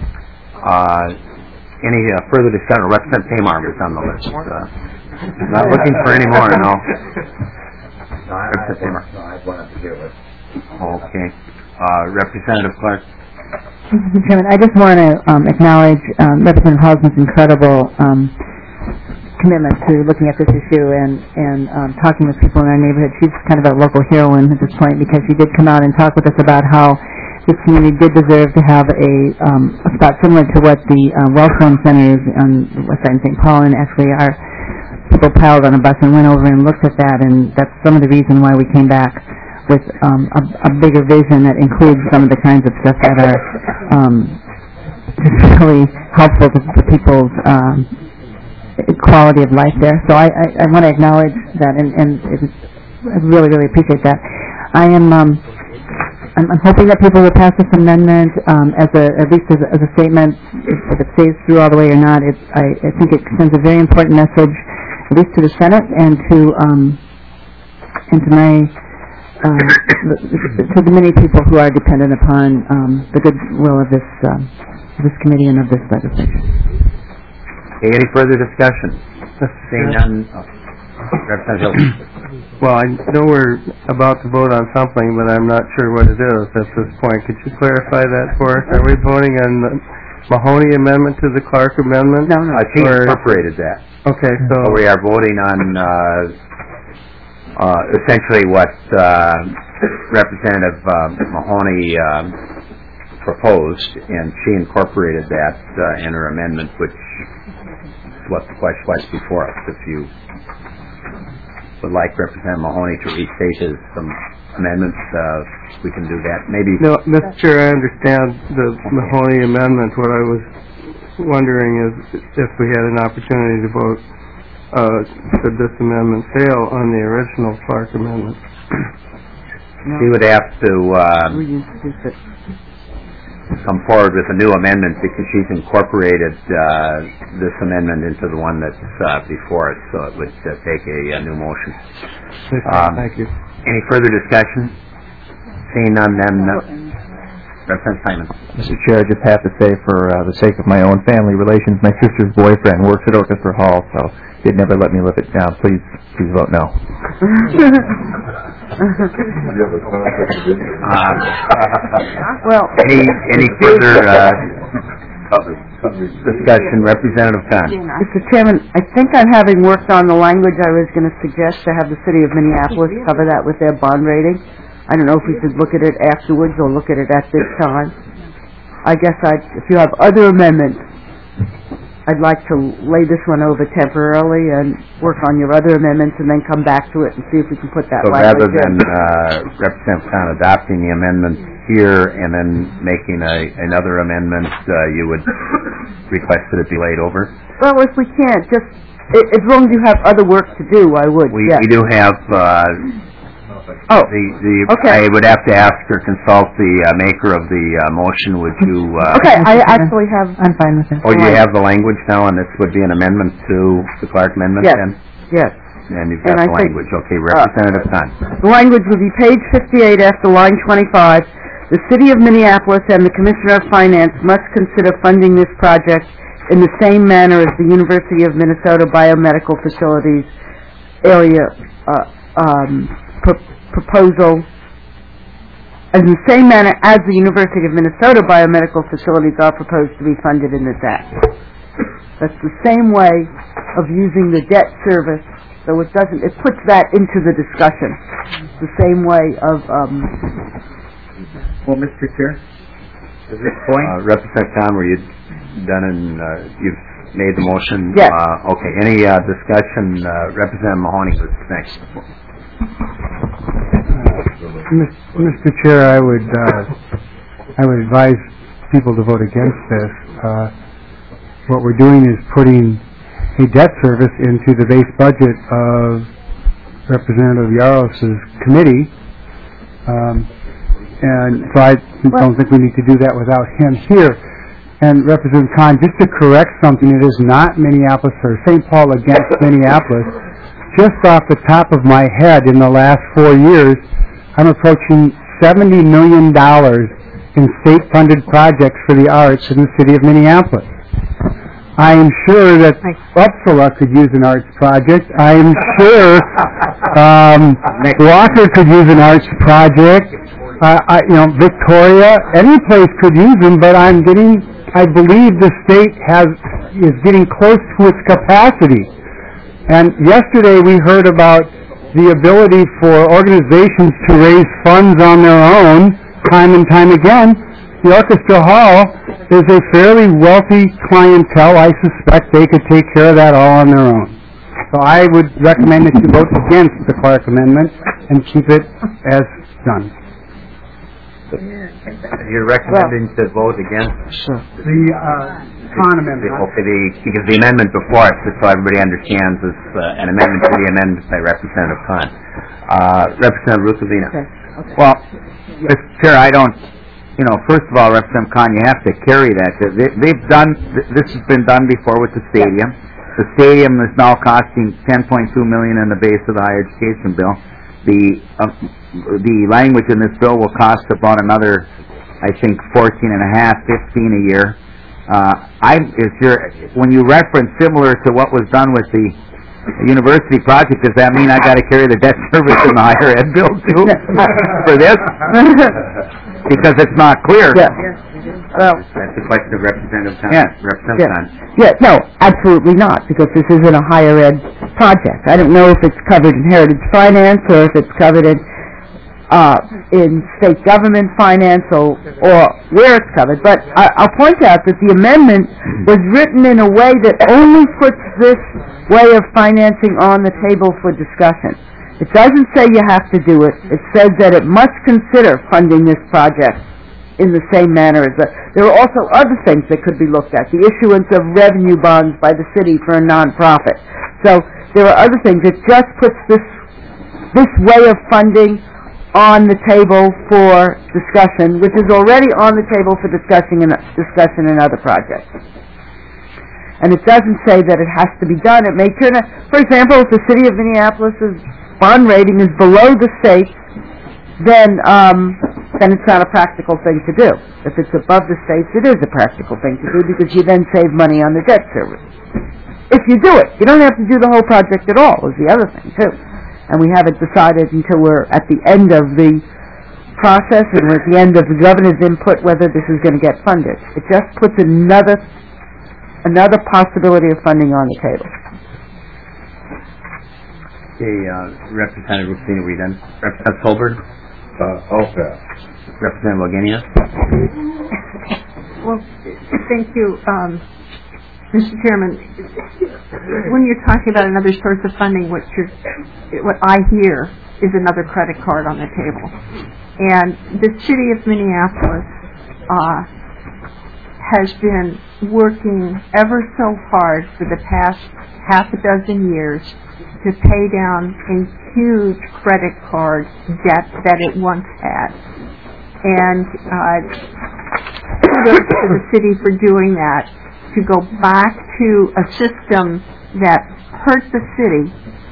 Any further discussion? Representative Tamar is on the list. Not looking for any more, no. Representative Tamar. I wanted to hear it. Okay. Representative Clark. Mr. Chairman, I just want to acknowledge Representative Hausman's incredible commitment to looking at this issue and talking with people in our neighborhood. She's kind of a local heroine at this point because she did come out and talk with us about how this community did deserve to have a spot similar to what the Wellstone Center is on the west side of St. Paul, and actually our people piled on a bus and went over and looked at that, and that's some of the reason why we came back with a bigger vision that includes some of the kinds of stuff that are just really helpful to people's quality of life there. So I want to acknowledge that, and I really, really appreciate that. I'm hoping that people will pass this amendment at least as a statement. If it stays through all the way or not, I think it sends a very important message, at least to the Senate and to the many people who are dependent upon the goodwill of this committee and of this legislation. Okay, any further discussion? Seeing none. Representative Hilton. Well, I know we're about to vote on something, but I'm not sure what it is at this point. Could you clarify that for us? Are we voting on the Mahoney amendment to the Clark amendment? No. She incorporated that. Okay, so we are voting on essentially what Representative Mahoney proposed, and she incorporated that in her amendment, which is what the question was before us. If you would like Representative Mahoney to restate his amendments, we can do that. Maybe. No, Mr. Chair, I understand the Mahoney amendment. What I was wondering is if we had an opportunity to vote, should this amendment fail on the original Clark amendment. She would have to come forward with a new amendment because she's incorporated this amendment into the one that's before us, so it would take a new motion. Thank you. Any further discussion? Seeing none, then Representative Simon. Mr. Chair, I just have to say, for the sake of my own family relations, my sister's boyfriend works at Orchestra Hall, so he'd never let me live it down. Please vote no. Well, any further discussion? Representative Khan. Mr. Chairman, I think I'm having worked on the language I was going to suggest to have the city of Minneapolis cover that with their bond rating. I don't know if we should look at it afterwards or look at it at this time. I guess if you have other amendments, I'd like to lay this one over temporarily and work on your other amendments and then come back to it and see if we can put that language in. So rather than Representative Khan adopting the amendment here and then making another amendment, you would request that it be laid over? Well, if we can't, just as long as you have other work to do, I would. We do have. Okay. I would have to ask or consult the maker of the motion. Would you? Okay, I actually have. I'm fine with it. Oh, you have the language now, and this would be an amendment to the Clark amendment, yes. then? Yes. And you've got the language. Okay, Representative Khan. The language would be page 58 after line 25. The City of Minneapolis and the Commissioner of Finance must consider funding this project in the same manner as the University of Minnesota Biomedical Facilities area proposal, in the same manner as the University of Minnesota Biomedical Facilities are proposed to be funded in this act. That's the same way of using the debt service, so it puts that into the discussion. It's the same way of, Well, Mr. Chair, at this point, Representative Khan, were you done and you've made the motion? Yes. Okay, any discussion? Representative Mahoney was next. Mr. Chair, I would advise people to vote against this. what we're doing is putting a debt service into the base budget of Representative Yaros's committee. And so I don't think we need to do that without him here. And Representative Khan, just to correct something, it is not Minneapolis or St. Paul against Minneapolis. Just off the top of my head, in the last 4 years, I'm approaching $70 million in state-funded projects for the arts in the city of Minneapolis. I am sure that Uppsala could use an arts project. I am sure Walker could use an arts project. Victoria, any place could use them, but I believe the state is getting close to its capacity. And yesterday we heard about the ability for organizations to raise funds on their own time and time again. The Orchestra Hall is a fairly wealthy clientele. I suspect they could take care of that all on their own. So I would recommend that you vote against the Clark Amendment and keep it as done. You're recommending to vote against the Khan Amendment. Because the amendment before us, just so everybody understands, is an amendment to the amendment by Representative Khan. Representative Rukavina. Okay. Well, Mr. Chair, I don't. First of all, Representative Khan, you have to carry that. This has been done before with the stadium. The stadium is now costing $10.2 million in the base of the higher education bill. The language in this bill will cost about another, I think, $14.5, $15 a year. When you reference similar to what was done with the university project, does that mean I got to carry the debt service in the higher ed bill too for this? Because it's not clear. Yeah. Well, that's the question of Representative Khan. Yeah. Representative Khan. Yeah, no, absolutely not, because this isn't a higher ed project. I don't know if it's covered in heritage finance or if it's covered in state government finance or where it's covered. But I'll point out that the amendment was written in a way that only puts this way of financing on the table for discussion. It doesn't say you have to do it. It says that it must consider funding this project in the same manner as that. There are also other things that could be looked at. The issuance of revenue bonds by the city for a nonprofit. So there are other things. It just puts this way of funding on the table for discussion, which is already on the table for discussion in other projects. And it doesn't say that it has to be done. It may turn out, for example, if the city of Minneapolis's bond rating is below the state, then it's not a practical thing to do. If it's above the states, it is a practical thing to do because you then save money on the debt service. If you do it, you don't have to do the whole project at all, is the other thing too. And we haven't decided until we're at the end of the process and we're at the end of the governor's input whether this is going to get funded. It just puts another possibility of funding on the table. Okay, Representative Rukavina, we done? Representative Colbert? Okay. Representative Logenia? Well, thank you, Mr. Chairman. When you're talking about another source of funding, what I hear is another credit card on the table. And the city of Minneapolis has been working ever so hard for the past half a dozen years to pay down a huge credit card debt that it once had. And kudos to the city for doing that, to go back to a system that hurt the city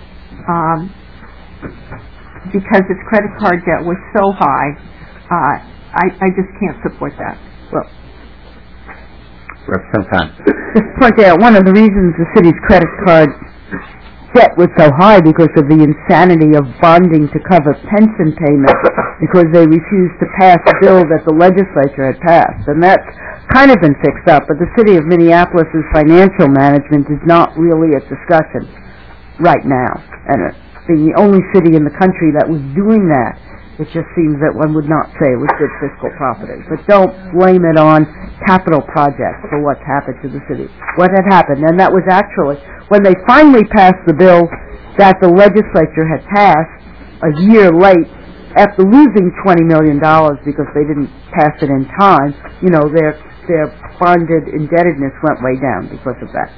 because its credit card debt was so high. I just can't support that. Well, Representative Khan. Just to point out, one of the reasons the city's credit card debt was so high because of the insanity of bonding to cover pension payments because they refused to pass a bill that the legislature had passed. And that's kind of been fixed up, but the city of Minneapolis's financial management is not really at discussion right now. And being the only city in the country that was doing that, it just seems that one would not say it was good fiscal property. But don't blame it on capital projects for what's happened to the city. What had happened, and that was actually when they finally passed the bill that the legislature had passed a year late after losing $20 million because they didn't pass it in time. You know, their their bonded indebtedness went way down because of that.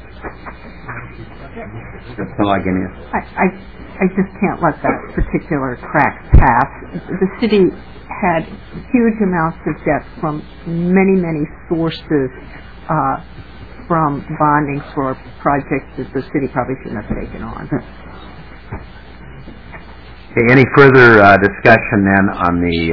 That's all I can answer. I just can't let that particular crack pass. The city had huge amounts of debt from many, many sources from bonding for projects that the city probably shouldn't have taken on. Okay, any further discussion then on the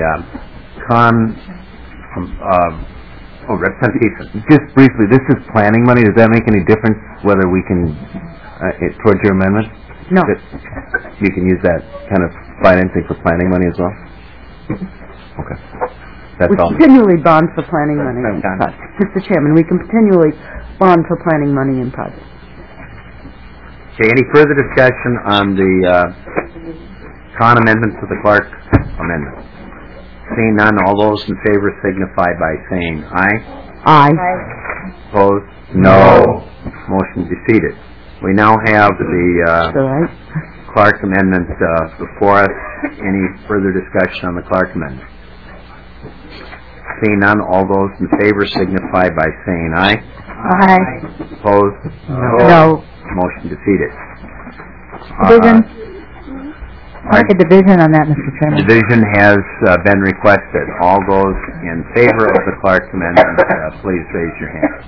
Representative? Just briefly, this is planning money. Does that make any difference whether we can, towards your amendment? No. That you can use that kind of financing for planning money as well? Okay. That's We all. continually bond for planning money in projects. Mr. Chairman, we can continually bond for planning money in projects. Okay, any further discussion on the Khan amendment to the Clark amendment? Seeing none, all those in favor signify by saying aye. Aye. Opposed? No. Motion defeated. We now have the Clark amendment before us. Any further discussion on the Clark amendment? Seeing none, all those in favor signify by saying aye. Aye. Opposed? No. Motion defeated. Division. I'd like a division on that, Mr. Chairman. Division has been requested. All those in favor of the Clark amendment, please raise your hand.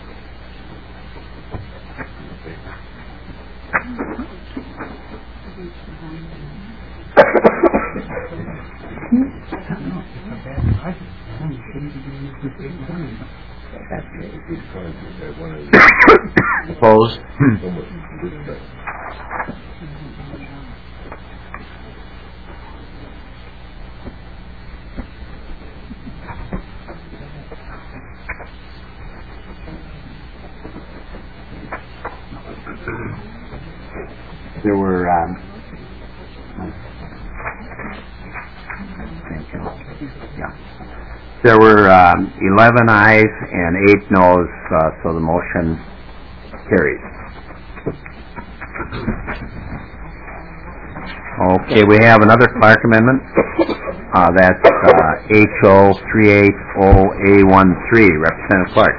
Opposed? There were There were 11 ayes and 8 noes, so the motion carries. Okay, we have another Clark amendment. That's HO 380A13, Representative Clark.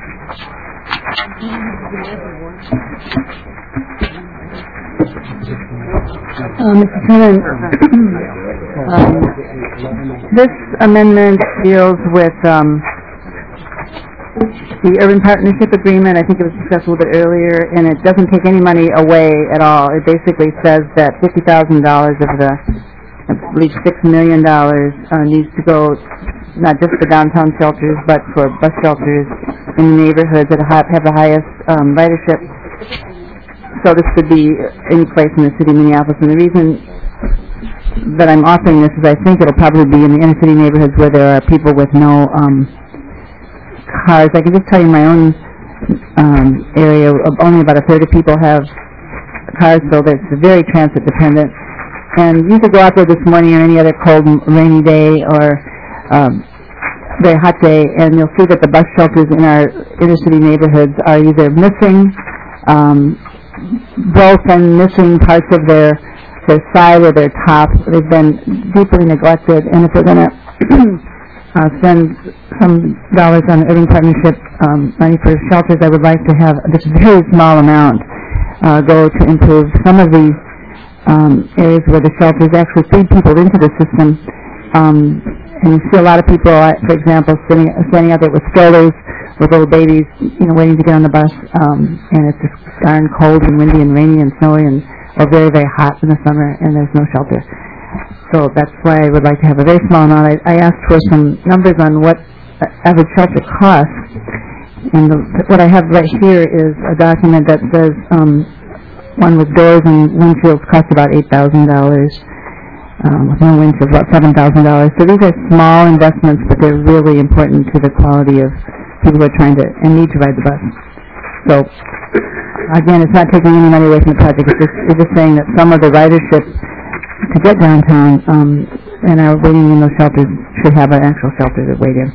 Mr. Chairman, this amendment deals with the Urban Partnership Agreement. I think it was discussed a little bit earlier, and it doesn't take any money away at all. It basically says that $50,000 of the, I believe, $6 million needs to go not just for downtown shelters, but for bus shelters in the neighborhoods that have the highest ridership. So this could be any place in the city of Minneapolis. And the reason that I'm offering this is I think it'll probably be in the inner city neighborhoods where there are people with no cars. I can just tell you in my own area, only about a third of people have cars, so it's very transit dependent. And you could go out there this morning or any other cold, rainy day or very hot day, and you'll see that the bus shelters in our inner city neighborhoods are either missing, broken, missing parts of their side or their top. They've been deeply neglected, and if we're going to spend some dollars on the Urban Partnership money for shelters, I would like to have this very small amount go to improve some of the areas where the shelters actually feed people into the system. And you see a lot of people, for example, standing out there with strollers, with little babies, waiting to get on the bus, and it's just darn cold and windy and rainy and snowy and or very, very hot in the summer, and there's no shelter. So that's why I would like to have a very small amount. I asked for some numbers on what average shelter costs, and what I have right here is a document that says one with doors and windshields costs about $8,000. With no windshields, about $7,000. So these are small investments, but they're really important to the quality of people who are trying to and need to ride the bus. So, again, it's not taking any money away from the project. It's just saying that some of the ridership to get downtown and are waiting in those shelters should have an actual shelter to wait in.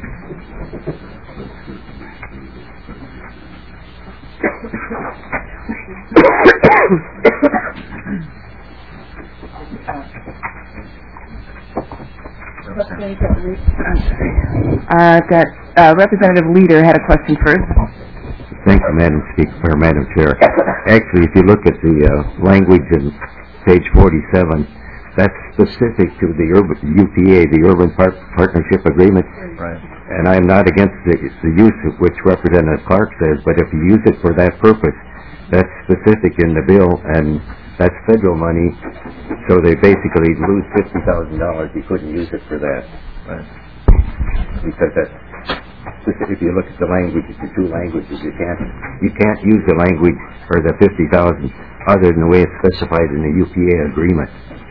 I've got Representative Leader had a question first. Thank you, Madam Speaker, Madam Chair. Actually, if you look at the language in page 47, that's specific to the UPA, the Urban Partnership Agreement. Right. And I am not against the use of which Representative Clark says, but if you use it for that purpose, that's specific in the bill, and that's federal money, so they basically lose $50,000. You couldn't use it for that. Right. Because that's, if you look at the language, it's the two languages. You can't use the language or the $50,000 other than the way it's specified in the UPA agreement.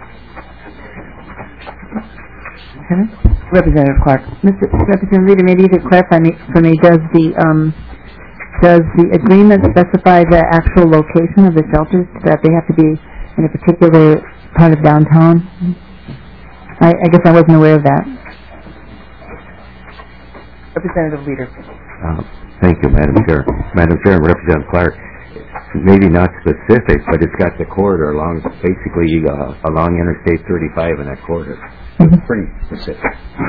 Okay. Representative Clark. Representative Leader, maybe you could clarify for me, does the agreement specify the actual location of the shelters, that they have to be in a particular part of downtown? I guess I wasn't aware of that. Representative Leader. Thank you, Madam Chair. Madam Chair and Representative Clark, maybe not specific, but it's got the corridor along, basically along Interstate 35 in that corridor. It's pretty specific.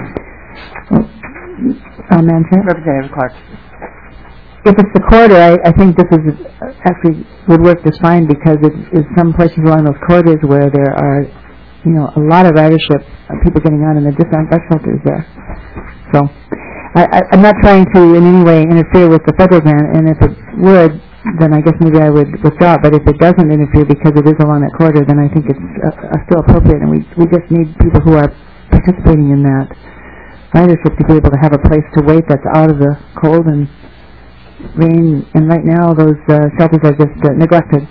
Madam Chair? Representative Clark. If it's the corridor, I think this is actually would work just fine, because it is some places along those corridors where there are, a lot of ridership, people getting on, and there just aren't bus shelters there. So, I'm not trying to in any way interfere with the federal grant, and if it would, then I guess maybe I would withdraw. But if it doesn't interfere because it is along that corridor, then I think it's still appropriate, and we just need people who are participating in that ridership to be able to have a place to wait that's out of the cold and rain. And right now, those shelters are just neglected.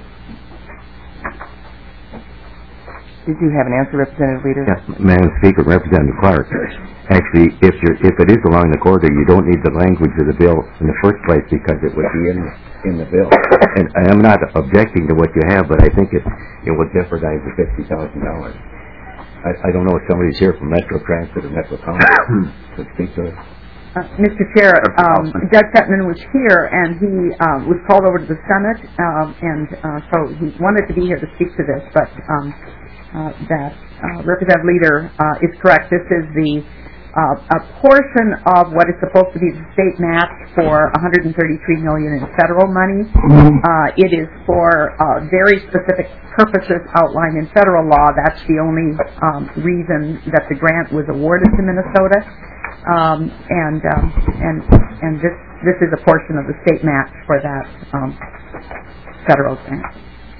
Did you have an answer, Representative Leader? Yes, Madam Speaker, Representative Clark. Actually, if it is along the corridor, you don't need the language of the bill in the first place, because it would be in the bill. And I'm not objecting to what you have, but I think it would jeopardize the $50,000. I don't know if somebody's here from Metro Transit or Metro Council to speak to it. Mr. Chair, Doug Petman was here, and he was called over to the Senate, and so he wanted to be here to speak to this, but Representative Leader is correct. This is a portion of what is supposed to be the state match for $133 million in federal money. It is for very specific purposes outlined in federal law. That's the only reason that the grant was awarded to Minnesota. And this is a portion of the state match for that federal grant.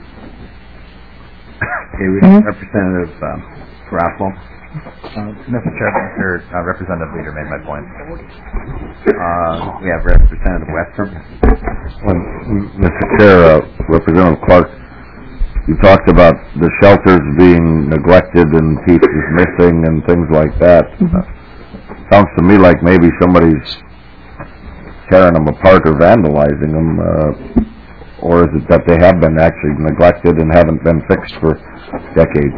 Representative Garofalo. Mr. Chairman, Representative Leader made my point. We have Representative Westrom. Mr. Chair, Representative Clark, you talked about the shelters being neglected and pieces missing and things like that. Sounds to me like maybe somebody's tearing them apart or vandalizing them, or is it that they have been actually neglected and haven't been fixed for decades?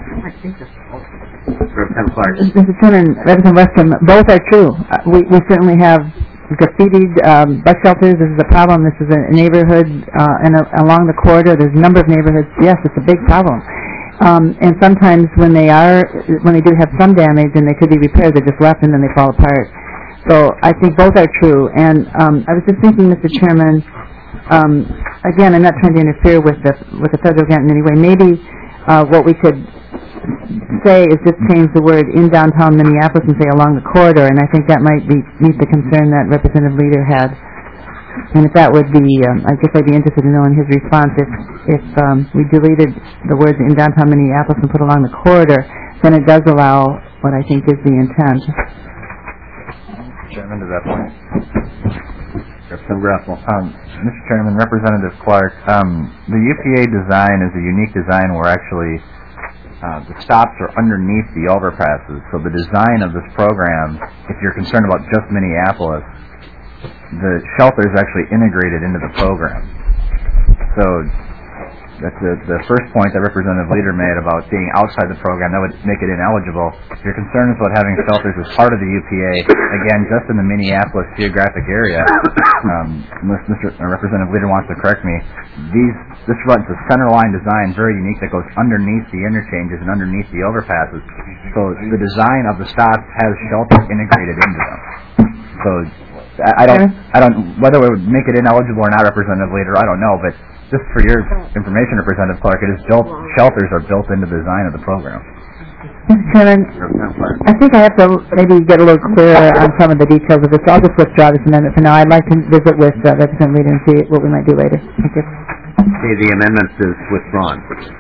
Mr. Chairman, Representative Westrom, both are true. We certainly have graffitied bus shelters. This is a problem. This is a neighborhood, and along the corridor, there's a number of neighborhoods. Yes, it's a big problem. And sometimes when they do have some damage and they could be repaired, they're just left and then they fall apart. So I think both are true. And I was just thinking, Mr. Chairman, again, I'm not trying to interfere with the federal grant in any way. Maybe what we could say is just change the word in downtown Minneapolis and say along the corridor, and I think that might meet the concern that Representative Leader had. And if that would be, I guess I'd be interested in knowing his response. If we deleted the words in downtown Minneapolis and put along the corridor, then it does allow what I think is the intent. Chairman, to that point. Representative Russell. Mr. Chairman, Representative Clark, the UPA design is a unique design where actually the stops are underneath the overpasses. So the design of this program, if you're concerned about just Minneapolis, the shelter is actually integrated into the program. So that the first point that Representative Leader made about being outside the program, that would make it ineligible. If your concern is about having shelters as part of the UPA, again, just in the Minneapolis geographic area, unless Representative Leader wants to correct me, this runs a centerline design, very unique, that goes underneath the interchanges and underneath the overpasses. So the design of the stops has shelter integrated into them. So I don't, whether it would make it ineligible or not, Representative Leader, I don't know, but just for your information, Representative Clark, it is built, shelters are built into the design of the program. Mr. Chairman, I think I have to maybe get a little clearer on some of the details of this. I'll just withdraw this amendment for now. I'd like to visit with Representative Leader and see what we might do later. Thank you. Okay, the amendment is withdrawn.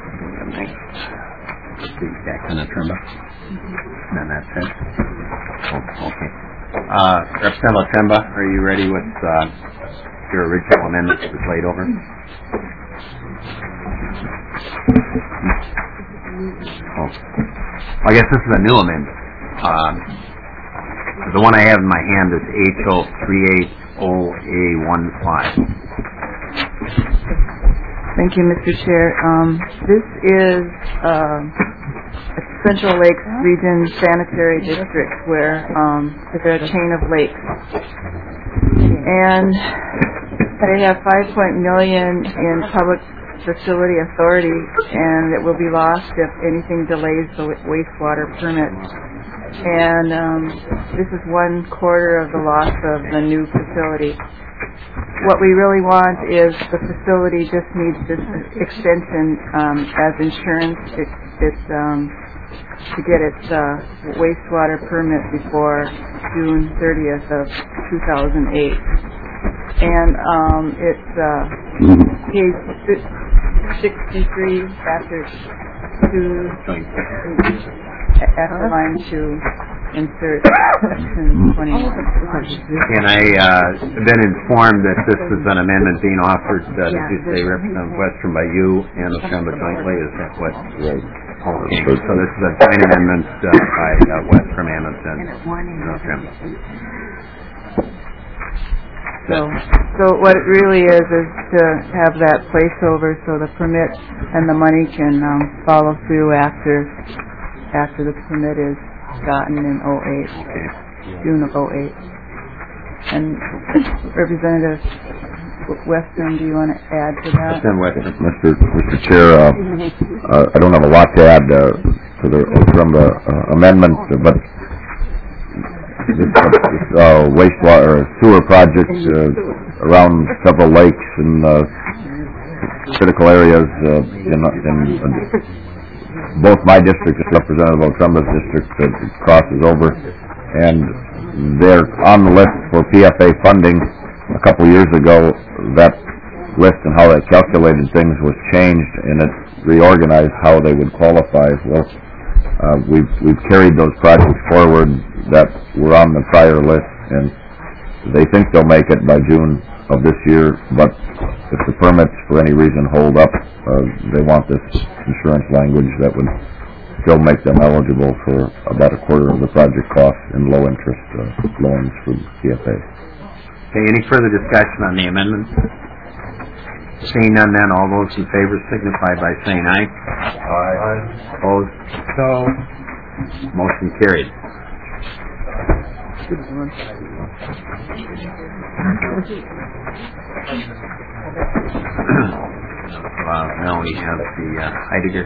Senator Trimba. And that's it. Oh, okay. Representative Trimba, are you ready with your original amendment that was laid over? Oh. I guess this is a new amendment. The one I have in my hand is HO 380A15. Thank you, Mr. Chair. This is Central Lakes Region Sanitary District, where they're a chain of lakes, and they have $5 million in public facility authority, and it will be lost if anything delays the wastewater permit. And this is 1/4 of the loss of the new facility. What we really want is the facility just needs this extension as insurance. It's to get its wastewater permit before June 30th of 2008. And it's page 63 after line 2, insert section 21. And I have been informed that this is an amendment being offered, did you say, Representative Westrom, by you and Assembly jointly? Is that what? Right. Okay. So this is a joint amendment by Westrom and Assembly. So what it really is to have that placeover so the permit and the money can follow through after the permit is gotten in 08, June of 08. And Representative Western, do you want to add to that? Mr. Chair, I don't have a lot to add to the amendment, but wastewater sewer projects around several lakes and critical areas in both my district, Representative O'Trumba's district, crosses over, and they're on the list for PFA funding. A couple years ago, that list and how it calculated things was changed, and it reorganized how they would qualify. Well, we've carried those projects forward that were on the prior list, and they think they'll make it by June of this year, but if the permits for any reason hold up, they want this insurance language that would still make them eligible for about 1/4 of the project cost in low interest loans from CFA. Okay, any further discussion on the amendment? Seeing none, then all those in favor signify by saying aye. Aye. Opposed? No. Motion carried. Now we have the Heidegger.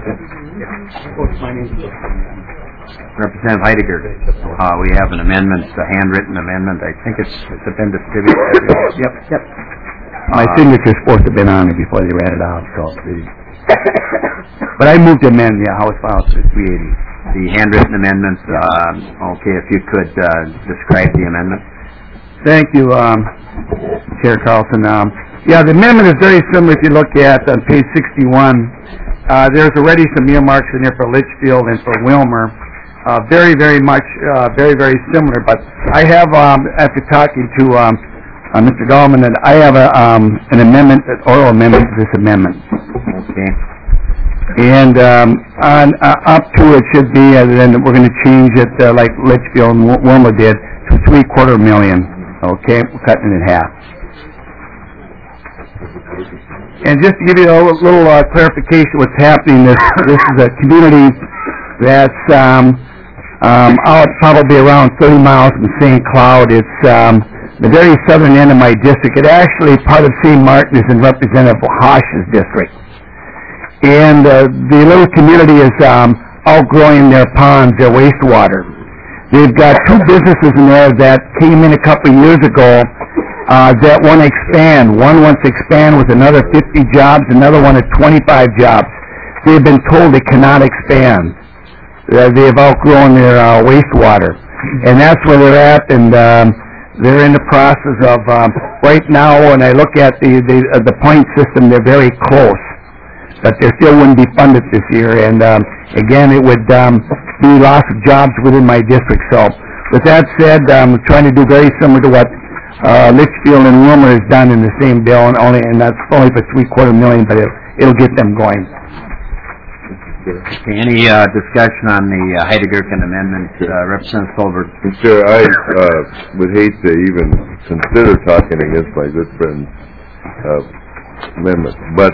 Representative Heidegger, we have an amendment, a handwritten amendment. I think it's been distributed. Yep. My signature's supposed to have been on it before they read it out, so. But I moved to amend the House File 380. The handwritten amendment, okay, if you could describe the amendment. Thank you, Chair Carlson. The amendment is very similar if you look at on page 61. There's already some earmarks in there for Litchfield and for Wilmer. Very, very much, very similar. But I have, after talking to Mr. Gallman, that I have an amendment, an oral amendment to this amendment. Okay. And on up to it should be, then we're going to change it like Litchfield and Wilmer did to $750,000. Okay, we're cutting it in half. And just to give you a little clarification of what's happening, this is a community that's out probably around 30 miles from St. Cloud. It's the very southern end of my district. It actually, part of St. Martin, is in Representative Hosh's district. And the little community is outgrowing their ponds, their wastewater. They've got two businesses in there that came in a couple of years ago that want to expand. One wants to expand with another 50 jobs, another one at 25 jobs. They've been told they cannot expand. They have outgrown their wastewater. And that's where they're at, and they're in the process of, right now, when I look at the point system, they're very close. But they still wouldn't be funded this year, and again, it would be loss of jobs within my district. So, with that said, I'm trying to do very similar to what Litchfield and Wilmer has done in the same bill, and that's only for $750,000, but it'll get them going. Okay, any discussion on the Heide-Gherkin amendment, Representative Solberg? Sure, I would hate to even consider talking against my good friend's amendment, but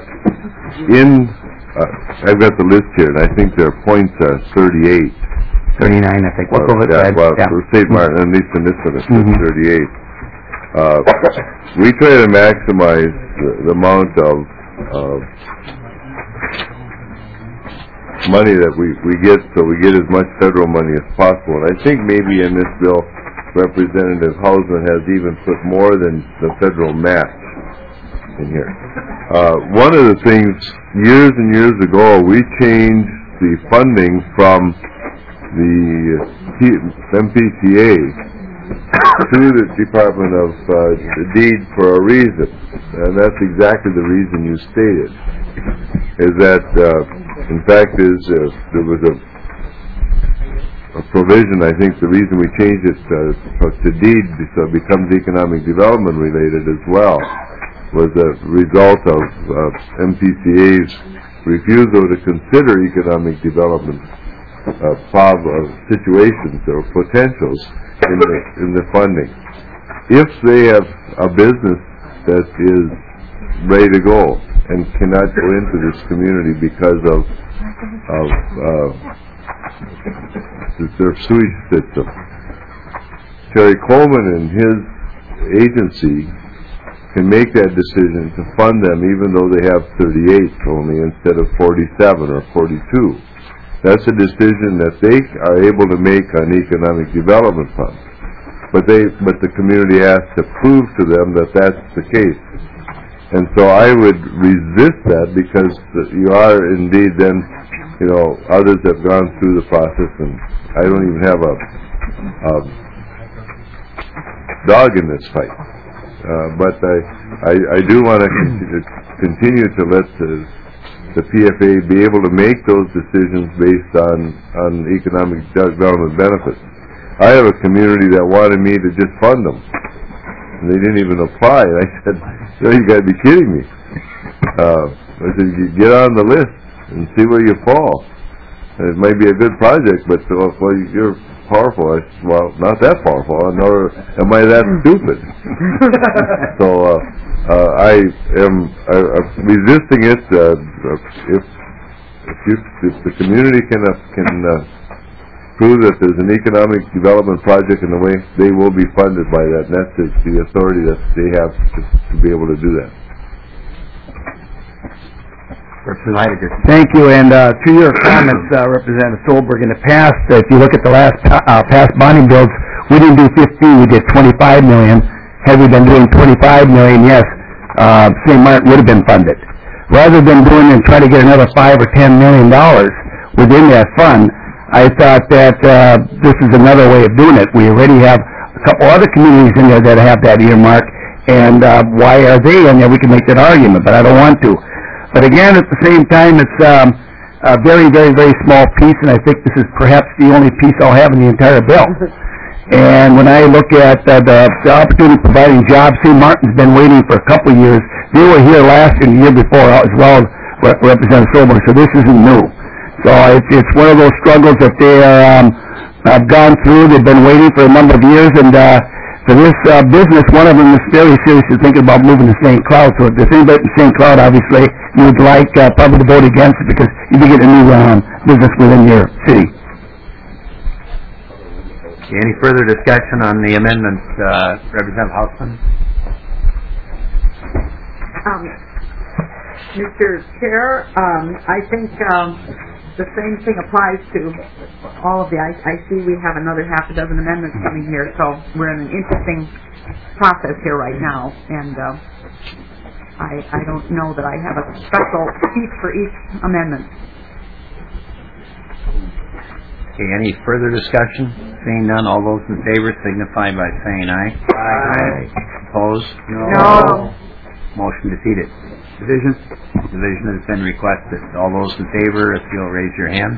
I've got the list here, and I think their points are 38. 39, I think. What's over there? Well, for St. Martin, at least in this one, it's 38. We try to maximize the amount of money that we get, so we get as much federal money as possible. And I think maybe in this bill, Representative Hausman has even put more than the federal match in here. One of the things, years and years ago, we changed the funding from the MPCA to the Department of Deed for a reason, and that's exactly the reason you stated, is that in fact there was a provision, I think the reason we changed it to deed so it becomes economic development related as well, was a result of MPCA's refusal to consider economic development situations or potentials in the funding. If they have a business that is ready to go and cannot go into this community because of their sewage system, Terry Coleman and his agency can make that decision to fund them even though they have 38 only instead of 47 or 42. That's a decision that they are able to make on economic development funds. But the community has to prove to them that that's the case. And so I would resist that, because you are indeed then, others have gone through the process, and I don't even have a dog in this fight. But I do want to continue to let the PFA be able to make those decisions based on economic development benefits. I have a community that wanted me to just fund them, and they didn't even apply. And I said, you got to be kidding me. I said, you get on the list and see where you fall. And it might be a good project, but you're powerful. I said, well, not that powerful, nor am I that stupid. So I am resisting it. If the community can prove that there's an economic development project in the way, they will be funded by that, and that's the authority that they have to be able to do that. Thank you, and to your comments, Representative Solberg, in the past, if you look at the last past bonding bills, we didn't do 15, we did $25 million. Had we been doing $25 million, yes, St. Martin would have been funded. Rather than doing and trying to get another $5 or $10 million within that fund, I thought that this is another way of doing it. We already have a couple other communities in there that have that earmark, and why are they in there? We can make that argument, but I don't want to. But again, at the same time, it's a very, very, very small piece, and I think this is perhaps the only piece I'll have in the entire bill. And when I look at the opportunity of providing jobs, St. Martin's been waiting for a couple of years. They were here last year and the year before as well, Representative Solberg, so this isn't new. So it's one of those struggles that they have gone through. They've been waiting for a number of years, and for for this business. One of them is very seriously thinking about moving to St. Cloud. So if there's anybody in St. Cloud, obviously, you would like probably to vote against it because you can get a new business within your city. Any further discussion on the amendment, Representative Hausman? Mr. Chair, I think the same thing applies to all of the, I see we have another half a dozen amendments coming here, so we're in an interesting process here right now, and I don't know that I have a special speech for each amendment. Okay, any further discussion? Seeing none, all those in favor signify by saying aye. Aye. Opposed? No. Motion defeated. Division? Division has been requested. All those in favor, if you'll raise your hand.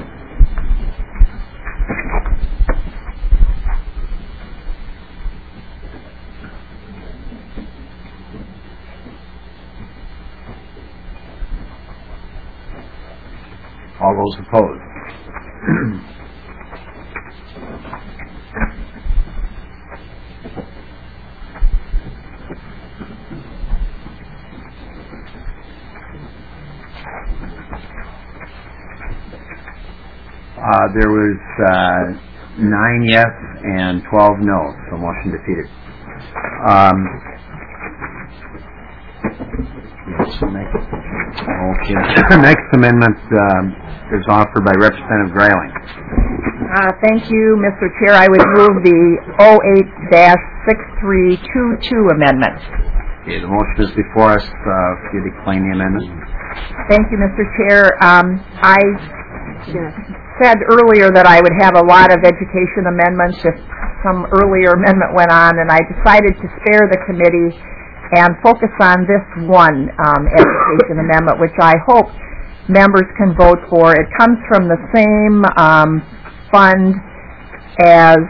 All those opposed. There was 9 yes and 12 no, so motion defeated. Next amendment is offered by Representative Greiling. Thank you, Mr. Chair. I would move the 08-6322 amendment. Okay, the motion is before us. If you'd explain the amendment. Thank you, Mr. Chair. I said earlier that I would have a lot of education amendments if some earlier amendment went on, and I decided to spare the committee and focus on this one education amendment, which I hope members can vote for. It comes from the same fund as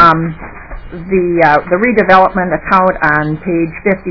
the redevelopment account on page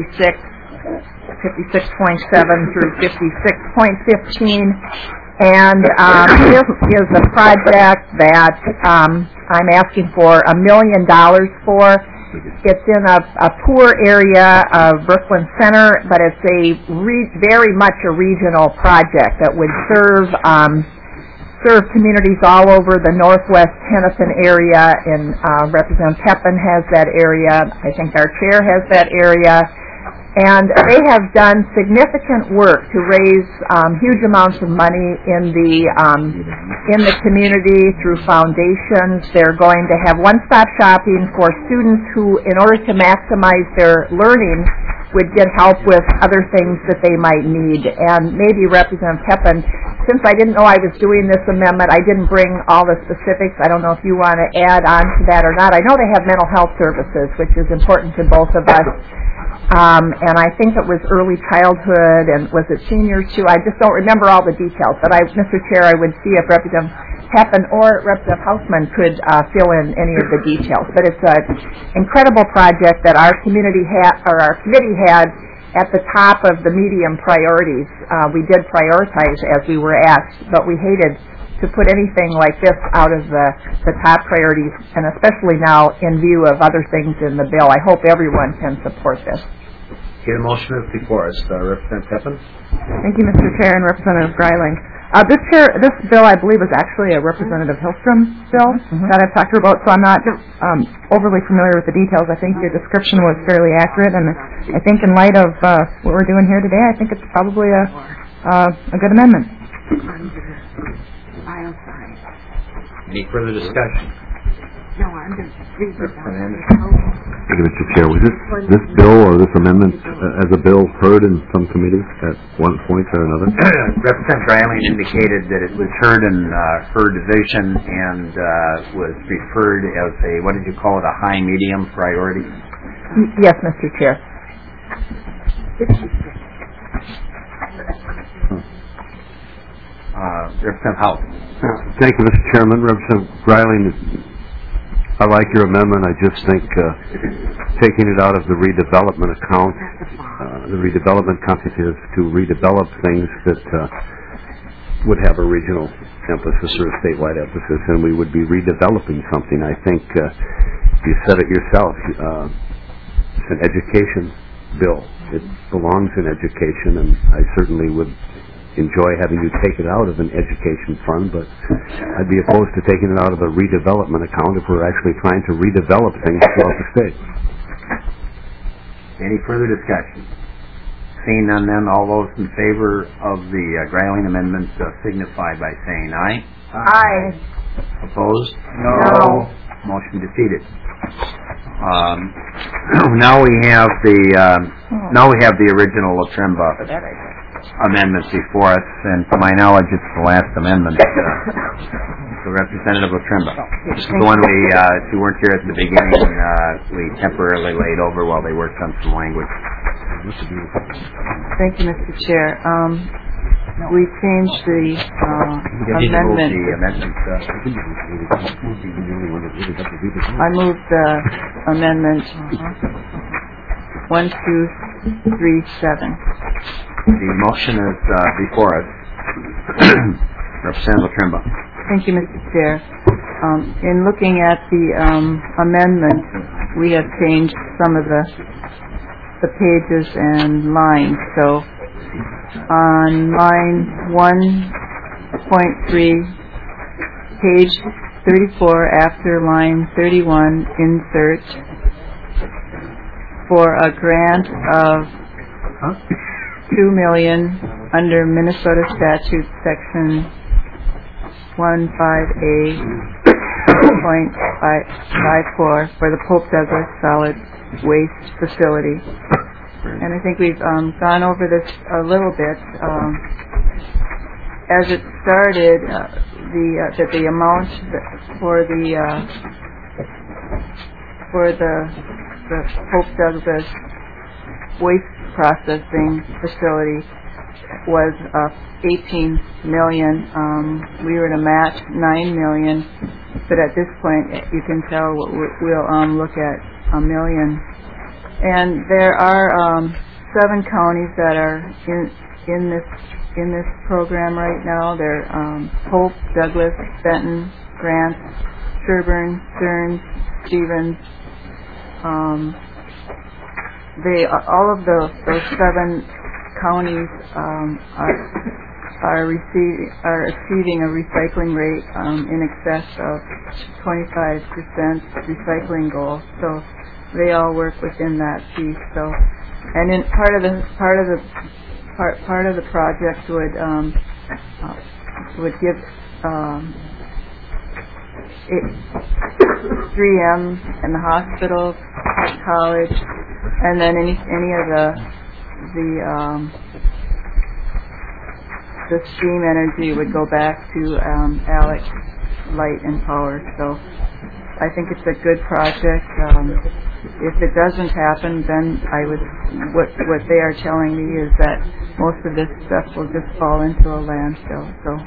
56.7 through 56.15. And this is a project that I'm asking for $1 million for. It's in a poor area of Brooklyn Center, but it's very much a regional project that would serve communities all over the northwest Hennepin area. And Representative Pepin has that area. I think our chair has that area. And they have done significant work to raise huge amounts of money in the community through foundations. They're going to have one-stop shopping for students who, in order to maximize their learning, would get help with other things that they might need. And maybe Representative Pepin, since I didn't know I was doing this amendment, I didn't bring all the specifics. I don't know if you want to add on to that or not. I know they have mental health services, which is important to both of us. And I think it was early childhood, and was it seniors too? I just don't remember all the details. But Mr. Chair, I would see if Representative Pepin or Representative Hausman could fill in any of the details. But it's an incredible project that our committee had at the top of the medium priorities. We did prioritize as we were asked, but we hated to put anything like this out of the top priorities, and especially now in view of other things in the bill. I hope everyone can support this. Okay, the motion is before us. Representative Pepin. Thank you, Mr. Chair, and Representative Greiling. This bill, I believe, is actually a Representative Hillstrom bill that I've talked to her about, so I'm not overly familiar with the details. I think your description was fairly accurate, and I think in light of what we're doing here today, I think it's probably a good amendment. Any further discussion? No, I'm just reading about it. Thank you, Mr. Chair. Was this bill or this amendment as a bill heard in some committees at one point or another? Representative Greiling indicated that it was heard in her division and was referred as a, what did you call it, a high-medium priority? Yes, Mr. Chair. Representative House. Thank you, Mr. Chairman. Representative Greiling, I like your amendment. I just think taking it out of the redevelopment account, the redevelopment company is to redevelop things that would have a regional emphasis or a statewide emphasis, and we would be redeveloping something. I think You said it yourself. It's an education bill. It belongs in education, and I certainly would enjoy having you take it out of an education fund, but I'd be opposed to taking it out of a redevelopment account if we're actually trying to redevelop things throughout the state. Any further discussion? Seeing none then, all those in favor of the Greiling amendment signify by saying aye. Aye. Opposed? No. Motion defeated. Now we have the original La Tremba amendment before us, and to my knowledge, it's the last amendment. So Representative La Tremba. This is the one if you weren't here at the beginning, we temporarily laid over while they worked on some language. Thank you, Mr. Chair. We changed the amendment. I moved the amendment 1237. The motion is before us. Representative La Tremba. Thank you, Mr. Chair. In looking at the amendment, we have changed some of the pages and lines. So on line 1.3, page 34, after line 31, insert for a grant of $2 million under Minnesota statute section 15A.54 for the Pope Douglas Solid Waste Facility. And I think we've gone over this a little bit. As it started, the amount for the Pope Douglas waste processing facility was $18 million. We were to match $9 million, but at this point, you can tell we'll look at $1 million. And there are 7 counties that are in this program right now. They're Pope, Douglas, Benton, Grant, Sherburne, Stearns, Stevens. All of those 7 counties are achieving a recycling rate in excess of 25% recycling goal. So they all work within that piece. So, and in part of the project would give 3M and the hospital, college, and then any of the steam energy would go back to ALEC Light and Power. So I think it's a good project. If it doesn't happen, then what they are telling me is that most of this stuff will just fall into a landfill. So,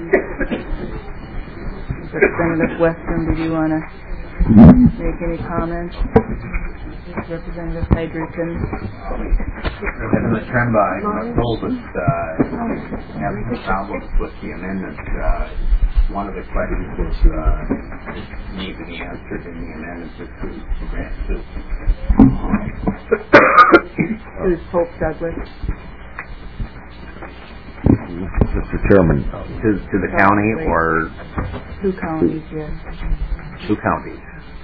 Representative Western, did you want to make any comments? Representative Hydrican. Representative Tremba, I was told that having some problems with the amendment. One of the questions that need to be answered in the amendment is to grant assistance. Who's Pope Douglas? Mr. Chairman. To the county or? 2 counties, yes. 2 counties.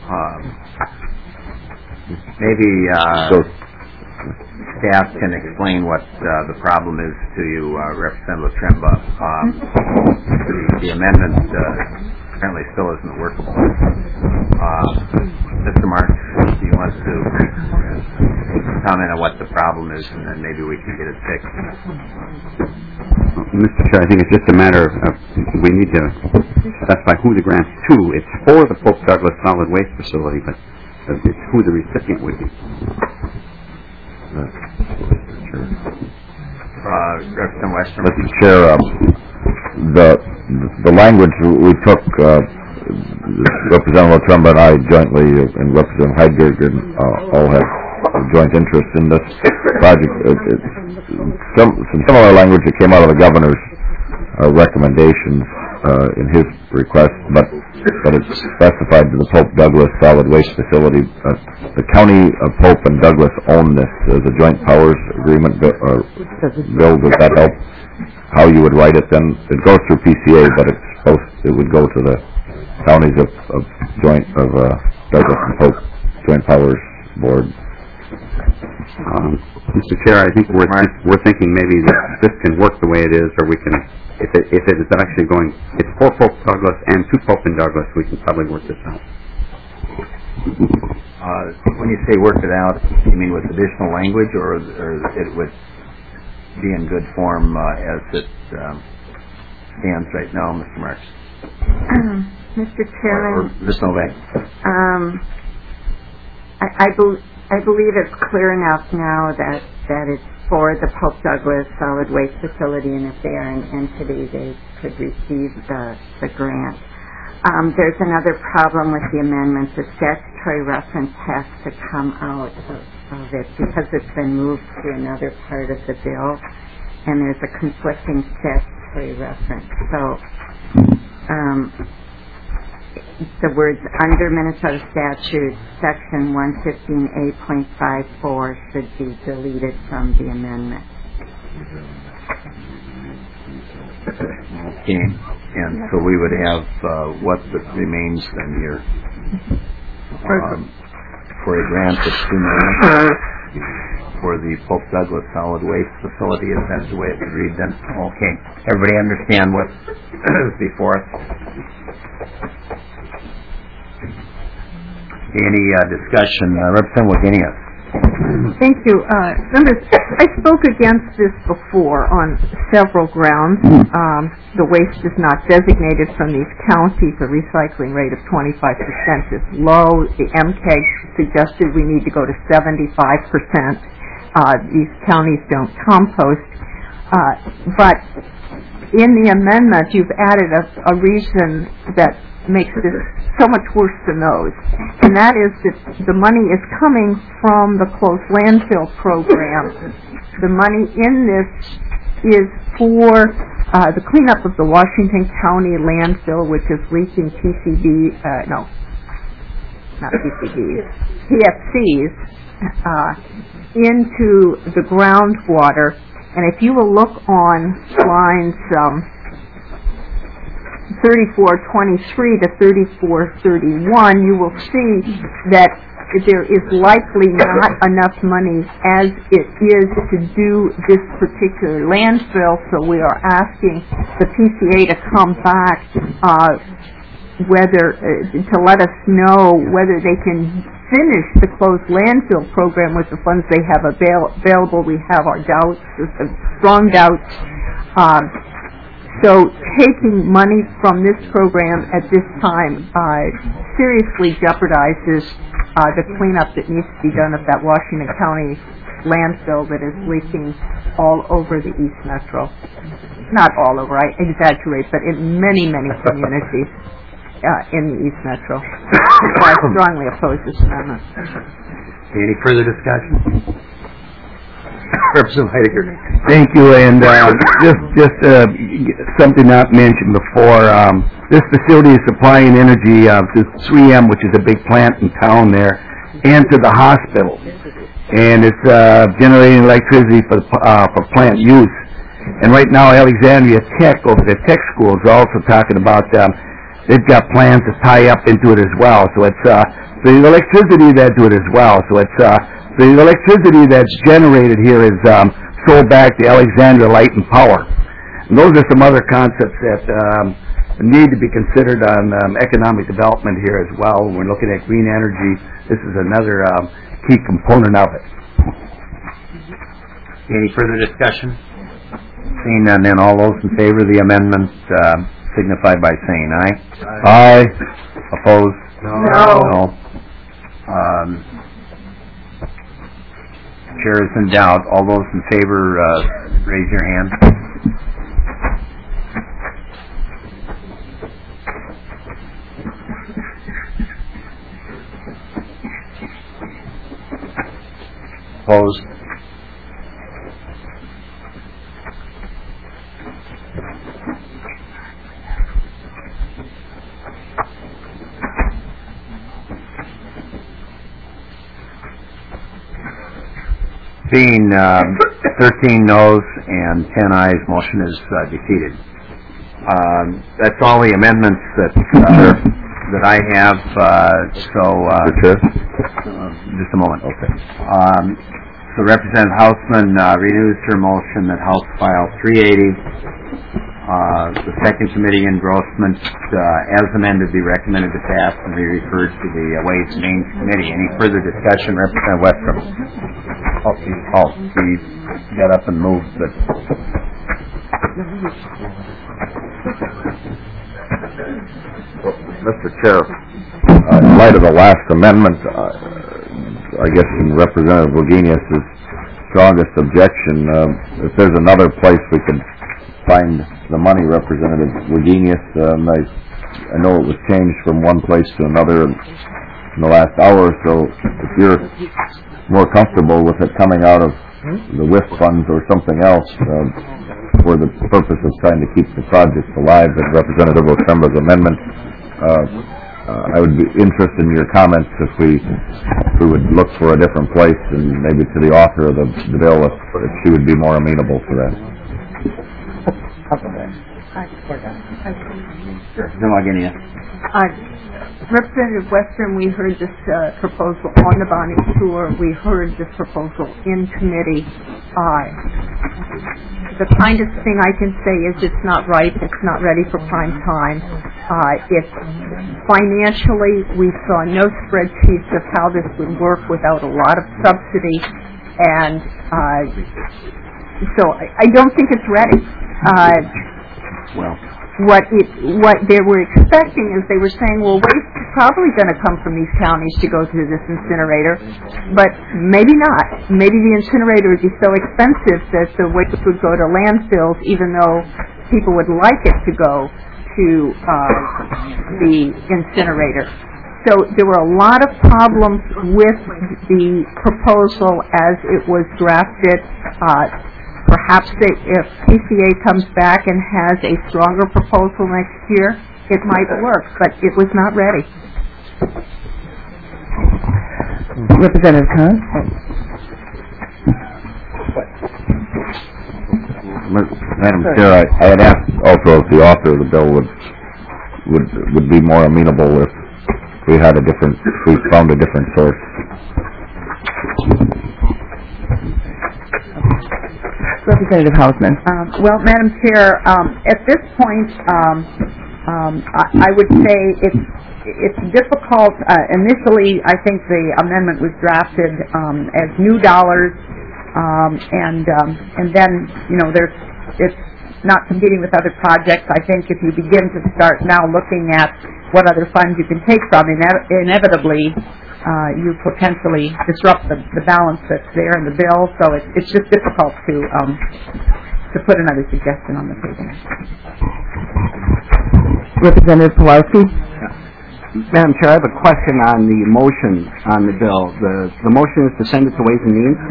Maybe staff can explain what the problem is to you, Representative Tremba. The amendment apparently still isn't workable. Mr. Marks, do you want to comment on what the problem is, and then maybe we can get it fixed? Mr. Chair, I think it's just a matter of we need to specify who the grant's to. It's for the Pope Douglas Solid Waste Facility, but it's who the recipient would be. Representative Western. Mr. Chair, the language we took, Representative Trumba and I jointly, and Representative Heidgergen all have joint interest in this project. Some similar language that came out of the governor's recommendations in his request, but it's specified to the Pope Douglas Solid Waste Facility. The county of Pope and Douglas own this as a joint powers agreement. Bill, does that help? How you would write it then? It goes through PCA, but it would go to the counties of Douglas and Pope Joint Powers Board. Mr. Chair, I think we're thinking maybe that this can work the way it is, or we can, if it is actually going, it's for Pope Douglas and to Pope and Douglas, we can probably work this out. When you say work it out, you mean with additional language, or it would be in good form as it stands right now, Mr. Marks? Mr. Chairman, or Ms. Novak? I believe it's clear enough now that it's for the Pope Douglas Solid Waste Facility, and if they are an entity, they could receive the grant. There's another problem with the amendment. The statutory reference has to come out of it because it's been moved to another part of the bill, and there's a conflicting statutory reference. So the words under Minnesota statute section 115A.54 should be deleted from the amendment. Okay, and so we would have what remains then here for a grant of $2 million for the Pope Douglas Solid Waste Facility. Is that the way it's agreed then? Okay, everybody understand what is before us? Any discussion? Representative Wagenius. Thank you. Members, I spoke against this before on several grounds. The waste is not designated from these counties. A recycling rate of 25% is low. The MCAG suggested we need to go to 75%. These counties don't compost. But in the amendment, you've added a reason that makes this so much worse than those, and that is that the money is coming from the closed landfill program. The money in this is for the cleanup of the Washington County landfill, which is leaching PFCs into the groundwater. And if you will look on lines 3423 to 3431, you will see that there is likely not enough money as it is to do this particular landfill, so we are asking the PCA to come back to let us know whether they can finish the closed landfill program with the funds they have available. We have our doubts, strong doubts. So taking money from this program at this time seriously jeopardizes the cleanup that needs to be done of that Washington County landfill that is leaking all over the East Metro. Not all over, I exaggerate, but in many, many communities in the East Metro. So I strongly oppose this amendment. Any further discussion? Representative Heidegger. Thank you, and just something not mentioned before. This facility is supplying energy to 3M, which is a big plant in town there, and to the hospital, and it's generating electricity for plant use. And right now, Alexandria Tech, over the tech school, is also talking about they've got plans to tie up into it as well. So it's the electricity that's to it as well. So it's the electricity that's generated here is sold back to Alexandria Light and Power. And those are some other concepts that need to be considered on economic development here as well. When we're looking at green energy, this is another key component of it. Any further discussion? Seeing none, then all those in favor of the amendment signify by saying aye. Aye. Opposed? No. Chair is in doubt. All those in favor, raise your hand. Opposed? Being 13 noes and 10 ayes, motion is defeated. That's all the amendments that I have. Just a moment. Okay. So Representative Hausman renews her motion that House File 380, the second committee engrossment, as amended, be recommended to pass and be referred to the Ways and Means Committee. Any further discussion? Representative Westrom. He got up and moved, but... Mr. Chair, in light of the last amendment, I guess in Representative Wagenius' strongest objection, if there's another place we could find the money, Representative Wagenius, I know it was changed from one place to another in the last hour or so. If you're more comfortable with it coming out of the WIF funds or something else for the purpose of trying to keep the project alive, and Representative Otremba's amendment, I would be interested in your comments if we would look for a different place and maybe to the author of the bill if she would be more amenable to that. Representative Western, we heard this proposal on the bonding tour. We heard this proposal in committee. The kindest thing I can say is it's not right. It's not ready for prime time. It's financially, we saw no spreadsheets of how this would work without a lot of subsidy, and so I don't think it's ready. What they were expecting is they were saying, well, waste is probably going to come from these counties to go through this incinerator, but maybe not. Maybe the incinerator would be so expensive that the waste would go to landfills, even though people would like it to go to the incinerator. So there were a lot of problems with the proposal as it was drafted. Perhaps if PCA comes back and has a stronger proposal next year, it might work, but it was not ready. Representative Kahn? Madam Chair, I had asked also if the author of the bill would be more amenable if we found a different source. Representative Hausman. Well, Madam Chair, at this point, I would say it's difficult. Initially, I think the amendment was drafted as new dollars, and then it's not competing with other projects. I think if you begin to start now looking at what other funds you can take from, inevitably you potentially disrupt the balance that's there in the bill. So it's just difficult to put another suggestion on the table. Representative Pawlowski. Madam Chair, I have a question on the motion on the bill. The motion is to send it to Ways and Means?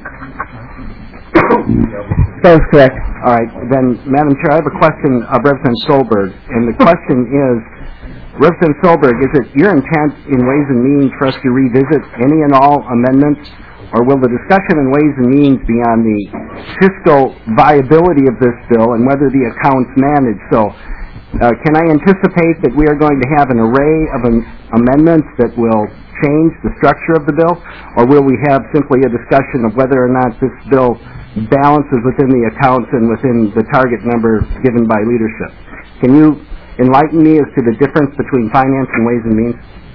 That is correct. All right. Then, Madam Chair, I have a question of Representative Solberg, and the question is, Representative Solberg, is it your intent in Ways and Means for us to revisit any and all amendments, or will the discussion in Ways and Means be on the fiscal viability of this bill and whether the account's managed? So, can I anticipate that we are going to have an array of amendments that will change the structure of the bill, or will we have simply a discussion of whether or not this bill balances within the accounts and within the target number given by leadership? Can you enlighten me as to the difference between finance and Ways and Means?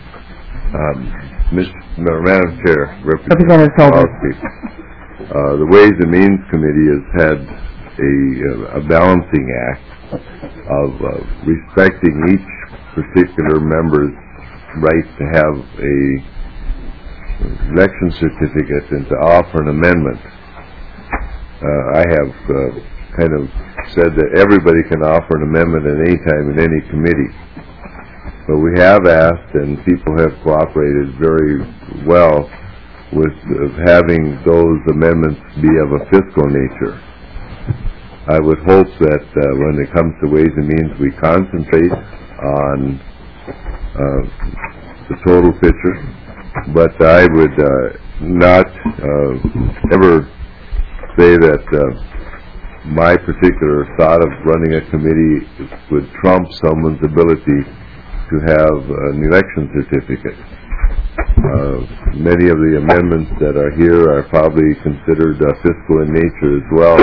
Madam Chair, Representative Solberg. The Ways and Means Committee has had a balancing act of respecting each particular member's right to have a election certificate and to offer an amendment. I have kind of said that everybody can offer an amendment at any time in any committee. But we have asked, and people have cooperated very well with having those amendments be of a fiscal nature. I would hope that when it comes to Ways and Means, we concentrate on the total picture but I would not ever say that my particular thought of running a committee would trump someone's ability to have an election certificate. Many of the amendments that are here are probably considered fiscal in nature as well.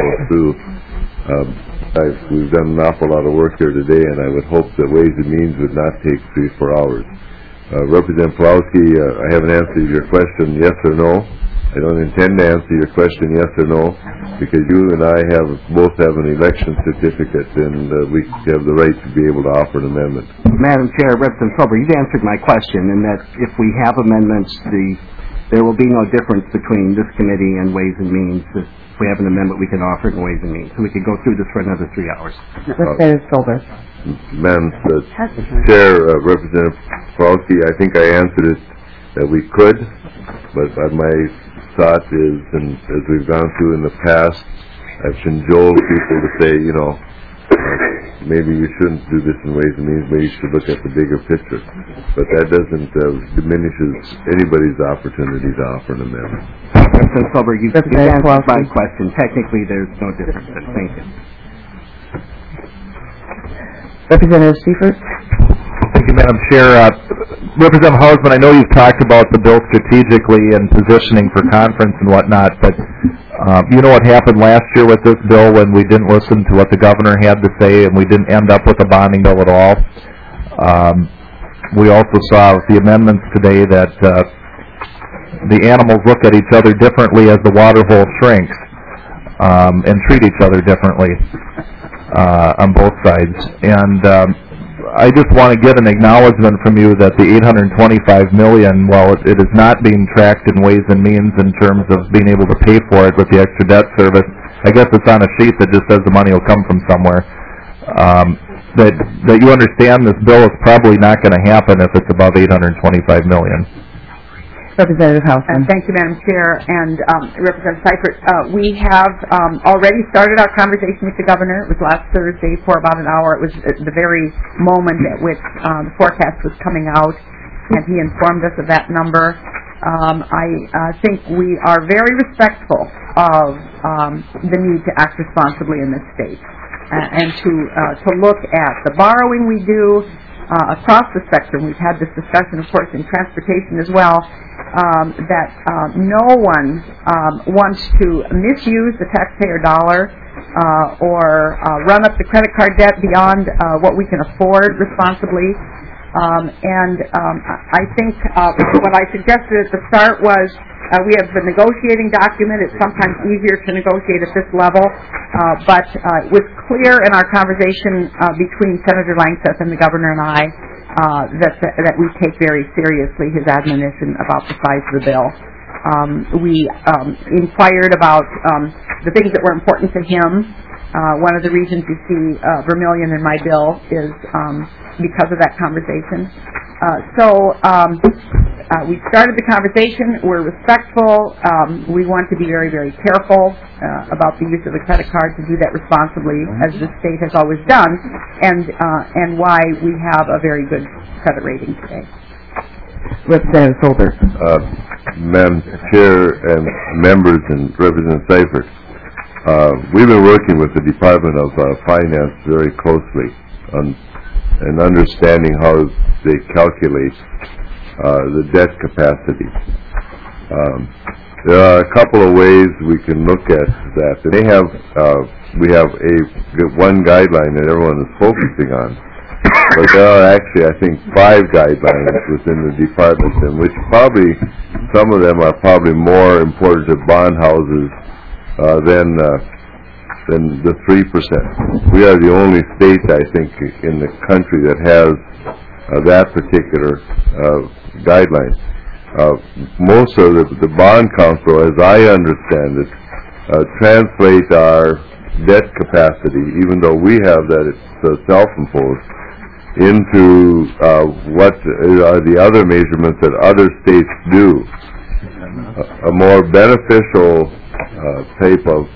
We've done an awful lot of work here today, and I would hope that Ways and Means would not take 3-4 hours. Representative Pawlowski, I haven't answered your question, yes or no. I don't intend to answer your question yes or no, because you and I both have an election certificate, and we have the right to be able to offer an amendment. Madam Chair, Representative Silber, you've answered my question in that if we have amendments, there will be no difference between this committee and Ways and Means. If we have an amendment, we can offer it in Ways and Means. So we could go through this for another 3 hours. Representative Silber. Madam Chair, Representative Pawlowski, I think I answered it that we could, but my thought is, and as we've gone through in the past, I've cajoled people to say, maybe you shouldn't do this in Ways and Means, maybe you should look at the bigger picture. But that doesn't diminishes anybody's opportunity to offer an amendment. Representative Silber, you've answered my question. Technically, there's no difference. Thank you. Representative Seifert. Thank you, Madam Chair. Representative Hausman, I know you've talked about the bill strategically and positioning for conference and whatnot, but you know what happened last year with this bill when we didn't listen to what the governor had to say and we didn't end up with a bonding bill at all. We also saw the amendments today that the animals look at each other differently as the water hole shrinks and treat each other differently on both sides. And I just want to get an acknowledgement from you that the $825 million, while it is not being tracked in Ways and Means in terms of being able to pay for it with the extra debt service, I guess it's on a sheet that just says the money will come from somewhere. That you understand this bill is probably not going to happen if it's above $825 million. Representative Hausman. Thank you, Madam Chair, and Representative Seifert. We have already started our conversation with the governor. It was last Thursday for about an hour. It was at the very moment at which the forecast was coming out, and he informed us of that number. I think we are very respectful of the need to act responsibly in this state and to look at the borrowing we do across the spectrum. We've had this discussion, of course, in transportation as well, that no one wants to misuse the taxpayer dollar or run up the credit card debt beyond what we can afford responsibly. I think what I suggested at the start was we have the negotiating document. It's sometimes easier to negotiate at this level, but it was clear in our conversation between Senator Langseth and the governor and I that we take very seriously his admonition about the size of the bill. We inquired about the things that were important to him. One of the reasons you see Vermillion in my bill is because of that conversation. We started the conversation. We're respectful. We want to be very, very careful about the use of the credit card to do that responsibly, as the state has always done, and why we have a very good credit rating today. Representative Solberg. Madam Chair and members and Representative Seifert, we've been working with the Department of Finance very closely on and understanding how they calculate the debt capacity. There are a couple of ways we can look at that. They have we have one guideline that everyone is focusing on, but there are actually, I think, 5 guidelines within the department, and which probably some of them are probably more important to bond houses than the 3%. We are the only state, I think, in the country that has that particular guideline. Most of the bond council, as I understand it, translate our debt capacity, even though we have that it's self-imposed, into what are the other measurements that other states do. A more beneficial type of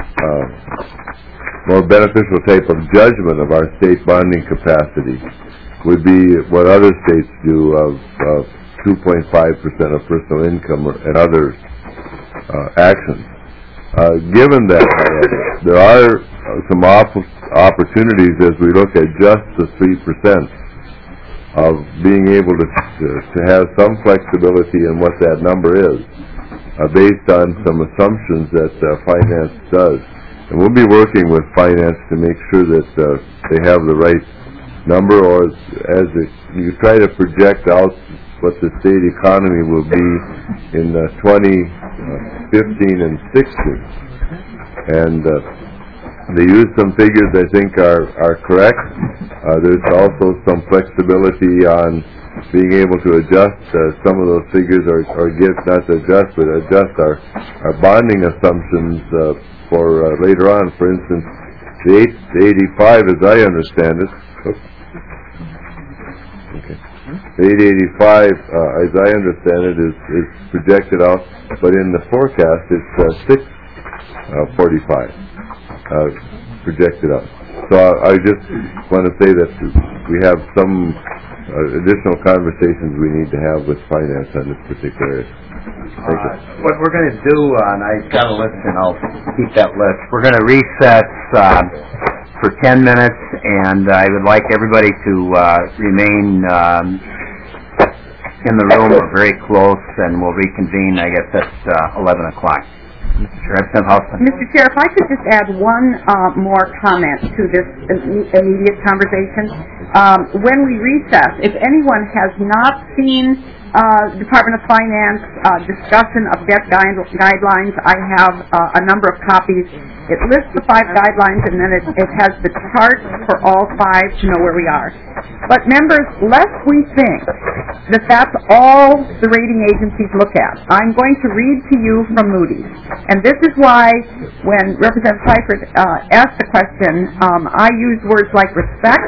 judgment of our state bonding capacity would be what other states do of 2.5% of personal income and other actions. Given that, however, there are some opportunities as we look at just the 3% of being able to have some flexibility in what that number is, based on some assumptions that finance does. And we'll be working with finance to make sure that they have the right number, or as you try to project out what the state economy will be in 2015 and 16. And they use some figures I think are correct. There's also some flexibility on being able to adjust some of those figures, or not to adjust, but adjust our bonding assumptions for later on. For instance, the 885, as I understand it, the 885, as I understand it, is projected out, but in the forecast it's 645 projected out. So I just want to say that we have some additional conversations we need to have with finance on this particular issue. What we're going to do, and I've got a list and I'll keep that list, we're going to recess for 10 minutes, and I would like everybody to remain in the room. We're very close, and we'll reconvene, I guess, at 11 o'clock. Representative Hausman. Mr. Chair, if I could just add one more comment to this immediate conversation. When we recess, if anyone has not seen Department of Finance discussion of debt guidelines, I have a number of copies. It lists the 5 guidelines, and then it has the chart for all 5 to know where we are. But members, lest we think that that's all the rating agencies look at, I'm going to read to you from Moody's. And this is why when Representative Seifert asked the question, I use words like respect,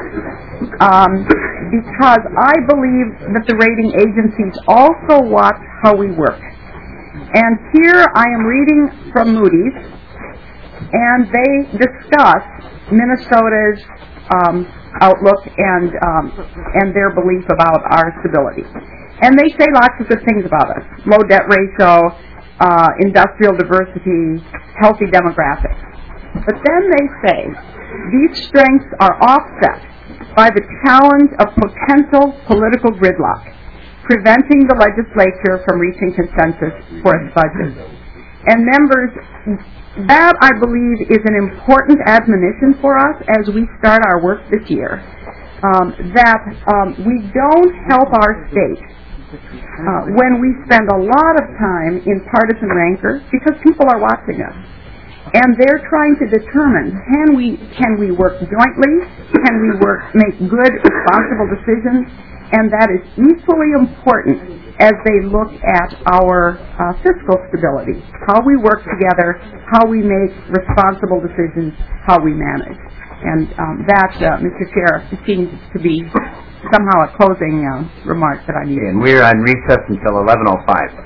because I believe that the rating agencies also watch how we work. And here I am reading from Moody's, and they discuss Minnesota's outlook and their belief about our stability. And they say lots of good things about us: low debt ratio, industrial diversity, healthy demographics. But then they say these strengths are offset by the challenge of potential political gridlock, preventing the legislature from reaching consensus for its budget. And members, that, I believe, is an important admonition for us as we start our work this year, that we don't help our state when we spend a lot of time in partisan rancor, because people are watching us. And they're trying to determine, can we work jointly? Can we make good, responsible decisions? And that is equally important as they look at our fiscal stability, how we work together, how we make responsible decisions, how we manage. And that, Mr. Chair, seems to be somehow a closing remark that I need. And we're on recess until 11:05.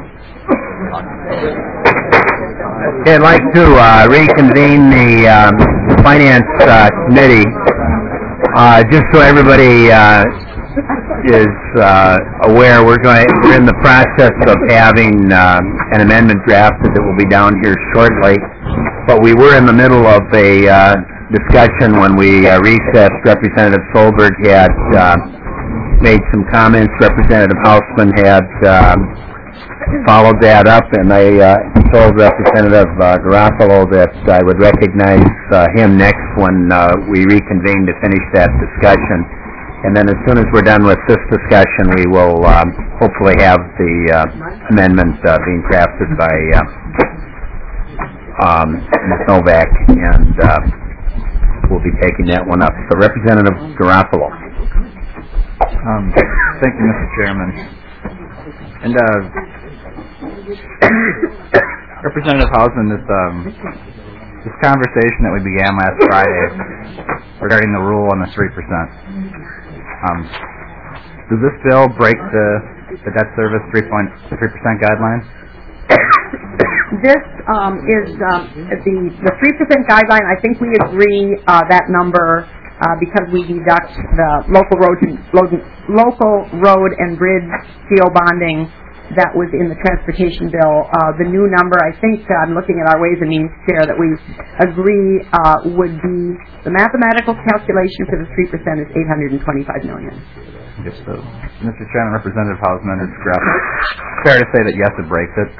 Okay, I'd like to reconvene the Finance Committee, just so everybody is aware. We're in the process of having an amendment drafted that will be down here shortly. But we were in the middle of a discussion when we recessed. Representative Solberg had made some comments. Representative Hausman had followed that up, and I told Representative Garofalo that I would recognize him next when we reconvene to finish that discussion. And then as soon as we're done with this discussion, we will hopefully have the amendment being crafted by Ms. Novak, and we'll be taking that one up. So Representative Garofalo. Thank you, Mr. Chairman. And Representative Hausman, this conversation that we began last Friday regarding the rule on the 3%. Does this bill break the debt service 3% guideline? This is the 3% guideline. I think we agree that number because we deduct the local road and bridge CO bonding that was in the transportation bill. The new number, I think, I'm looking at our Ways and Means Chair, that we agree would be, the mathematical calculation for the 3% is $825 million. Yes, so, Mr. Chairman, Representative Hausman, it's fair to say that yes, it breaks it.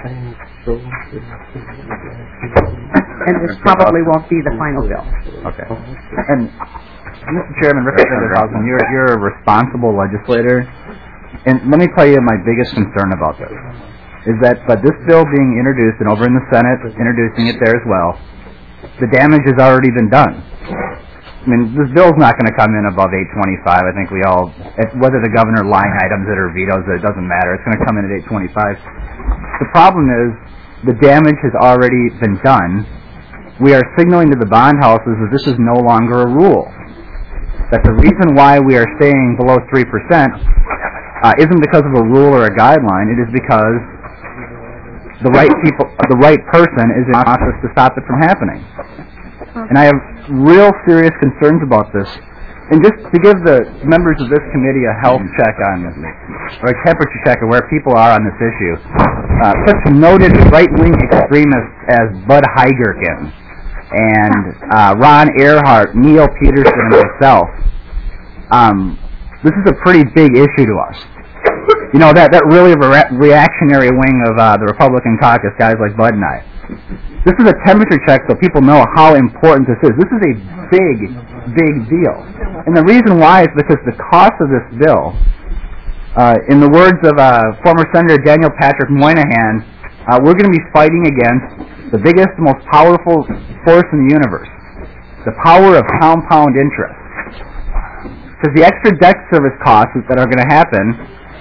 And this probably won't be the final bill. Okay. And Mr. Chairman, Representative Hausman, you're a responsible legislator. And let me tell you my biggest concern about this is that by this bill being introduced and over in the Senate, introducing it there as well, the damage has already been done. I mean, this bill's not going to come in above 825. I think we all, whether the governor line items it or vetoes it, it doesn't matter. It's going to come in at 825. The problem is the damage has already been done. We are signaling to the bond houses that this is no longer a rule. That the reason why we are staying below 3% isn't because of a rule or a guideline. It is because the right person is in office to stop it from happening. And I have real serious concerns about this. And just to give the members of this committee a health check on this, or a temperature check of where people are on this issue, such noted right-wing extremists as Bud Heigerken and Ron Earhart, Neil Peterson, and myself, this is a pretty big issue to us. You know, that really reactionary wing of the Republican caucus, guys like Bud and I. This is a temperature check so people know how important this is. This is a big, big deal. And the reason why is because the cost of this bill, in the words of former Senator Daniel Patrick Moynihan, we're going to be fighting against the biggest, most powerful force in the universe, the power of compound interest. Because the extra debt service costs that are going to happen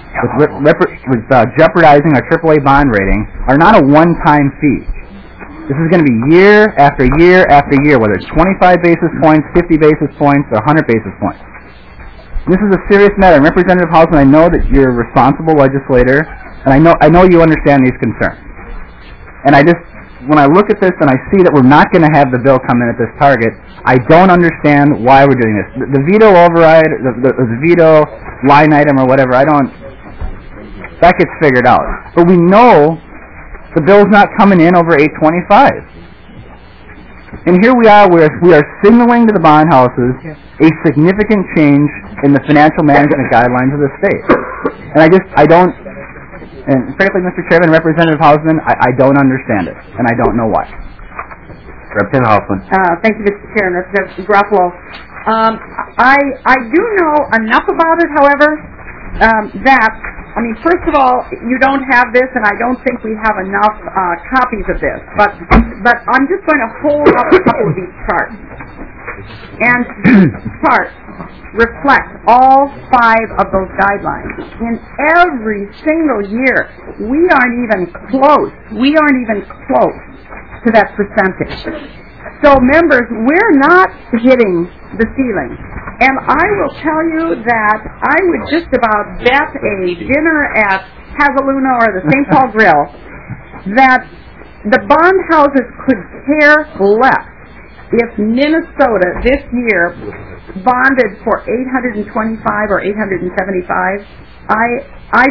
with jeopardizing our AAA bond rating are not a one-time fee. This is going to be year after year after year, whether it's 25 basis points, 50 basis points, or 100 basis points. And this is a serious matter. And Representative Hausman, I know that you're a responsible legislator, and I know you understand these concerns. And when I look at this and I see that we're not going to have the bill come in at this target, I don't understand why we're doing this. The veto override, the veto line item or whatever, that gets figured out. But we know the bill's not coming in over 825. And here we are signaling to the bond houses a significant change in the financial management guidelines of the state. And frankly, Mr. Chairman, Representative Hausman, I don't understand it, and I don't know why. Representative Hausman. Thank you, Mr. Chairman. Representative Garofalo. I do know enough about it, however, first of all, you don't have this, and I don't think we have enough copies of this. But I'm just going to hold up a couple of these charts. And these charts reflect all 5 of those guidelines. In every single year, we aren't even close to that percentage. So, members, we're not hitting the ceiling. And I will tell you that I would just about bet a dinner at Hazeluna or the St. Paul Grill that the bond houses could care less if Minnesota this year bonded for 825 or 875. I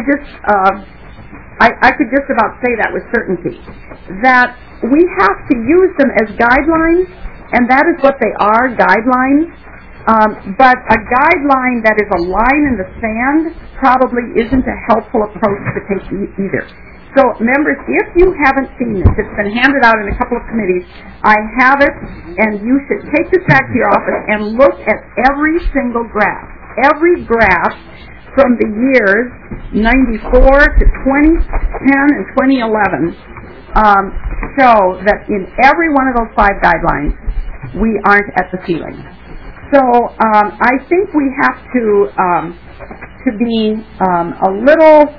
could just about say that with certainty. That we have to use them as guidelines, and that is what they are, guidelines. But a guideline that is a line in the sand probably isn't a helpful approach to take either. So, members, if you haven't seen this, it's been handed out in a couple of committees. I have it, and you should take this back to your office and look at every single graph. Every graph from the years 94 to 2010 and 2011 show that in every one of those 5 guidelines, we aren't at the ceiling. So I think we have to be a little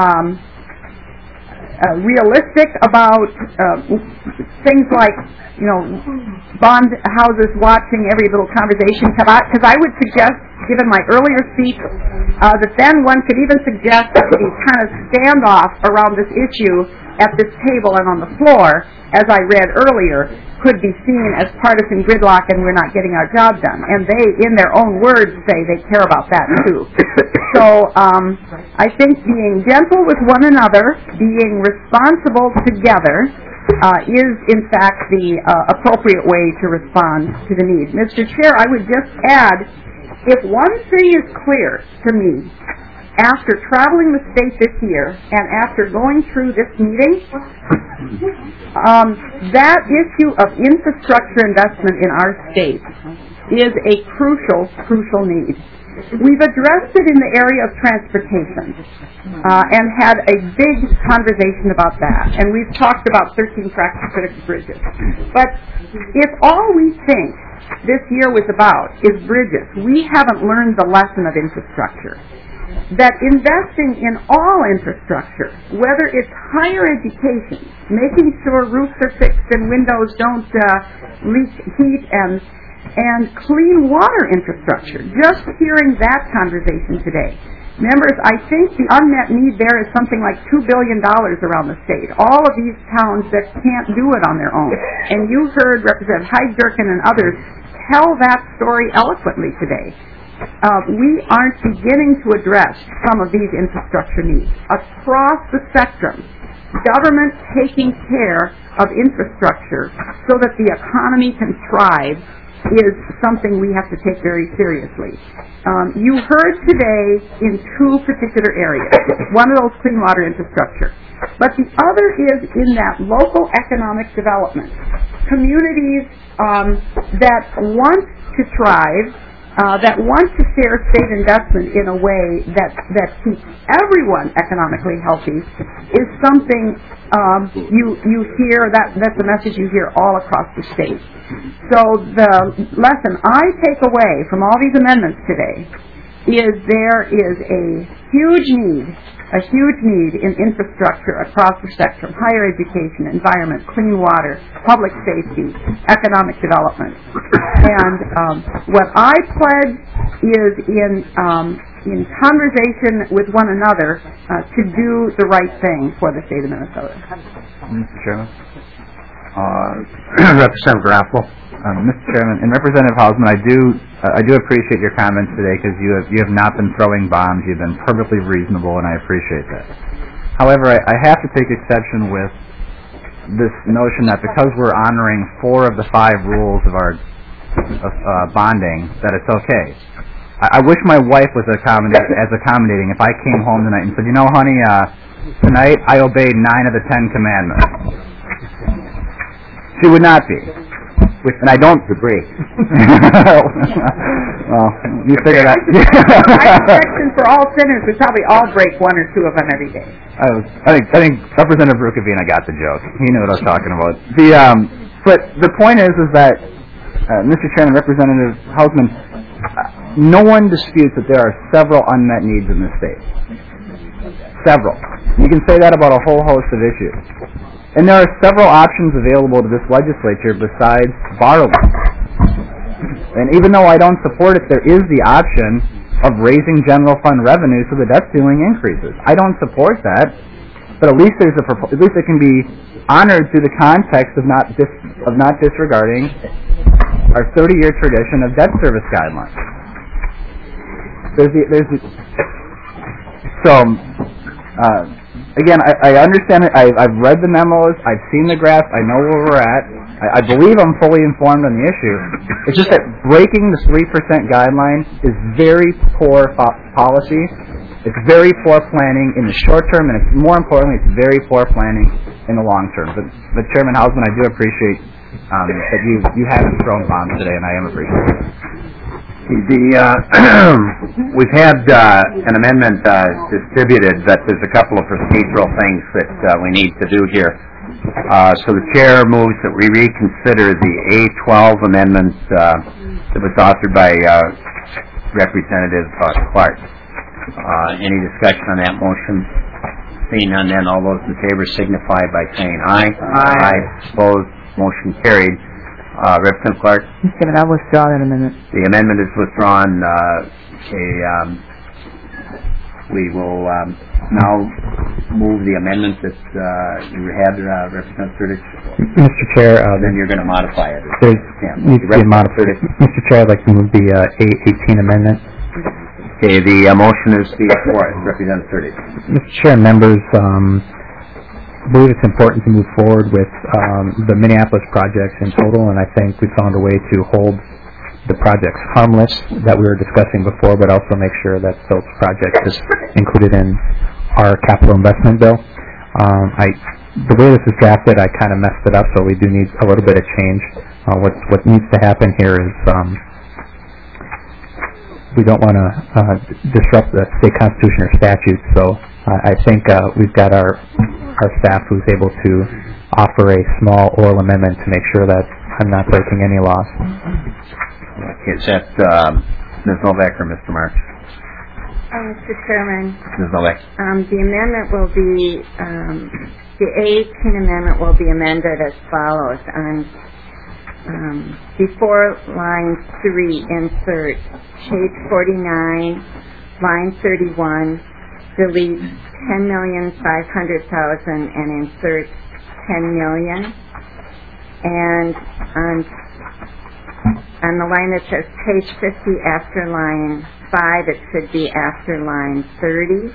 realistic about things like, bond houses watching every little conversation come out. Because I would suggest, given my earlier speech, that then one could even suggest that the kind of standoff around this issue at this table and on the floor, as I read earlier, could be seen as partisan gridlock and we're not getting our job done. And they, in their own words, say they care about that too. So I think being gentle with one another, being responsible together, is in fact the appropriate way to respond to the need. Mr. Chair, I would just add, if one thing is clear to me, after traveling the state this year and after going through this meeting, that issue of infrastructure investment in our state is a crucial need. We've addressed it in the area of transportation and had a big conversation about that, and we've talked about 13 critical bridges. But if all we think this year was about is bridges, we haven't learned the lesson of infrastructure. That investing in all infrastructure, whether it's higher education, making sure roofs are fixed and windows don't leak heat, and clean water infrastructure, just hearing that conversation today. Members, I think the unmet need there is something like $2 billion around the state. All of these towns that can't do it on their own. And you heard Representative Heidgerken and others tell that story eloquently today. We aren't beginning to address some of these infrastructure needs. Across the spectrum, government taking care of infrastructure so that the economy can thrive is something we have to take very seriously. You heard today in two particular areas. One of those clean water infrastructure. But the other is in that local economic development. Communities that want to thrive, that want to share state investment in a way that keeps everyone economically healthy is something you hear, that's a message you hear all across the state. So the lesson I take away from all these amendments today is there is a huge need in infrastructure across the spectrum: higher education, environment, clean water, public safety, economic development. And what I pledge is in conversation with one another to do the right thing for the state of Minnesota. Mr. Chairman. Representative Graffel. Mr. Chairman, and Representative Hausman, I do appreciate your comments today because you have not been throwing bombs. You've been perfectly reasonable, and I appreciate that. However, I have to take exception with this notion that because we're honoring 4 of the 5 rules of our bonding, that it's okay. I wish my wife was accommodating if I came home tonight and said, you know, honey, tonight I obeyed 9 of the 10 commandments. She would not be. And I don't agree. Well, you figure that. My protection for all sinners would probably all break 1 or 2 of them every day. I think Representative Rukavina got the joke. He knew what I was talking about. But the point is that, Mr. Chairman, Representative Hausman, no one disputes that there are several unmet needs in this state. Several. You can say that about a whole host of issues. And there are several options available to this legislature besides borrowing. And even though I don't support it, there is the option of raising general fund revenue so the debt ceiling increases. I don't support that, but at least it can be honored through the context of not disregarding our 30-year tradition of debt service guidelines. Again, I understand it. I've read the memos. I've seen the graphs. I know where we're at. I believe I'm fully informed on the issue. It's just that breaking the 3% guideline is very poor policy. It's very poor planning in the short term, and it's, more importantly, it's very poor planning in the long term. But Chairman Hausman, I do appreciate that you haven't thrown bombs today, and I am appreciative. We've had an amendment distributed, but there's a couple of procedural things that we need to do here. So the chair moves that we reconsider the A12 amendment that was authored by Representative Clark. Any discussion on that motion? Seeing none, then all those in favor signify by saying aye. Aye. Opposed? Motion carried. Representative Clark? Mr. Chairman, I'll withdraw that amendment. The amendment is withdrawn. we will now move the amendment that you had, Representative Surdich. Mr. Chair, Then you're going to modify it. needs to be modified. Mr. Chair, I'd like to move the A18 amendment. Okay, the motion is before it. Representative Surdich. Mr. Chair, members, I believe it's important to move forward with the Minneapolis projects in total, and I think we found a way to hold the projects harmless that we were discussing before, but also make sure that those projects is included in our capital investment bill. The way this is drafted, I kind of messed it up, so we do need a little bit of change. What needs to happen here is we don't want to disrupt the state constitution or statutes, so I think we've got our staff who's able to offer a small oral amendment to make sure that I'm not breaking any laws. Is that Ms. Novak or Mr. Marks? Mr. Chairman, Ms. Novak. the amendment will be, the A18 amendment will be amended as follows. Before line 3, insert page 49, line 31, delete 10,500,000 and insert 10 million. And on the line that says page 50 after line 5, it should be after line 30.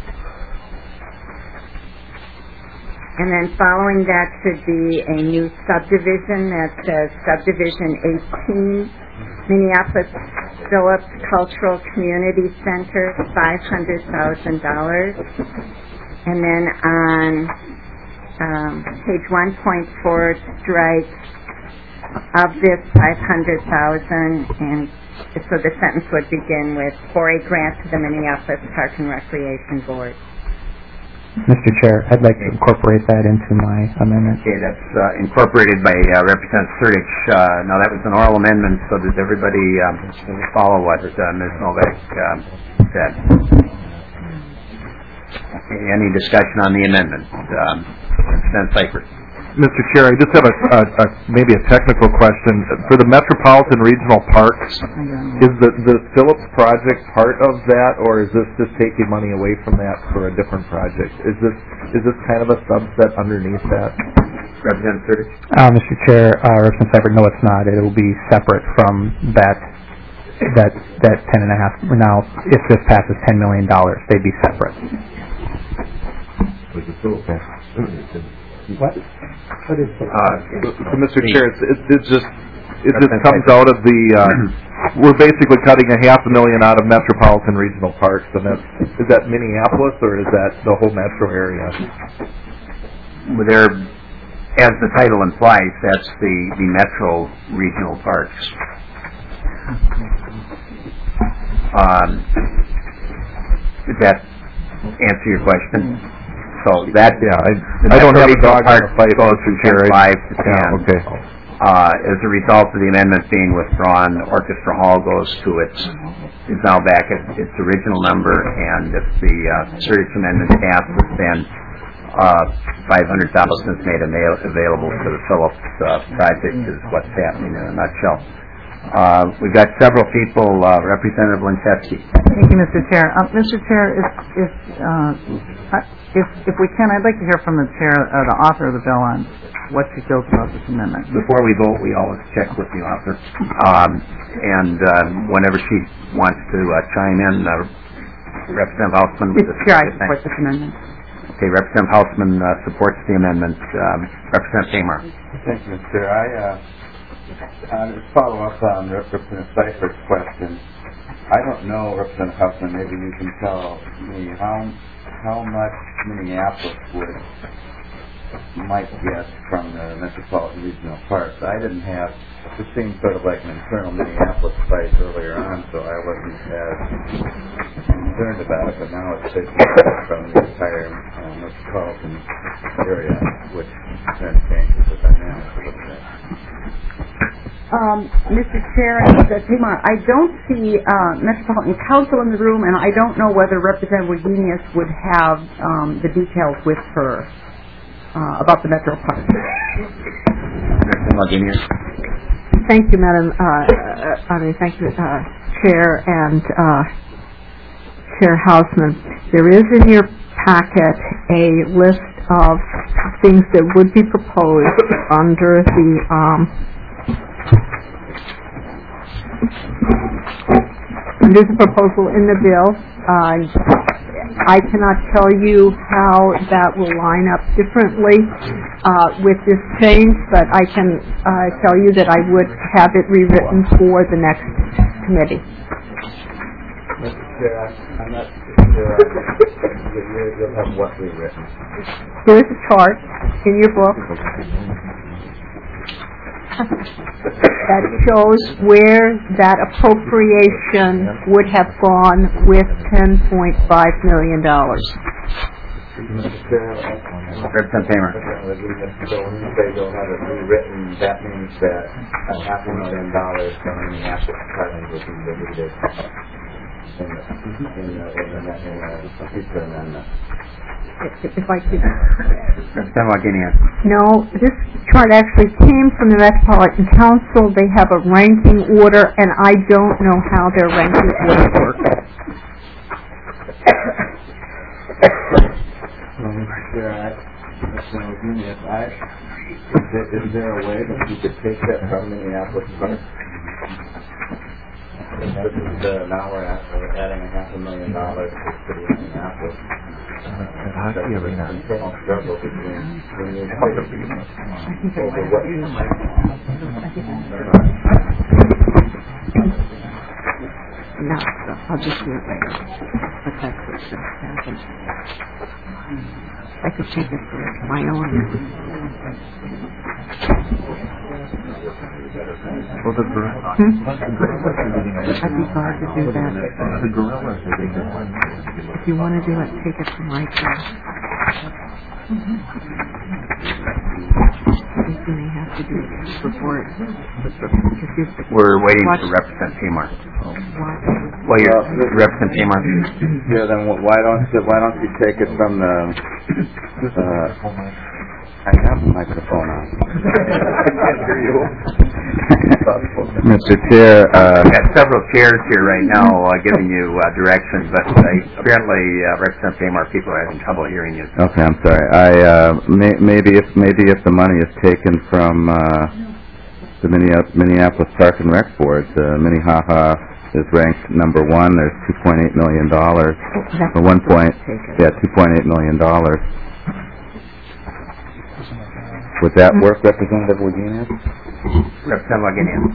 And then following that should be a new subdivision that says subdivision 18, Minneapolis Phillips Cultural Community Center, $500,000. And then on page 1.4, strike of this 500,000, and so the sentence would begin with, for a grant to the Minneapolis Park and Recreation Board. Mr. Chair, I'd like to incorporate that into my amendment. Okay, that's incorporated by Representative Surdich. Now, that was an oral amendment, so does everybody follow what Ms. Novak said? Okay, any discussion on the amendment? Representative Seifert. Mr. Chair, I just have maybe a technical question. For the Metropolitan Regional Parks, is the Phillips project part of that, or is this just taking money away from that for a different project? Is this kind of a subset underneath that? Representative Surdich? Mr. Chair, Representative Seifert, no, it's not. It will be separate from that 10.5. Now, if this passes $10 million, they'd be separate. What? What is Mr. Chair, it just comes out of the. We're basically cutting $500,000 out of Metropolitan Regional Parks, and is that Minneapolis or is that the whole metro area? There, as the title implies, that's the Metro Regional Parks. Did that answer your question? So that I don't have a dog in the fight. Goes from 5 to 10. Okay. As a result of the amendment being withdrawn, Orchestra Hall is now back at its original number, and if the Surdich amendment passes, then $500,000 is made available to the Phillips project, is what's happening in a nutshell. We've got several people. Representative Linczewski. Thank you, Mr. Chair. Mr. Chair, if we can, I'd like to hear from the chair, the author of the bill, on what she feels about this amendment. Before we vote, we always check with the author, and whenever she wants to chime in, Representative Hausman. Mr. Chair, I support this amendment. Okay, Representative Hausman supports the amendment. Representative Tamar. Thank you, Mr. Chair. To follow up on Representative Seifert's question, I don't know, Representative Hausman, maybe you can tell me how much Minneapolis might get from the Metropolitan Regional Parks. I didn't have, it seemed sort of like an internal Minneapolis fight earlier on, so I wasn't as concerned about it, but now it's taking from the entire metropolitan area, which then changes the dynamics a little bit. Mr. Chair, I don't see Metropolitan Council in the room, and I don't know whether Representative Wagenius would have the details with her about the Metro Park. Thank you, Madam. Thank you, Chair, and Chair Hausman, there is in your packet a list of things that would be proposed under the proposal in the bill. I cannot tell you how that will line up differently with this change, but I can tell you that I would have it rewritten for the next committee. Mr. Chair, I'm not sure you'll have what rewritten. Here's a chart in your book that shows where that appropriation would have gone with $10.5 million. Representative Tamer. When you say you'll have it rewritten, that means that $500,000 from Minneapolis Department will be deleted in the future amendment. If I could. Representative Wagenian. No, this chart actually came from the Metropolitan Council. They have a ranking order, and I don't know how their ranking order works. Is there a way that you could take that from Minneapolis Park? This is now we're adding $500,000 to the city of Minneapolis. No, I'll just do it later. But that's what's going to happen. I could take it for my own. Well, the gorilla. I'd be glad to do that. The gorilla. If you want to do it, take it from right there. I think you may have to do this report. We're waiting for Representative Tamar. Well, you're Representative Tamar. Yeah, then why don't you take it from the I have the microphone on. Mr. Chair, I've got several chairs here right now giving you direction, but apparently Representative Tamar, people are having trouble hearing you. Okay, I'm sorry. Maybe if the money is taken from the Minneapolis Park and Rec Board, Minnehaha is ranked number 1. There's $2.8 million. Or $2.8 million. Would that work, Representative Wagenian? Representative Wagenian.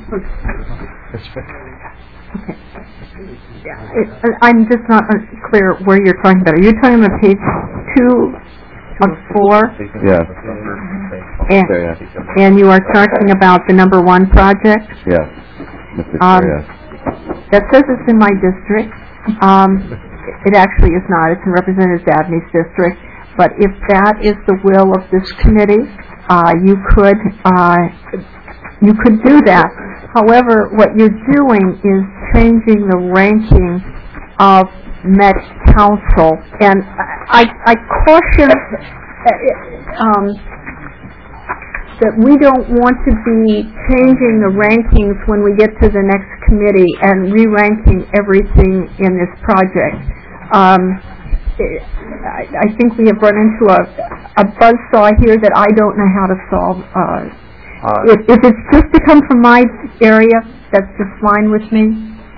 I'm just not clear where you're talking about. Are you talking about page 2 of 4? Yes. And you are talking about the number 1 project? Yes. Mr. Chair, yes. That says it's in my district. It actually is not. It's in Representative Dabney's district. But if that is the will of this committee, you could do that. However, what you're doing is changing the ranking of Met Council, and I caution that we don't want to be changing the rankings when we get to the next committee and re-ranking everything in this project. I think we have run into a buzzsaw here that I don't know how to solve. If it's just to come from my area, that's just fine with me.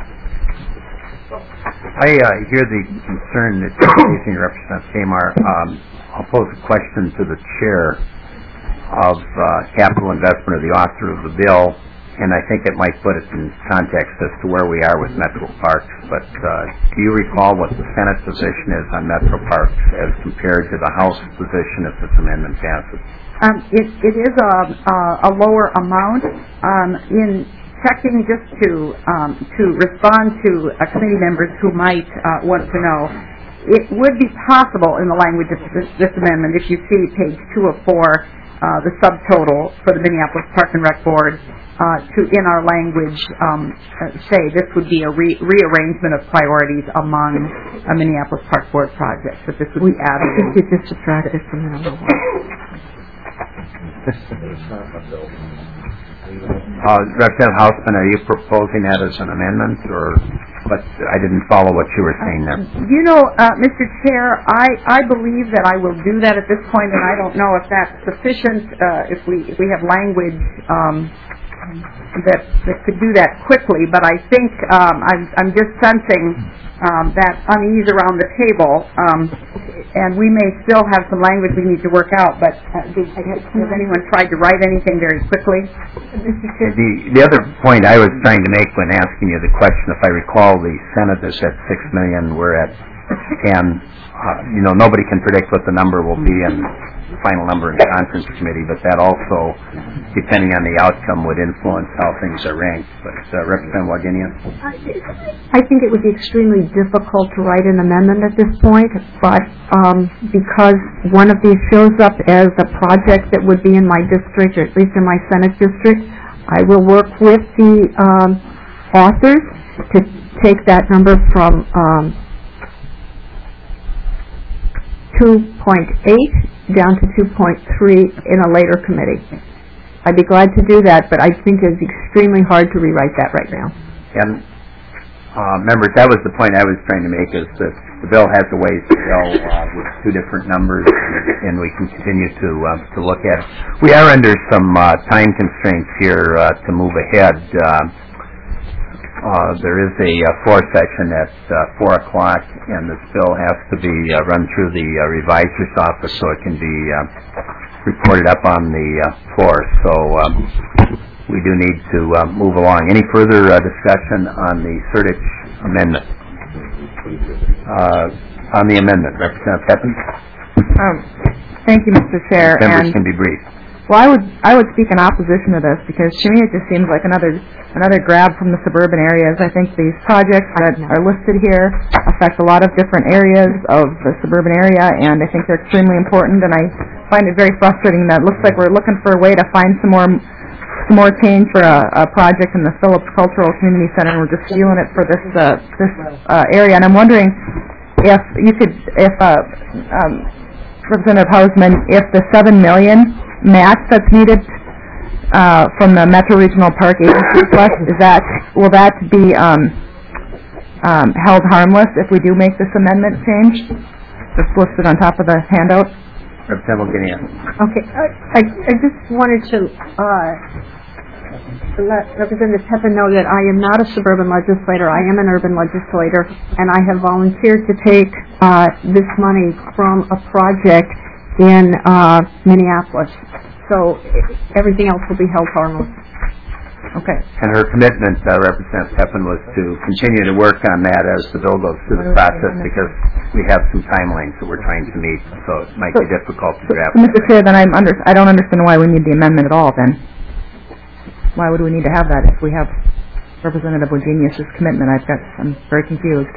I hear the concern that you're raising, Representative Tamar. I'll pose a question to the chair of capital investment, or the author of the bill, and I think it might put it in context as to where we are with Metro Parks. But do you recall what the Senate position is on Metro Parks as compared to the House position if this amendment passes? It is a lower amount. In checking, just to respond to committee members who might want to know, it would be possible in the language of this amendment, if you see page 2 of 4, the subtotal for the Minneapolis Park and Rec Board, to, in our language, say this would be a rearrangement of priorities among a Minneapolis Park Board projects, that this would be added. I think you just subtracted from the number 1. Representative Hausman, are you proposing that as an amendment, or? but I didn't follow what you were saying there. Mr. Chair, I believe that I will do that at this point, and I don't know if that's sufficient, if we have language that could do that quickly, but I think I'm just sensing that unease around the table, and we may still have some language we need to work out, but has anyone tried to write anything very quickly? The other point I was trying to make when asking you the question, if I recall, the Senate is at $6 million, we're at 10. Nobody can predict what the number will be in the final number in conference committee, but that also, depending on the outcome, would influence how things are ranked. But Representative Wagenius? I think it would be extremely difficult to write an amendment at this point, but because one of these shows up as a project that would be in my district, or at least in my Senate district, I will work with the authors to take that number from 2.8 down to 2.3 in a later committee. I'd be glad to do that, but I think it's extremely hard to rewrite that right now. And members, that was the point I was trying to make, is that the bill has a ways to go with two different numbers, and we can continue to look at it. We are under some time constraints here to move ahead. There is a floor session at 4 o'clock, and this bill has to be run through the revisor's office so it can be reported up on the floor. So we do need to move along. Any further discussion on the Sertich amendment? On the amendment, Representative Pepin? Thank you, Mr. Chair. Members can be brief. Well, I would speak in opposition to this, because to me it just seems like another grab from the suburban areas. I think these projects that are listed here affect a lot of different areas of the suburban area, and I think they're extremely important, and I find it very frustrating that it looks like we're looking for a way to find some more change for a project in the Phillips Cultural Community Center, and we're just stealing it for this area. And I'm wondering if Representative Hausman, if the $7 million match that's needed from the Metro Regional Park Agency request, will that be held harmless if we do make this amendment change that's listed on top of the handout? Representative Guinea. Okay, I just wanted to let Representative Pepin know that I am not a suburban legislator. I am an urban legislator, and I have volunteered to take this money from a project in Minneapolis. So everything else will be held harmless. Okay. And her commitment, Representative Pepin, was to continue to work on that as the bill goes through the process, because we have some timelines that we're trying to meet, so it might be difficult to draft. Mr. Chair, then I don't understand why we need the amendment at all, then. Why would we need to have that if we have Representative Wagenius' commitment? I'm very confused.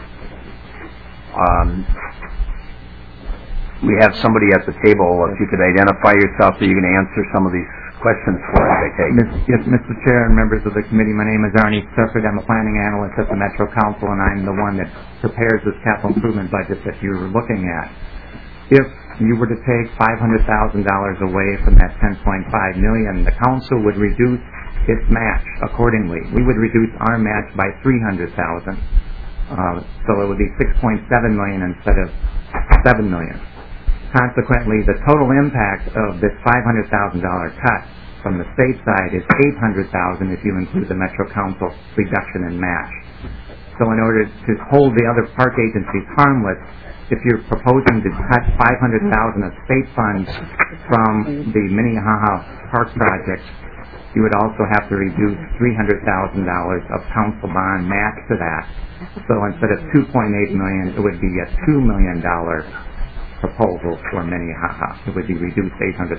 We have somebody at the table. If you could identify yourself, so you can answer some of these questions for us, I take. Yes, Mr. Chair and members of the committee, my name is Arnie Sufford. I'm a planning analyst at the Metro Council, and I'm the one that prepares this capital improvement budget that you're looking at. If you were to take $500,000 away from that $10.5 million, the council would reduce its match accordingly. We would reduce our match by $300,000. So it would be $6.7 million instead of $7 million. Consequently, the total impact of this $500,000 cut from the state side is $800,000 if you include the Metro Council reduction in match. So in order to hold the other park agencies harmless, if you're proposing to cut $500,000 of state funds from the Minnehaha Park project, you would also have to reduce $300,000 of council bond match to that. So instead of $2.8 million, it would be a $2 million proposal for Minnehaha. It would be reduced $800,000.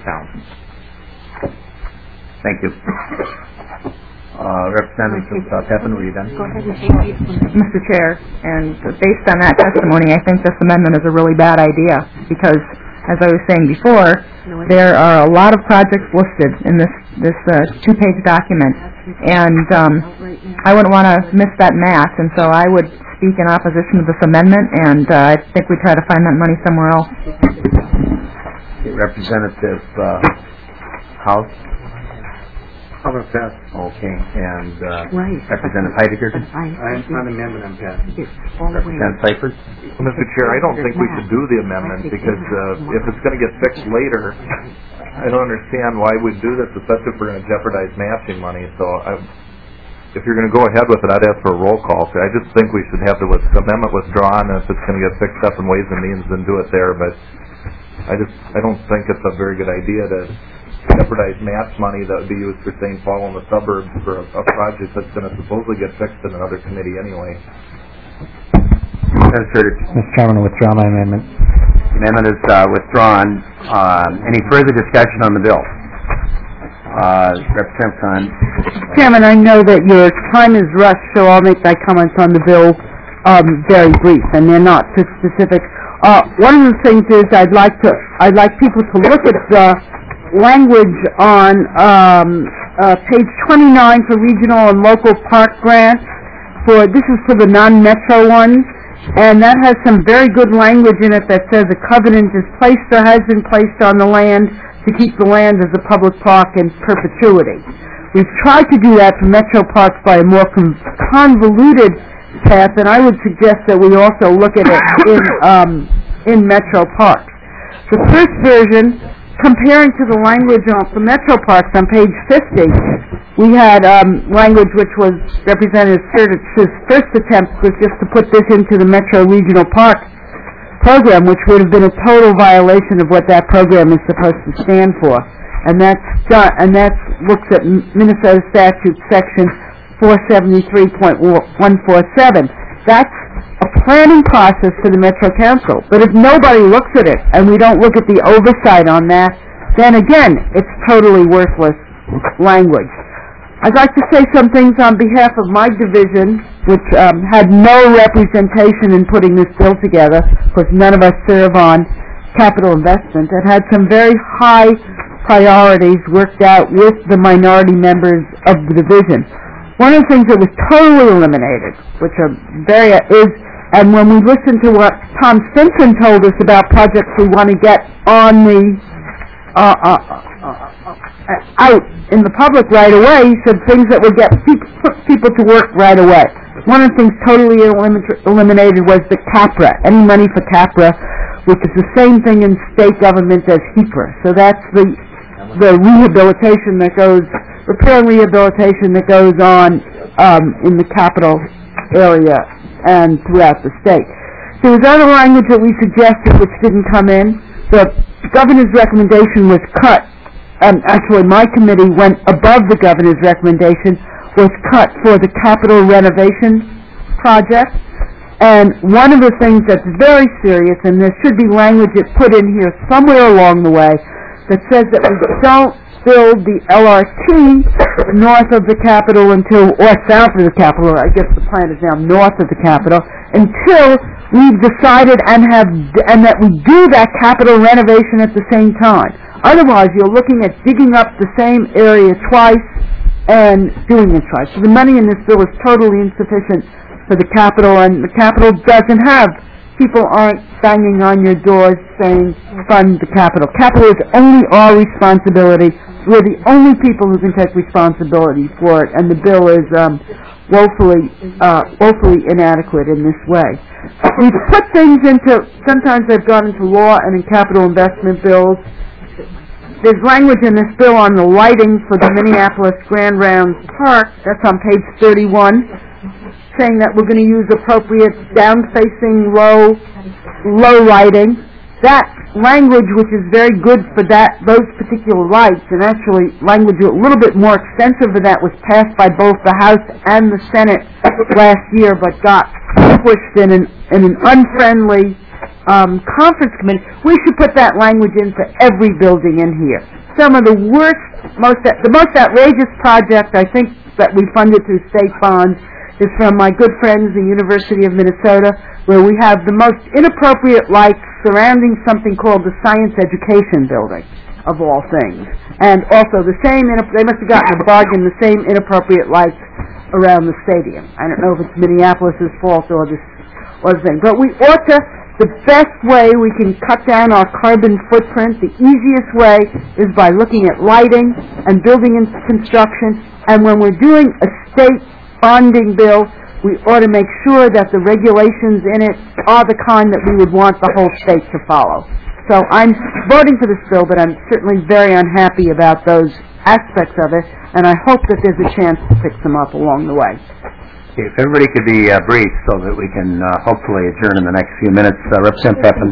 Thank you. Representative Pepin, were you done? Go ahead and take it. Mr. Chair, and based on that testimony, I think this amendment is a really bad idea, because, as I was saying before, there are a lot of projects listed in this two-page document, and I wouldn't want to miss that match, and so I would speak in opposition to this amendment, and I think we try to find that money somewhere else. Representative House. How about that? Okay, and Right. Representative Heidegger? I'm on the amendment, I'm passing. Representative Seifert? Mr. Chair, I don't think we should do the amendment because if it's going to get fixed later, I don't understand why we'd do this, especially if we're going to jeopardize matching money. So if you're going to go ahead with it, I'd ask for a roll call. I just think we should have the amendment withdrawn, and if it's going to get fixed up in Ways and Means, then do it there. But I don't think it's a very good idea to jeopardize match money that would be used for St. Paul and the suburbs for a project that's going to supposedly get fixed in another committee anyway. Mr. Chairman, I withdraw my amendment. The amendment is withdrawn. Any further discussion on the bill? Representative Khan. Chairman, I know that your time is rushed, so I'll make my comments on the bill very brief, and they're not too specific. One of the things is I'd like people to look at the language on page 29 for regional and local park grants. This is for the non-metro ones, and that has some very good language in it that says a covenant is placed or has been placed on the land to keep the land as a public park in perpetuity. We've tried to do that for metro parks by a more convoluted path, and I would suggest that we also look at it in metro parks. The first version, comparing to the language for metro parks on page 50, we had language which was Representative Sturgich's first attempt was just to put this into the Metro Regional Park program, which would have been a total violation of what that program is supposed to stand for. And that looks at Minnesota Statute Section 473.147. That's a planning process for the Metro Council. But if nobody looks at it and we don't look at the oversight on that, then again, it's totally worthless language. I'd like to say some things on behalf of my division, which had no representation in putting this bill together, because none of us serve on capital investment, and had some very high priorities worked out with the minority members of the division. One of the things that was totally eliminated, which and when we listened to what Tom Stinson told us about projects we want to get on the out in the public right away, he said things that would get people to work right away. One of the things totally eliminated was the CAPRA, any money for CAPRA, which is the same thing in state government as HEPRA. So that's the rehabilitation that goes, repair and rehabilitation that goes on in the capital area and throughout the state. There was other language that we suggested which didn't come in. The governor's recommendation was cut. Actually, my committee went above the governor's recommendation, was cut for the capital renovation project. And one of the things that's very serious, and there should be language put in here somewhere along the way, that says that we don't build the LRT north of the Capitol or south of the Capitol. I guess the plan is now north of the Capitol, until we've decided and that we do that Capitol renovation at the same time. Otherwise, you're looking at digging up the same area twice and doing it twice. So the money in this bill is totally insufficient for the Capitol, and the Capitol doesn't have. People aren't banging on your doors saying, fund the Capitol. Capitol is only our responsibility. We're the only people who can take responsibility for it, and the bill is woefully inadequate in this way. We've put things sometimes they've gone into law and in capital investment bills. There's language in this bill on the lighting for the Minneapolis Grand Rounds Park, that's on page 31, saying that we're going to use appropriate down-facing low lighting. That language, which is very good for those particular lights, and actually language a little bit more extensive than that, was passed by both the House and the Senate last year, but got pushed in an unfriendly conference committee. We should put that language in for every building in here. Some of the the most outrageous project I think that we funded through state bonds is from my good friends, the University of Minnesota, where we have the most inappropriate lights surrounding something called the Science Education Building, of all things. And also they must have gotten a bargain, the same inappropriate lights around the stadium. I don't know if it's Minneapolis' fault or the thing. But we ought to The best way we can cut down our carbon footprint, the easiest way, is by looking at lighting and building and construction. And when we're doing a state bonding bill, we ought to make sure that the regulations in it are the kind that we would want the whole state to follow. So I'm voting for this bill, but I'm certainly very unhappy about those aspects of it, and I hope that there's a chance to fix them up along the way. If everybody could be brief so that we can hopefully adjourn in the next few minutes. Representative Pepin.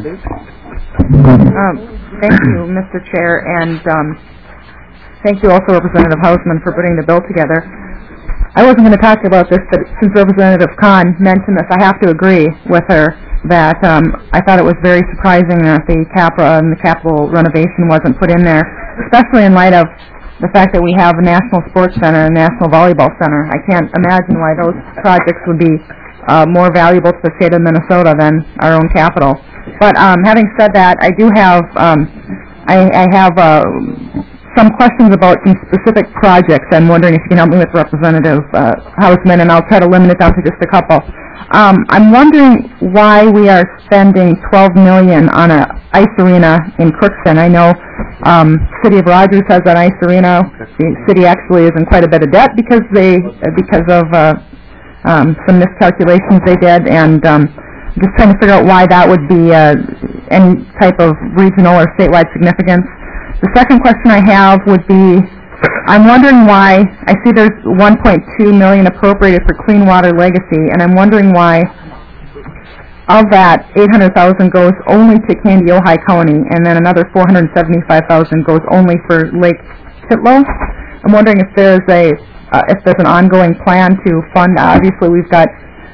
Thank you, Mr. Chair, and thank you also, Representative Hausman, for putting the bill together. I wasn't going to talk about this, but since Representative Kahn mentioned this, I have to agree with her that I thought it was very surprising that the CAPRA and the capital renovation wasn't put in there, especially in light of the fact that we have a National Sports Center and National Volleyball Center. I can't imagine why those projects would be more valuable to the state of Minnesota than our own capital. But having said that, I do have I have some questions about some specific projects. I'm wondering if you can help me with Representative Hausman, and I'll try to limit it down to just a couple. I'm wondering why we are spending $12 million on an ice arena in Crookston. I know City of Rogers has an ice arena. The city actually is in quite a bit of debt because of some miscalculations they did, and just trying to figure out why that would be any type of regional or statewide significance. The second question I have would be, I'm wondering why, I see there's $1.2 million appropriated for Clean Water Legacy, and I'm wondering why of that $800,000 goes only to Candy Ojai County, and then another $475,000 goes only for Lake Titlow. I'm wondering if there's an ongoing plan to fund. Obviously, we've got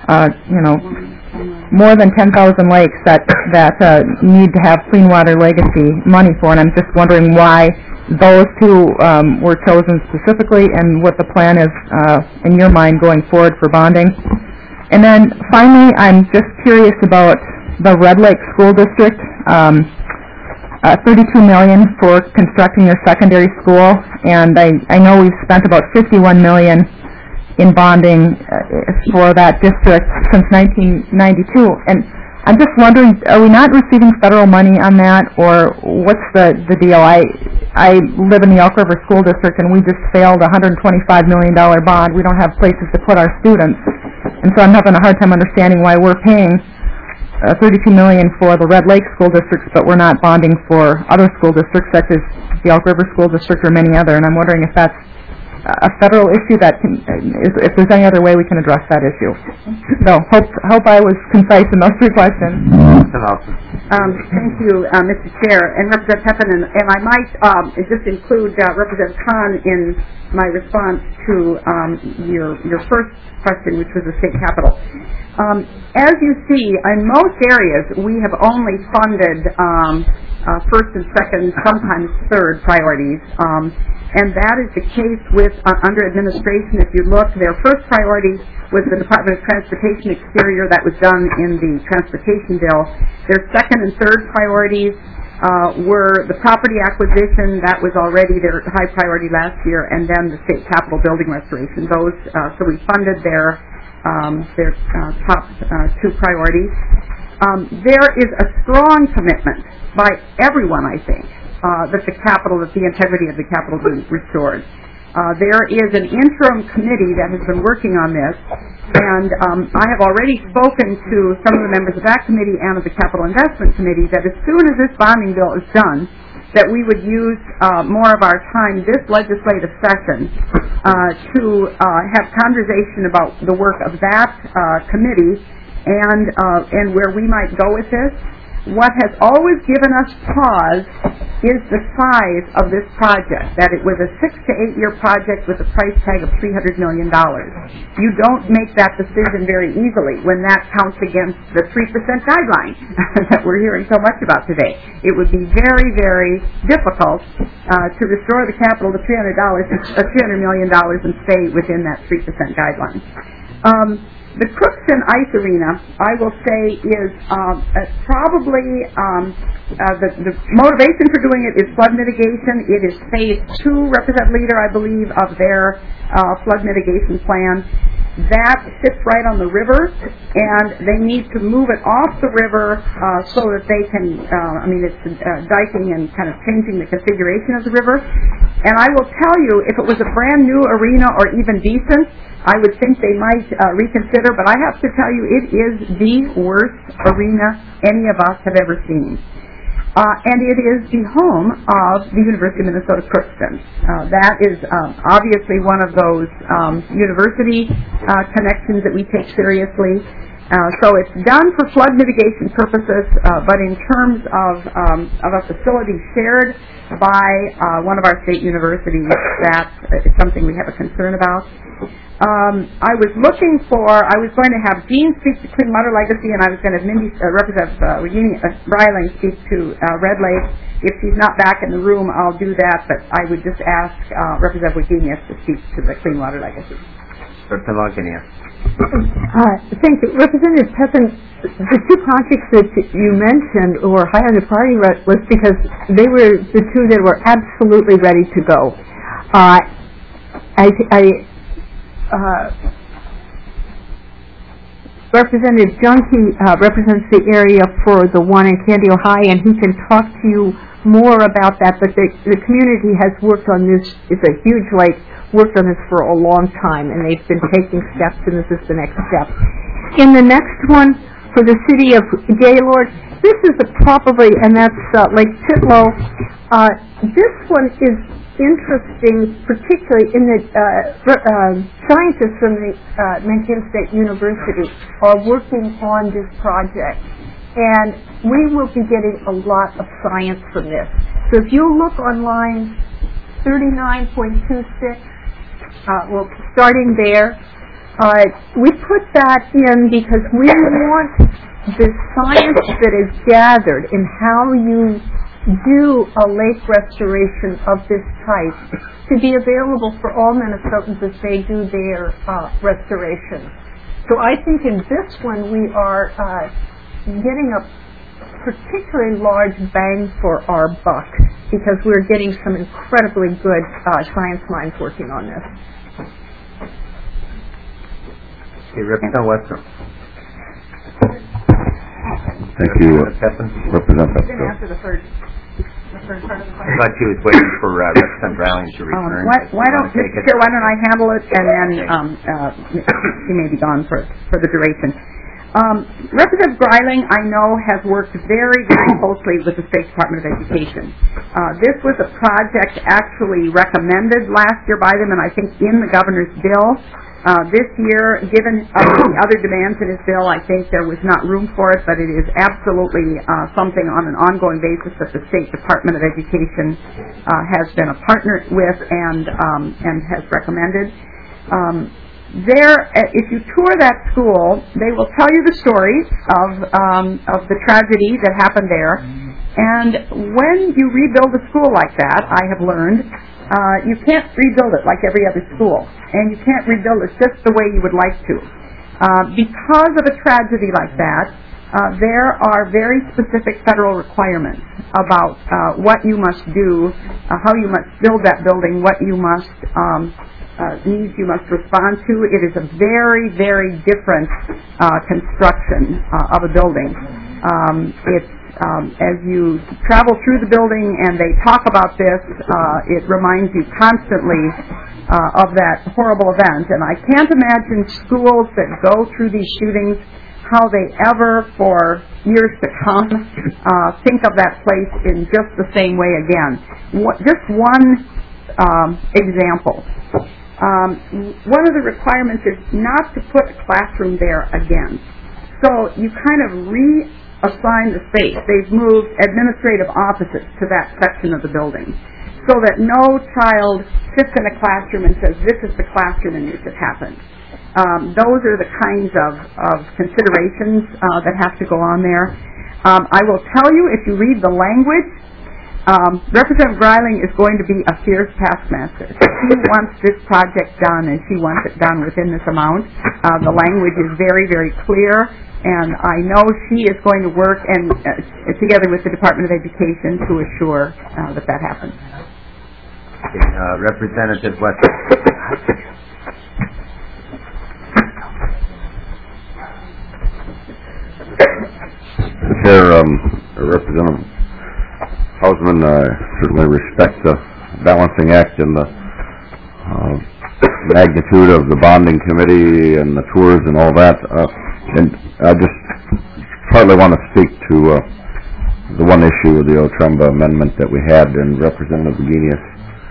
more than 10,000 lakes that need to have Clean Water Legacy money for, and I'm just wondering why those two were chosen specifically and what the plan is in your mind going forward for bonding. And then finally, I'm just curious about the Red Lake School District, $32 million for constructing their secondary school, and I know we've spent about $51 million in bonding for that district since 1992. And I'm just wondering, are we not receiving federal money on that, or what's the deal? I live in the Elk River School District, and we just failed a $125 million bond. We don't have places to put our students, and so I'm having a hard time understanding why we're paying $32 million for the Red Lake School Districts, but we're not bonding for other school districts such as the Elk River School District or many other. And I'm wondering if that's a federal issue that if there's any other way we can address that issue. So hope I was concise in those three questions. Thank you, Mr. Chair, and Representative Pepin, and I might just include Representative Kahn in my response to your first question, which was the state capitol. As you see, in most areas, we have only funded first and second, sometimes third priorities. And that is the case with under administration. If you look, their first priority was the Department of Transportation exterior. That was done in the transportation bill. Their second and third priorities were the property acquisition. That was already their high priority last year, and then the state capitol building restoration. Those, so we funded their top two priorities. There is a strong commitment by everyone, I think, that the integrity of the Capitol be restored. There is an interim committee that has been working on this, and I have already spoken to some of the members of that committee and of the Capital Investment Committee that as soon as this bonding bill is done, that we would use more of our time this legislative session to have conversation about the work of that committee and where we might go with this. What has always given us pause is the size of this project, that it was a 6 to 8 year project with a price tag of $300 million. You don't make that decision very easily when that counts against the 3% guideline that we're hearing so much about today. It would be very, very difficult to restore the capital to $300 million and stay within that 3% guideline. The Crookston Ice Arena, I will say, is probably the motivation for doing it is flood mitigation. It is phase 2, Representative Leader, I believe, of their flood mitigation plan. that sits right on the river, and they need to move it off the river so that they can, it's diking and kind of changing the configuration of the river. And I will tell you, if it was a brand new arena or even decent, I would think they might reconsider, but I have to tell you, it is the worst arena any of us have ever seen. And it is the home of the University of Minnesota Crookston. That is obviously one of those university connections that we take seriously. So it's done for flood mitigation purposes, but in terms of a facility shared by one of our state universities, that is something we have a concern about. I was going to have Dean speak to Clean Water Legacy, and I was going to have Representative Breiling speak to Red Lake. If she's not back in the room, I'll do that, but I would just ask Representative Wagenius to speak to the Clean Water Legacy. Representative Wagenius. Thank you. Representative Pepin, the two projects that you mentioned were high on the priority list because they were the two that were absolutely ready to go. Representative Junkie represents the area for the one in Candio High, and he can talk to you more about that, but the community has worked on this. It's a huge lake, worked on this for a long time, and they've been taking steps, and this is the next step. In the next one, for the city of Gaylord, this is probably, and that's Lake Titlow. This one is interesting, particularly in the scientists from the Montana State University are working on this project, and we will be getting a lot of science from this. So if you look on line 39.26, starting there, we put that in because we want the science that is gathered in how you do a lake restoration of this type to be available for all Minnesotans as they do their restoration. So I think in this one we are getting a particularly large bang for our buck because we're getting some incredibly good science minds working on this. Okay, Representative Westrom. Thank you, Representative. After the third part of the question. I thought she was waiting for Representative Browning to return. Why don't I handle it, and then she may be gone for the duration. Representative Breiling, I know, has worked very, very closely with the State Department of Education. This was a project actually recommended last year by them, and I think in the governor's bill. This year, given the other demands in his bill, I think there was not room for it, but it is absolutely something on an ongoing basis that the State Department of Education has been a partner with and has recommended. If you tour that school, they will tell you the story of the tragedy that happened there. And when you rebuild a school like that, I have learned, you can't rebuild it like every other school, and you can't rebuild it just the way you would like to. Because of a tragedy like that, there are very specific federal requirements about what you must do, how you must build that building, what you must needs you must respond to. It is a very, very different construction of a building. As you travel through the building and they talk about this, it reminds you constantly of that horrible event. And I can't imagine schools that go through these shootings, how they ever, for years to come, think of that place in just the same way again. Just one example. One of the requirements is not to put a classroom there again. So you kind of reassign the space. They've moved administrative offices to that section of the building so that no child sits in a classroom and says, this is the classroom in which it happened. Those are the kinds of considerations that have to go on there. I will tell you, if you read the language, Representative Breiling is going to be a fierce taskmaster. She wants this project done, and she wants it done within this amount. The language is very, very clear, and I know she is going to work and together with the Department of Education to assure that happens. Okay, Representative Western. Chair, Representative Hausman, I certainly respect the balancing act and the magnitude of the bonding committee and the tours and all that. And I just partly want to speak to the one issue of the Otremba amendment that we had, and Representative Beginius.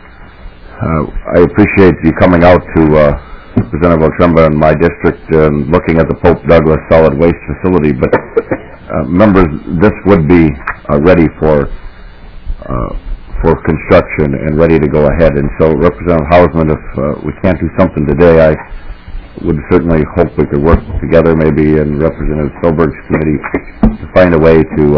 I appreciate you coming out to Representative Otremba in my district and looking at the Pope Douglas solid waste facility, but members, this would be ready for construction and ready to go ahead. And so, Representative Hausman, if we can't do something today, I would certainly hope we could work together, maybe in Representative Solberg's committee, to find a way to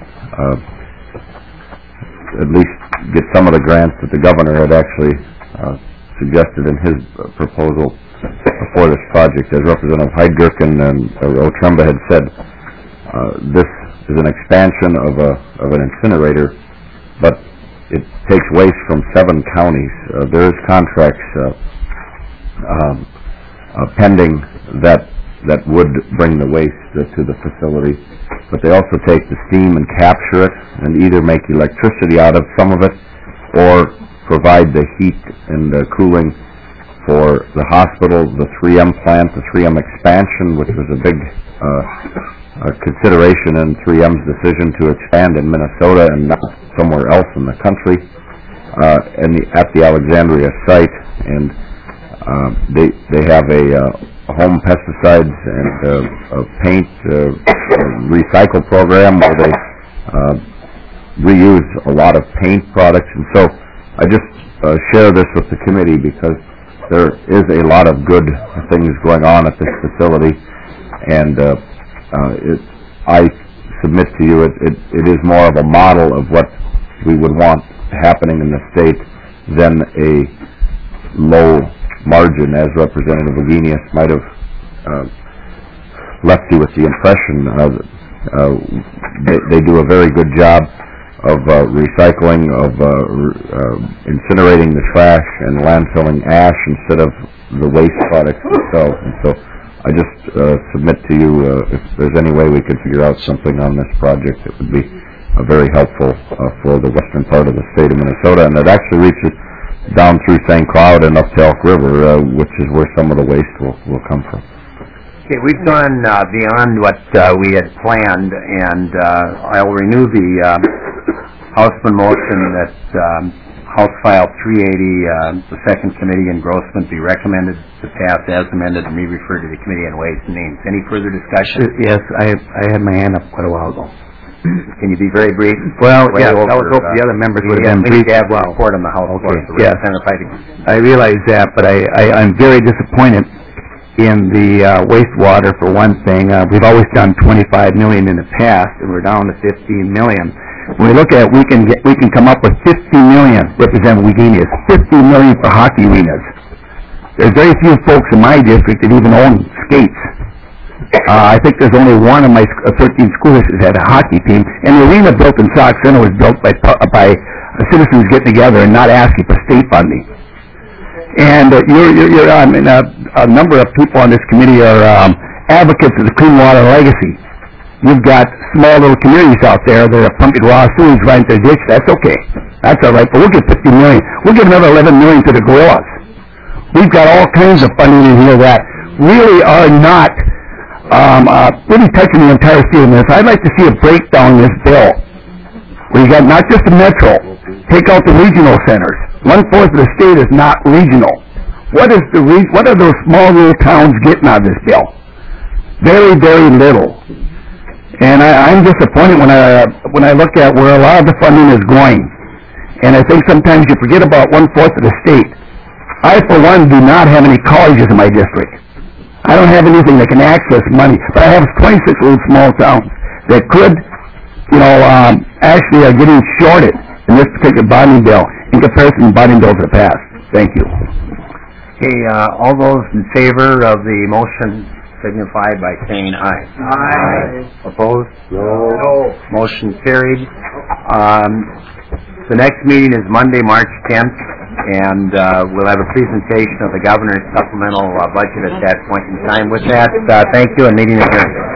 at least get some of the grants that the governor had actually suggested in his proposal for this project. As Representative Heidgerken and Otremba had said, this is an expansion of an incinerator, but it takes waste from 7 counties. There is contracts pending that would bring the waste to the facility, but they also take the steam and capture it and either make electricity out of some of it or provide the heat and the cooling for the hospital, the 3M plant, the 3M expansion, which was a big consideration in 3M's decision to expand in Minnesota and not somewhere else in the country, at the Alexandria site. And they have a home pesticides and a paint recycle program where they reuse a lot of paint products. And so I just share this with the committee because there is a lot of good things going on at this facility, and I submit to you it is more of a model of what we would want happening in the state than a low margin, as Representative Beginius might have left you with the impression. They do a very good job of recycling, of incinerating the trash and landfilling ash instead of the waste products themselves. And so I just submit to you if there's any way we could figure out something on this project that would be very helpful for the western part of the state of Minnesota, and it actually reaches down through St. Cloud and up to Elk River, which is where some of the waste will come from. Okay, we've gone beyond what we had planned, and I'll renew the Hausman motion that House File 380, the second committee engrossment, be recommended to pass as amended and be referred to the Committee on Ways and Means. Any further discussion? Yes, I had my hand up quite a while ago. Can you be very brief? Well, yeah, I was hoping the other members would have been brief as well. Report on the House floor. Yes, I realize that, but I'm very disappointed in the wastewater for one thing. We've always done $25 million in the past, and we're down to $15 million. When we look at it, we can come up with $50 million, Representative Beginius, $50 million for hockey arenas. There's very few folks in my district that even own skates. I think there's only one of my 13 school districts that had a hockey team, and the arena built in Sauk Center was built by citizens getting together and not asking for state funding. And a number of people on this committee are advocates of the Clean Water Legacy. You've got small little communities out there that are pumping raw sewage right into the ditch. That's okay. That's all right. But we'll give $50 million. We'll give another $11 million to the gorillas. We've got all kinds of funding in here that really are not really touching the entire state of Minnesota. I'd like to see a breakdown in this bill where you got not just the metro, take out the regional centers. 1/4 of the state is not regional. What are those small little towns getting out of this bill? Very, very little. And I'm disappointed when I look at where a lot of the funding is going. And I think sometimes you forget about 1/4 of the state. I, for one, do not have any colleges in my district. I don't have anything that can access money, but I have 26 little small towns that could, actually are getting shorted in this particular bonding bill in comparison to bonding bills in the past. Thank you. Okay, all those in favor of the motion signify by saying aye. Aye. Opposed? No. Motion carried. The next meeting is Monday, March 10th, and we'll have a presentation of the governor's supplemental budget at that point in time. With that, thank you, and meeting adjourned.